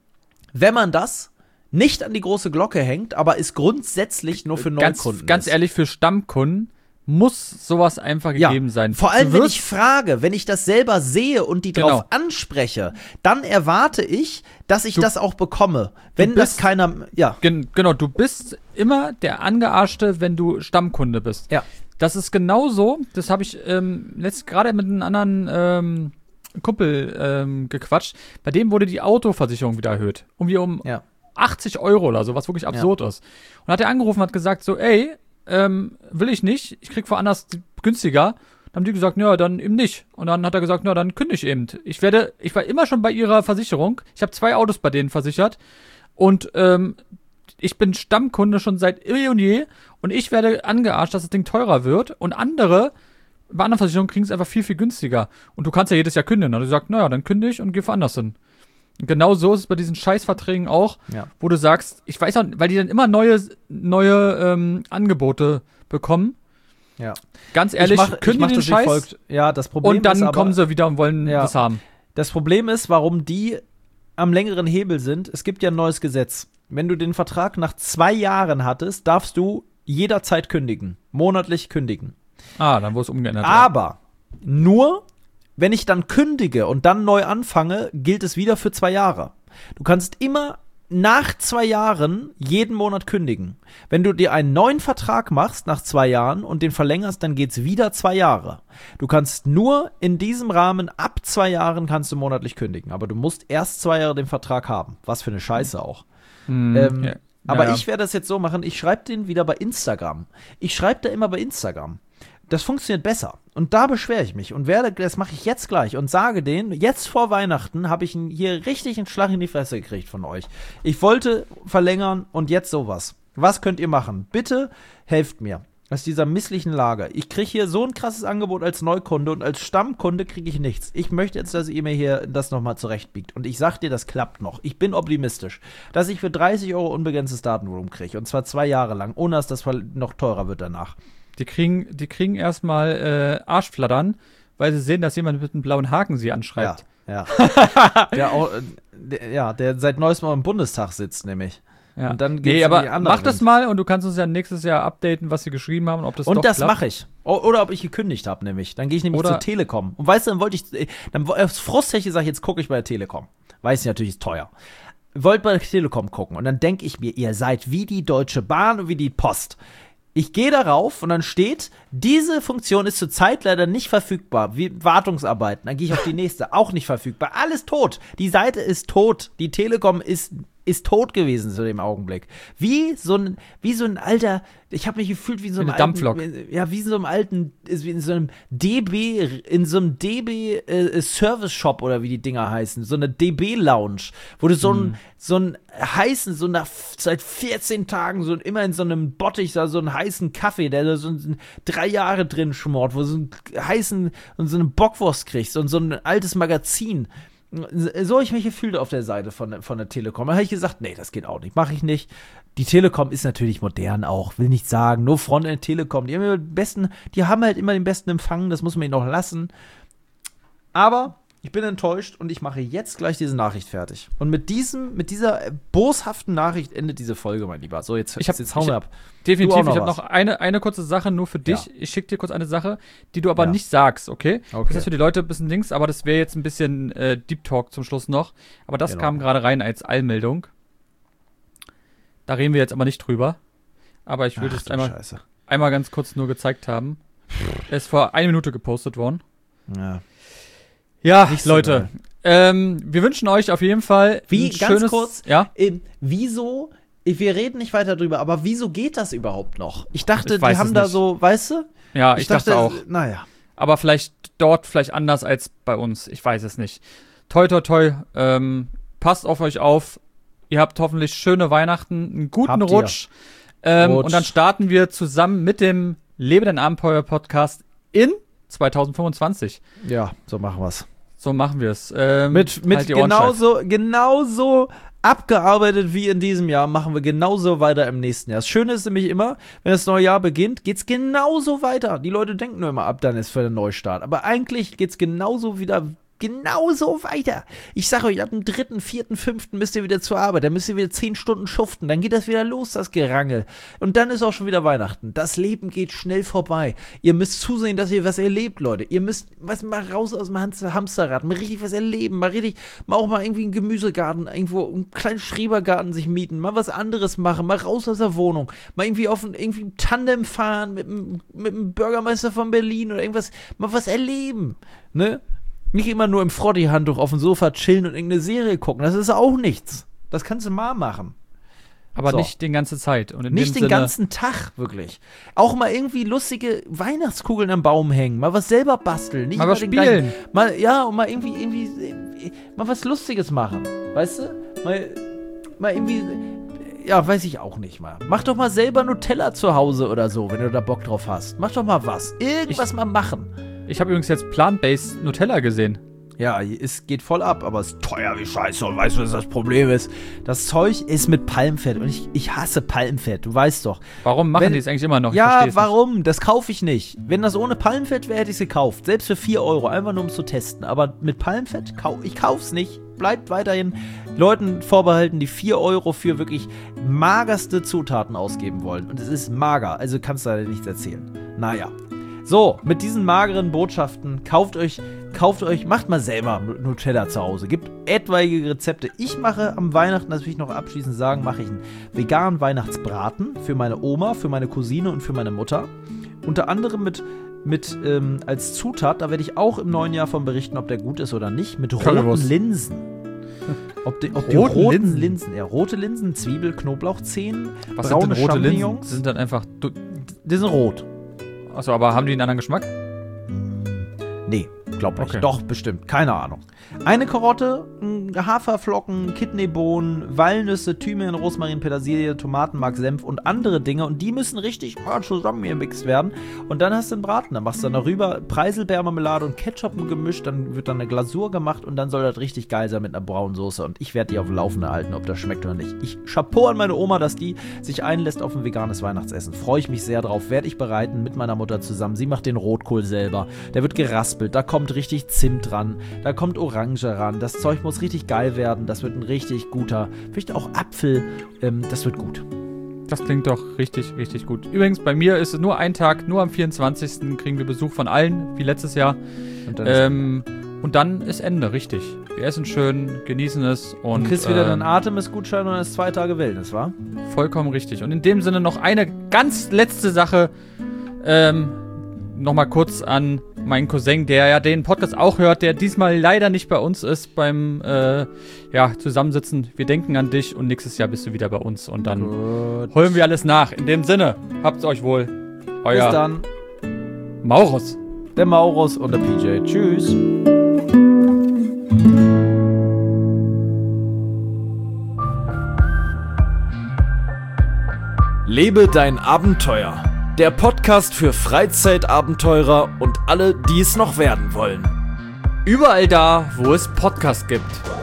wenn man das nicht an die große Glocke hängt, aber ist grundsätzlich nur für Neukunden. Ganz, ganz ehrlich, für Stammkunden muss sowas einfach gegeben ja, sein. Vor allem, wenn ich frage, wenn ich das selber sehe und die genau. drauf anspreche, dann erwarte ich, dass ich du, das auch bekomme. Wenn bist, das keiner, ja. Gen, genau, du bist immer der Angearschte, wenn du Stammkunde bist. Ja. Das ist genauso, das habe ich ähm, letzt gerade mit einem anderen ähm, Kumpel ähm, gequatscht. Bei dem wurde die Autoversicherung wieder erhöht. Irgendwie um ja. achtzig Euro oder so, was wirklich absurd ja. ist. Und hat er angerufen und hat gesagt so, ey, Ähm, will ich nicht, ich krieg woanders günstiger. Dann haben die gesagt, ja, dann eben nicht. Und dann hat er gesagt, na, dann kündige ich eben. Ich werde, ich war immer schon bei ihrer Versicherung. Ich habe zwei Autos bei denen versichert. Und ähm, ich bin Stammkunde schon seit eh und je. Und ich werde angearscht, dass das Ding teurer wird. Und andere, bei anderen Versicherungen kriegen es einfach viel, viel günstiger. Und du kannst ja jedes Jahr kündigen. Und du sagst, naja, dann kündige ich und geh woanders hin. Und genau so ist es bei diesen Scheißverträgen auch, ja. wo du sagst, ich weiß auch, weil die dann immer neue, neue ähm, Angebote bekommen. Ja. Ganz ehrlich, ich mach, kündigen ich den Scheiß. Folgt. Ja, das Problem und dann ist aber, kommen sie wieder und wollen ja. das haben. Das Problem ist, warum die am längeren Hebel sind, es gibt ja ein neues Gesetz. Wenn du den Vertrag nach zwei Jahren hattest, darfst du jederzeit kündigen. Monatlich kündigen. Ah, dann wurde es umgeändert. Aber ja. nur wenn ich dann kündige und dann neu anfange, gilt es wieder für zwei Jahre. Du kannst immer nach zwei Jahren jeden Monat kündigen. Wenn du dir einen neuen Vertrag machst nach zwei Jahren und den verlängerst, dann geht's wieder zwei Jahre. Du kannst nur in diesem Rahmen, ab zwei Jahren kannst du monatlich kündigen. Aber du musst erst zwei Jahre den Vertrag haben. Was für eine Scheiße auch. Mhm. Ähm, ja. Aber ja. ich werde das jetzt so machen, ich schreibe den wieder bei Instagram. Ich schreibe da immer bei Instagram. Das funktioniert besser. Und da beschwere ich mich und werde, das mache ich jetzt gleich und sage denen, jetzt vor Weihnachten habe ich hier richtig einen Schlag in die Fresse gekriegt von euch. Ich wollte verlängern und jetzt sowas. Was könnt ihr machen? Bitte helft mir aus dieser misslichen Lage. Ich kriege hier so ein krasses Angebot als Neukunde und als Stammkunde kriege ich nichts. Ich möchte jetzt, dass ihr mir hier das nochmal zurechtbiegt. Und ich sag dir, das klappt noch. Ich bin optimistisch, dass ich für dreißig Euro unbegrenztes Datenvolumen kriege. Und zwar zwei Jahre lang, ohne dass das noch teurer wird danach. Die kriegen, die kriegen erstmal äh, Arschflattern, weil sie sehen, dass jemand mit einem blauen Haken sie anschreibt. Ja, ja. der, auch, der, ja, der seit neuestem Mal im Bundestag sitzt, nämlich. Ja. Und dann geht's nee, in aber die andere mach das Wind. mal und du kannst uns ja nächstes Jahr updaten, was sie geschrieben haben und ob das Und doch das klappt. mache ich. O- Oder ob ich gekündigt habe, nämlich. Dann gehe ich nämlich Oder- zur Telekom. Und weißt du, dann wollte ich, dann aus Frustheche sage ich, jetzt gucke ich bei der Telekom. Weiß ich natürlich, ist teuer. Wollt bei der Telekom gucken. Und dann denke ich mir, ihr seid wie die Deutsche Bahn und wie die Post. Ich gehe darauf und dann steht, diese Funktion ist zurzeit leider nicht verfügbar. Wie Wartungsarbeiten. Dann gehe ich auf die nächste. Auch nicht verfügbar. Alles tot. Die Seite ist tot. Die Telekom ist, ist tot gewesen zu dem Augenblick. Wie so ein, wie so ein alter, ich habe mich gefühlt wie in so einem Wie eine Dampflok. alten, ja, wie in so einem alten, wie in so einem D B, in so einem D B äh, Service Shop oder wie die Dinger heißen. So eine D B Lounge, wo du so einen, Mhm. so einen heißen, so nach seit vierzehn Tagen so immer in so einem Bottich da so einen heißen Kaffee, der da so ein, drei Jahre drin schmort, wo du so einen heißen und so eine Bockwurst kriegst und so ein altes Magazin. So habe ich mich gefühlt auf der Seite von, von der Telekom. Da habe ich gesagt, nee, das geht auch nicht, mache ich nicht. Die Telekom ist natürlich modern auch, will nicht sagen, nur Frontend Telekom, die haben, immer den besten, die haben halt immer den besten Empfang, das muss man ihnen auch lassen. Aber Ich bin enttäuscht und ich mache jetzt gleich diese Nachricht fertig. Und mit diesem, mit dieser boshaften Nachricht endet diese Folge, mein Lieber. So, jetzt, ich hab, jetzt hauen wir ab. Definitiv, noch ich habe was. noch eine, eine kurze Sache nur für dich. Ja. Ich schicke dir kurz eine Sache, die du aber Ja. nicht sagst, okay? Okay. Das ist für die Leute ein bisschen Dings, aber das wäre jetzt ein bisschen äh, Deep Talk zum Schluss noch. Aber das Genau. kam gerade rein als Eilmeldung. Da reden wir jetzt aber nicht drüber. Aber ich will Ach, das du einmal, Scheiße. einmal ganz kurz nur gezeigt haben. Er ist vor einer Minute gepostet worden. Ja. Ja, Nicht so Leute, geil. ähm, wir wünschen euch auf jeden Fall Wie, ein ganz schönes, kurz, ja? Ähm, wieso, wir reden nicht weiter drüber, aber wieso geht das überhaupt noch? Ich dachte, Ich weiß die haben es da nicht. so, weißt du? Ja, ich, dachte, auch. Naja. Aber vielleicht dort vielleicht anders als bei uns. Ich weiß es nicht. Toi, toi, toi. Ähm, passt auf euch auf. Ihr habt hoffentlich schöne Weihnachten, einen guten Habt ihr. Rutsch. Ähm, Rutsch. Und dann starten wir zusammen mit dem Lebe dein Abenteuer Podcast in zwanzig fünfundzwanzig. Ja, so machen wir's. So machen wir es. Ähm, Mit, mit halt die Ohren steif. genauso, genauso abgearbeitet wie in diesem Jahr machen wir genauso weiter im nächsten Jahr. Das Schöne ist nämlich immer, wenn das neue Jahr beginnt, geht's genauso weiter. Die Leute denken nur immer ab, dann ist für den Neustart. Aber eigentlich geht's genauso wieder genauso weiter. Ich sage euch, ab dem dritten, vierten, fünften müsst ihr wieder zur Arbeit. Dann müsst ihr wieder zehn Stunden schuften. Dann geht das wieder los, das Gerangel. Und dann ist auch schon wieder Weihnachten. Das Leben geht schnell vorbei. Ihr müsst zusehen, dass ihr was erlebt, Leute. Ihr müsst was mal raus aus dem Hamster- Hamsterrad. Mal richtig was erleben. Mal richtig, mal auch mal irgendwie einen Gemüsegarten, irgendwo einen kleinen Schrebergarten sich mieten. Mal was anderes machen. Mal raus aus der Wohnung. Mal irgendwie auf ein irgendwie ein Tandem fahren mit, dem- mit dem Bürgermeister von Berlin oder irgendwas. Mal was erleben. Ne? Nicht immer nur im Frotti-Handtuch auf dem Sofa chillen und irgendeine Serie gucken. Das ist auch nichts. Das kannst du mal machen. Aber So. nicht die ganze Zeit. Und in Nicht dem den Sinne, ganzen Tag, wirklich. Auch mal irgendwie lustige Weihnachtskugeln am Baum hängen. Mal was selber basteln. Nicht Mal immer was den spielen. gleichen- Mal, ja, und mal irgendwie, irgendwie, äh, mal was Lustiges machen. Weißt du? Mal, mal irgendwie, ja, weiß ich auch nicht mal. Mach doch mal selber Nutella zu Hause oder so, wenn du da Bock drauf hast. Mach doch mal was. Irgendwas Ich- mal machen. Ich habe übrigens jetzt Plant-Based Nutella gesehen. Ja, es geht voll ab, aber es ist teuer wie Scheiße. Und weißt du, was das Problem ist? Das Zeug ist mit Palmfett und ich, ich hasse Palmfett, du weißt doch. Warum machen Wenn- die es eigentlich immer noch? Ich Ja, versteh's warum? Das kaufe ich nicht. Wenn das ohne Palmfett wäre, hätte ich es gekauft. Selbst für vier Euro, einfach nur um es zu testen. Aber mit Palmfett, kau ich kauf's nicht. Bleibt weiterhin Leuten vorbehalten, die vier Euro für wirklich magerste Zutaten ausgeben wollen. Und es ist mager, also kannst du leider nichts erzählen. Naja. So, mit diesen mageren Botschaften, kauft euch, kauft euch, macht mal selber Nutella zu Hause. Gibt etwaige Rezepte. Ich mache am Weihnachten, das will ich noch abschließend sagen, mache ich einen veganen Weihnachtsbraten für meine Oma, für meine Cousine und für meine Mutter. Unter anderem mit, mit ähm, als Zutat, da werde ich auch im neuen Jahr von berichten, ob der gut ist oder nicht, mit roten Currywurst. Linsen. Ob die, ob die Roten roten Linsen? Linsen, ja, rote Linsen, Zwiebel, Knoblauchzehen, Was sind braune denn rote Linsen? Champignons. Die sind dann einfach. Du, Die sind rot. achso, aber haben die einen anderen Geschmack? Nee, glaub nicht. Okay. Doch, bestimmt. Keine Ahnung. Eine Karotte, mh, Haferflocken, Kidneybohnen, Walnüsse, Thymian, Rosmarin, Petersilie, Tomatenmark, Senf und andere Dinge. Und die müssen richtig ah, zusammen gemixt werden. Und dann hast du einen Braten. Dann machst du dann darüber Preiselbeermarmelade und Ketchup gemischt. Dann wird dann eine Glasur gemacht und dann soll das richtig geil sein mit einer braunen Soße. Und ich werde die auf dem Laufenden halten, ob das schmeckt oder nicht. Ich Chapeau an meine Oma, dass die sich einlässt auf ein veganes Weihnachtsessen. Freue ich mich sehr drauf. Werde ich bereiten mit meiner Mutter zusammen. Sie macht den Rotkohl selber. Der wird geraspelt. Da kommt richtig Zimt ran. Da kommt Orange ran. Das Zeug muss richtig geil werden. Das wird ein richtig guter, vielleicht auch Apfel. Ähm, das wird gut. Das klingt doch richtig, richtig gut. Übrigens, bei mir ist es nur ein Tag, nur am vierundzwanzigsten kriegen wir Besuch von allen, wie letztes Jahr. Und dann, Ähm, und dann ist Ende, richtig. Wir essen schön, genießen es und. du kriegst wieder ähm, deinen Atemesgutschein und dann ist zwei Tage Wellness, wa? Vollkommen richtig. Und in dem Sinne noch eine ganz letzte Sache. Ähm, Nochmal kurz an meinen Cousin, der ja den Podcast auch hört, der diesmal leider nicht bei uns ist beim äh, ja, Zusammensitzen. Wir denken an dich und nächstes Jahr bist du wieder bei uns und dann Gut. holen wir alles nach. In dem Sinne, habt's euch wohl. Bis Euer dann. Maurus. Der Maurus und der P J. Tschüss. Lebe dein Abenteuer. Der Podcast für Freizeitabenteurer und alle, die es noch werden wollen. Überall da, wo es Podcasts gibt.